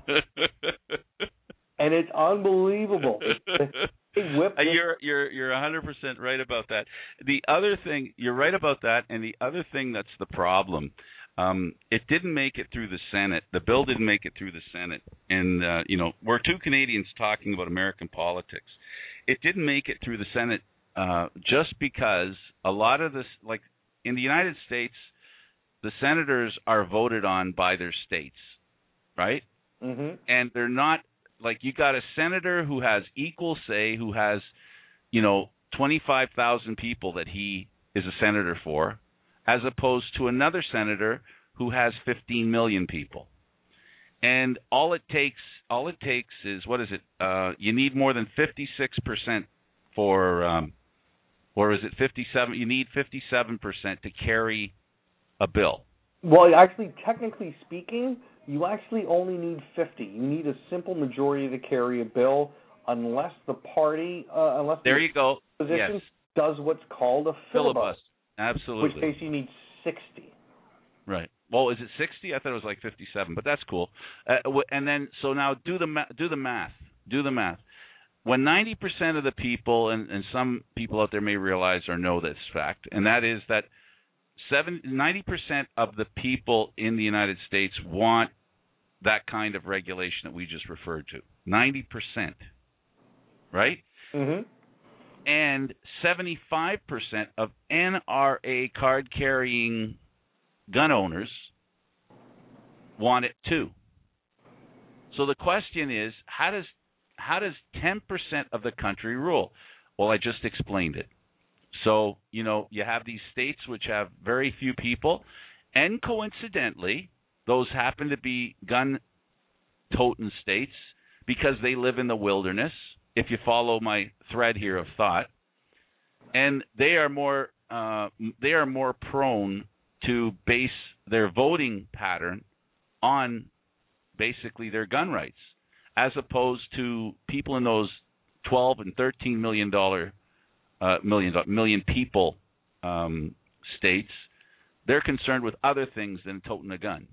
D: And it's unbelievable. They whip this.
A: You're you're you're one hundred percent right about that. The other thing, you're right about that, and the other thing that's the problem, Um, it didn't make it through the Senate. The bill didn't make it through the Senate. And, uh, you know, we're two Canadians talking about American politics. It didn't make it through the Senate uh, just because a lot of this, like in the United States, the senators are voted on by their states, right?
D: Mm-hmm.
A: And they're not, like you got a senator who has equal say, who has, you know, twenty-five thousand people that he is a senator for, as opposed to another senator who has fifteen million people. And all it takes all it takes is, what is it? Uh, you need more than fifty-six percent for, um, or is it fifty-seven? You need fifty-seven percent to carry a bill.
D: Well, actually, technically speaking, you actually only need fifty. You need a simple majority to carry a bill, unless the party, uh, unless
A: there
D: the
A: you go.
D: opposition
A: Yes.
D: does what's called a filibuster.
A: Filibuster. Absolutely.
D: In which case you need sixty.
A: Right. Well, is it sixty? I thought it was like fifty-seven, but that's cool. Uh, and then, so now do the ma- do the math. Do the math. When ninety percent of the people, and, and some people out there may realize or know this fact, and that is that seven, ninety percent of the people in the United States want that kind of regulation that we just referred to. ninety percent, right?
D: Mm-hmm.
A: And seventy-five percent of N R A card-carrying gun owners want it too. So the question is, how does how does ten percent of the country rule? Well, I just explained it. So, you know, you have these states which have very few people, and coincidentally, those happen to be gun-toting states because they live in the wilderness, if you follow my thread here of thought. And they are more uh, they are more prone to base their voting pattern on basically their gun rights, as opposed to people in those twelve and thirteen million dollar uh, million million people um, states. They're concerned with other things than toting a gun,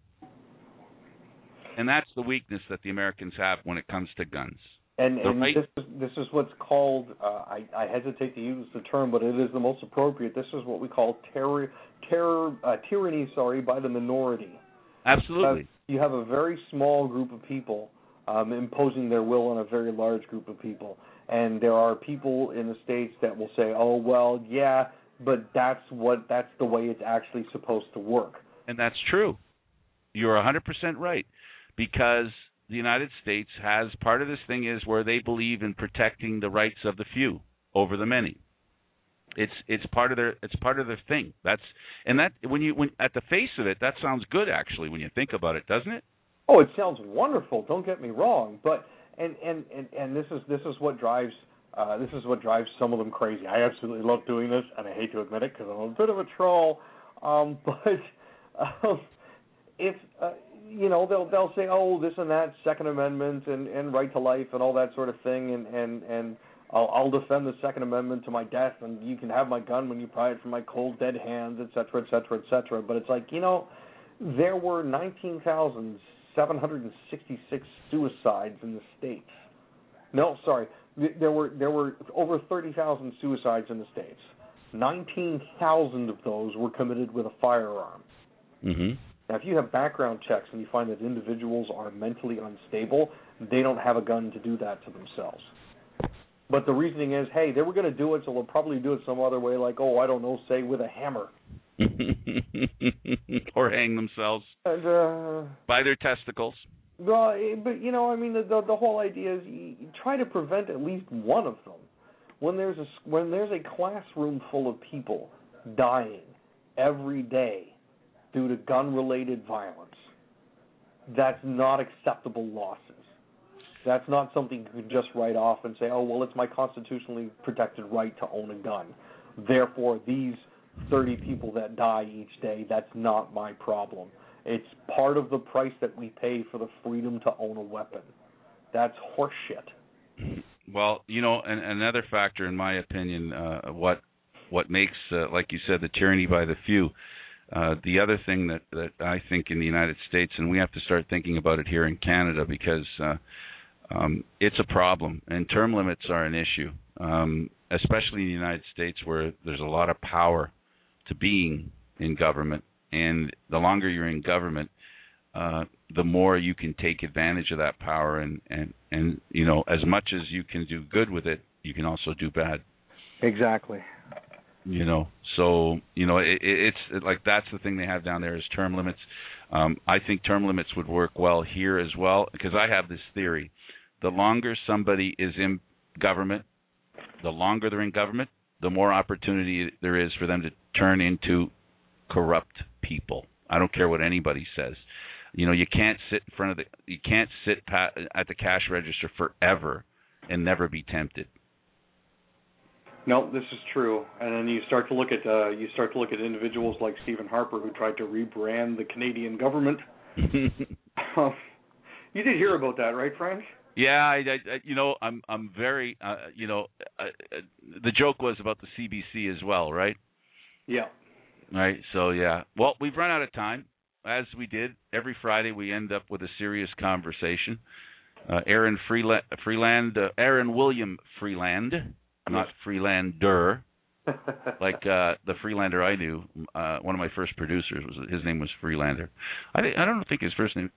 A: and that's the weakness that the Americans have when it comes to guns.
D: And, and
A: right?
D: this is this is what's called. Uh, I, I hesitate to use the term, but it is the most appropriate. This is what we call terror, terror, uh, tyranny. Sorry, by the minority.
A: Absolutely.
D: Uh, you have a very small group of people um, imposing their will on a very large group of people. And there are people in the States that will say, oh, well, yeah, but that's what that's the way it's actually supposed to work.
A: And that's true. You're one hundred percent right. Because the United States has part of this thing is where they believe in protecting the rights of the few over the many. It's it's part of their it's part of their thing. That's and that when you when at the face of it, that sounds good actually when you think about it, doesn't it?
D: Oh, it sounds wonderful. Don't get me wrong, but and and, and, and this is this is what drives uh, this is what drives some of them crazy. I absolutely love doing this, and I hate to admit it because I'm a bit of a troll. Um, but um, if uh, you know, they'll they'll say, oh, this and that, Second Amendment and, and right to life and all that sort of thing, and and and I'll, I'll defend the Second Amendment to my death, and you can have my gun when you pry it from my cold, dead hands, et cetera, et cetera, et cetera. But it's like, you know, there were nineteen thousand seven hundred sixty-six suicides in the States. No, sorry, there were there were over thirty thousand suicides in the States. nineteen thousand of those were committed with a firearm.
A: Mm-hmm.
D: Now, if you have background checks and you find that individuals are mentally unstable, they don't have a gun to do that to themselves. But the reasoning is, hey, they were going to do it, so they'll probably do it some other way, like, oh, I don't know, say with a hammer.
A: Or hang themselves.
D: And, uh,
A: by their testicles.
D: Well, but, you know, I mean, the, the, the whole idea is you, you try to prevent at least one of them. When there's a, when there's a classroom full of people dying every day due to gun-related violence, that's not acceptable losses. That's not something you can just write off and say, oh, well, it's my constitutionally protected right to own a gun. Therefore, these thirty people that die each day, that's not my problem. It's part of the price that we pay for the freedom to own a weapon. That's horseshit.
A: Well, you know, and another factor, in my opinion, uh, what what makes, uh, like you said, the tyranny by the few. Uh, the other thing that, that I think in the United States, and we have to start thinking about it here in Canada, because uh, um, it's a problem, and term limits are an issue, um, especially in the United States where there's a lot of power to being in government, and the longer you're in government, uh, the more you can take advantage of that power, and, and, and you know, as much as you can do good with it, you can also do bad.
D: Exactly.
A: You know, so, you know, it, it's it, like that's the thing they have down there is term limits. Um, I think term limits would work well here as well, because I have this theory. The longer somebody is in government, the longer they're in government, the more opportunity there is for them to turn into corrupt people. I don't care what anybody says. You know, you can't sit in front of the, you can't sit pat, at the cash register forever and never be tempted.
D: No, this is true. And then you start to look at uh, you start to look at individuals like Stephen Harper, who tried to rebrand the Canadian government. um, you did hear about that, right, Frank?
A: Yeah, I, I you know, I'm I'm very, uh, you know, uh, uh, the joke was about the C B C as well, right?
D: Yeah.
A: Right. So yeah. Well, we've run out of time. As we did every Friday, we end up with a serious conversation. Uh, Aaron Freeland, Freeland, uh, Aaron William Freeland. Not Freelander, like uh, the Freelander I knew. Uh, one of my first producers was his name was Freelander. I I don't think his first name.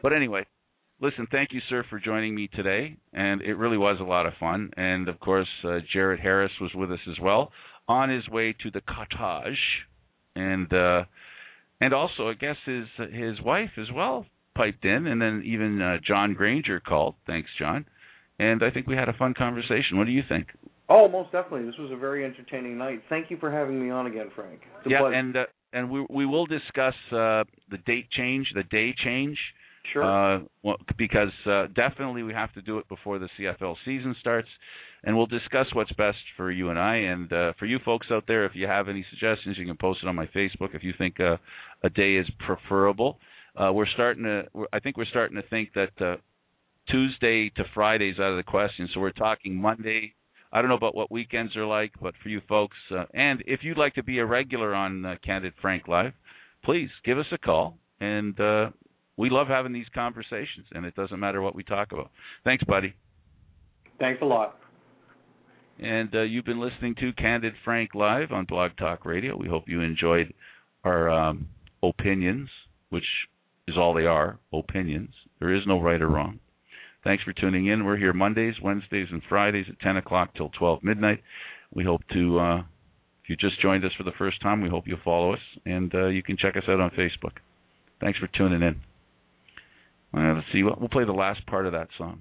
A: But anyway, listen, thank you, sir, for joining me today, and it really was a lot of fun. And, of course, uh, Jared Harris was with us as well, on his way to the cottage, and uh, and also, I guess, his his wife as well piped in, and then even uh, John Granger called. Thanks, John. And I think we had a fun conversation. What do you think?
D: Oh, most definitely. This was a very entertaining night. Thank you for having me on again, Frank. It's a
A: yeah,
D: pleasure.
A: and uh, and we we will discuss uh, the date change, the day change.
D: Sure.
A: Uh, well, because uh, definitely we have to do it before the C F L season starts, and we'll discuss what's best for you and I. And uh, for you folks out there, if you have any suggestions, you can post it on my Facebook. If you think uh, a day is preferable, uh, we're starting to. I think we're starting to think that uh, Tuesday to Friday is out of the question. So we're talking Monday. I don't know about what weekends are like, but for you folks, uh, and if you'd like to be a regular on uh, Candid Frank Live, please give us a call. And uh, we love having these conversations, and it doesn't matter what we talk about. Thanks, buddy.
D: Thanks a lot.
A: And uh, you've been listening to Candid Frank Live on Blog Talk Radio. We hope you enjoyed our um, opinions, which is all they are, opinions. There is no right or wrong. Thanks for tuning in. We're here Mondays, Wednesdays, and Fridays at ten o'clock till twelve midnight. We hope to, uh, if you just joined us for the first time, we hope you'll follow us, and uh, you can check us out on Facebook. Thanks for tuning in. Well, let's see. We'll play the last part of that song.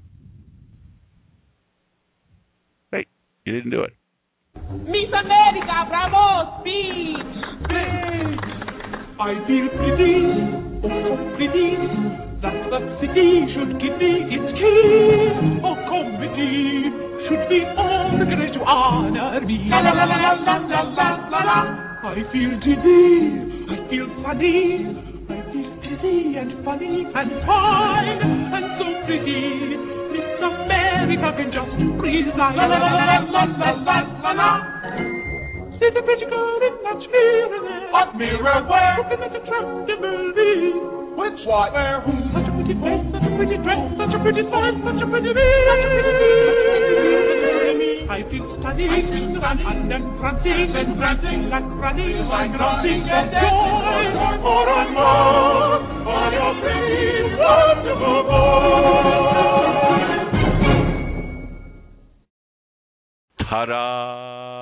A: Hey, you didn't do it.
G: Miss America, bravo, speech! Great! I feel pretty, oh so pretty, that the city should give me its key. Oh, committee should be organized to honor me. La la la la la la la la la. I feel dizzy, I feel funny, I feel dizzy and funny and fine and so pretty. Miss America can just breathe like la la la la la la la la la. See the pretty girl in that mirror there. What mirror where? Looking at the attractive me. Which what? Where? Who? Such a pretty face, such a pretty dress, such a pretty sight, such a pretty me. I feel stunning, I feel stunning, and then prancing, and prancing, like running, like running, and joy, more and more, for your pretty, wonderful boy.
A: Ta-da!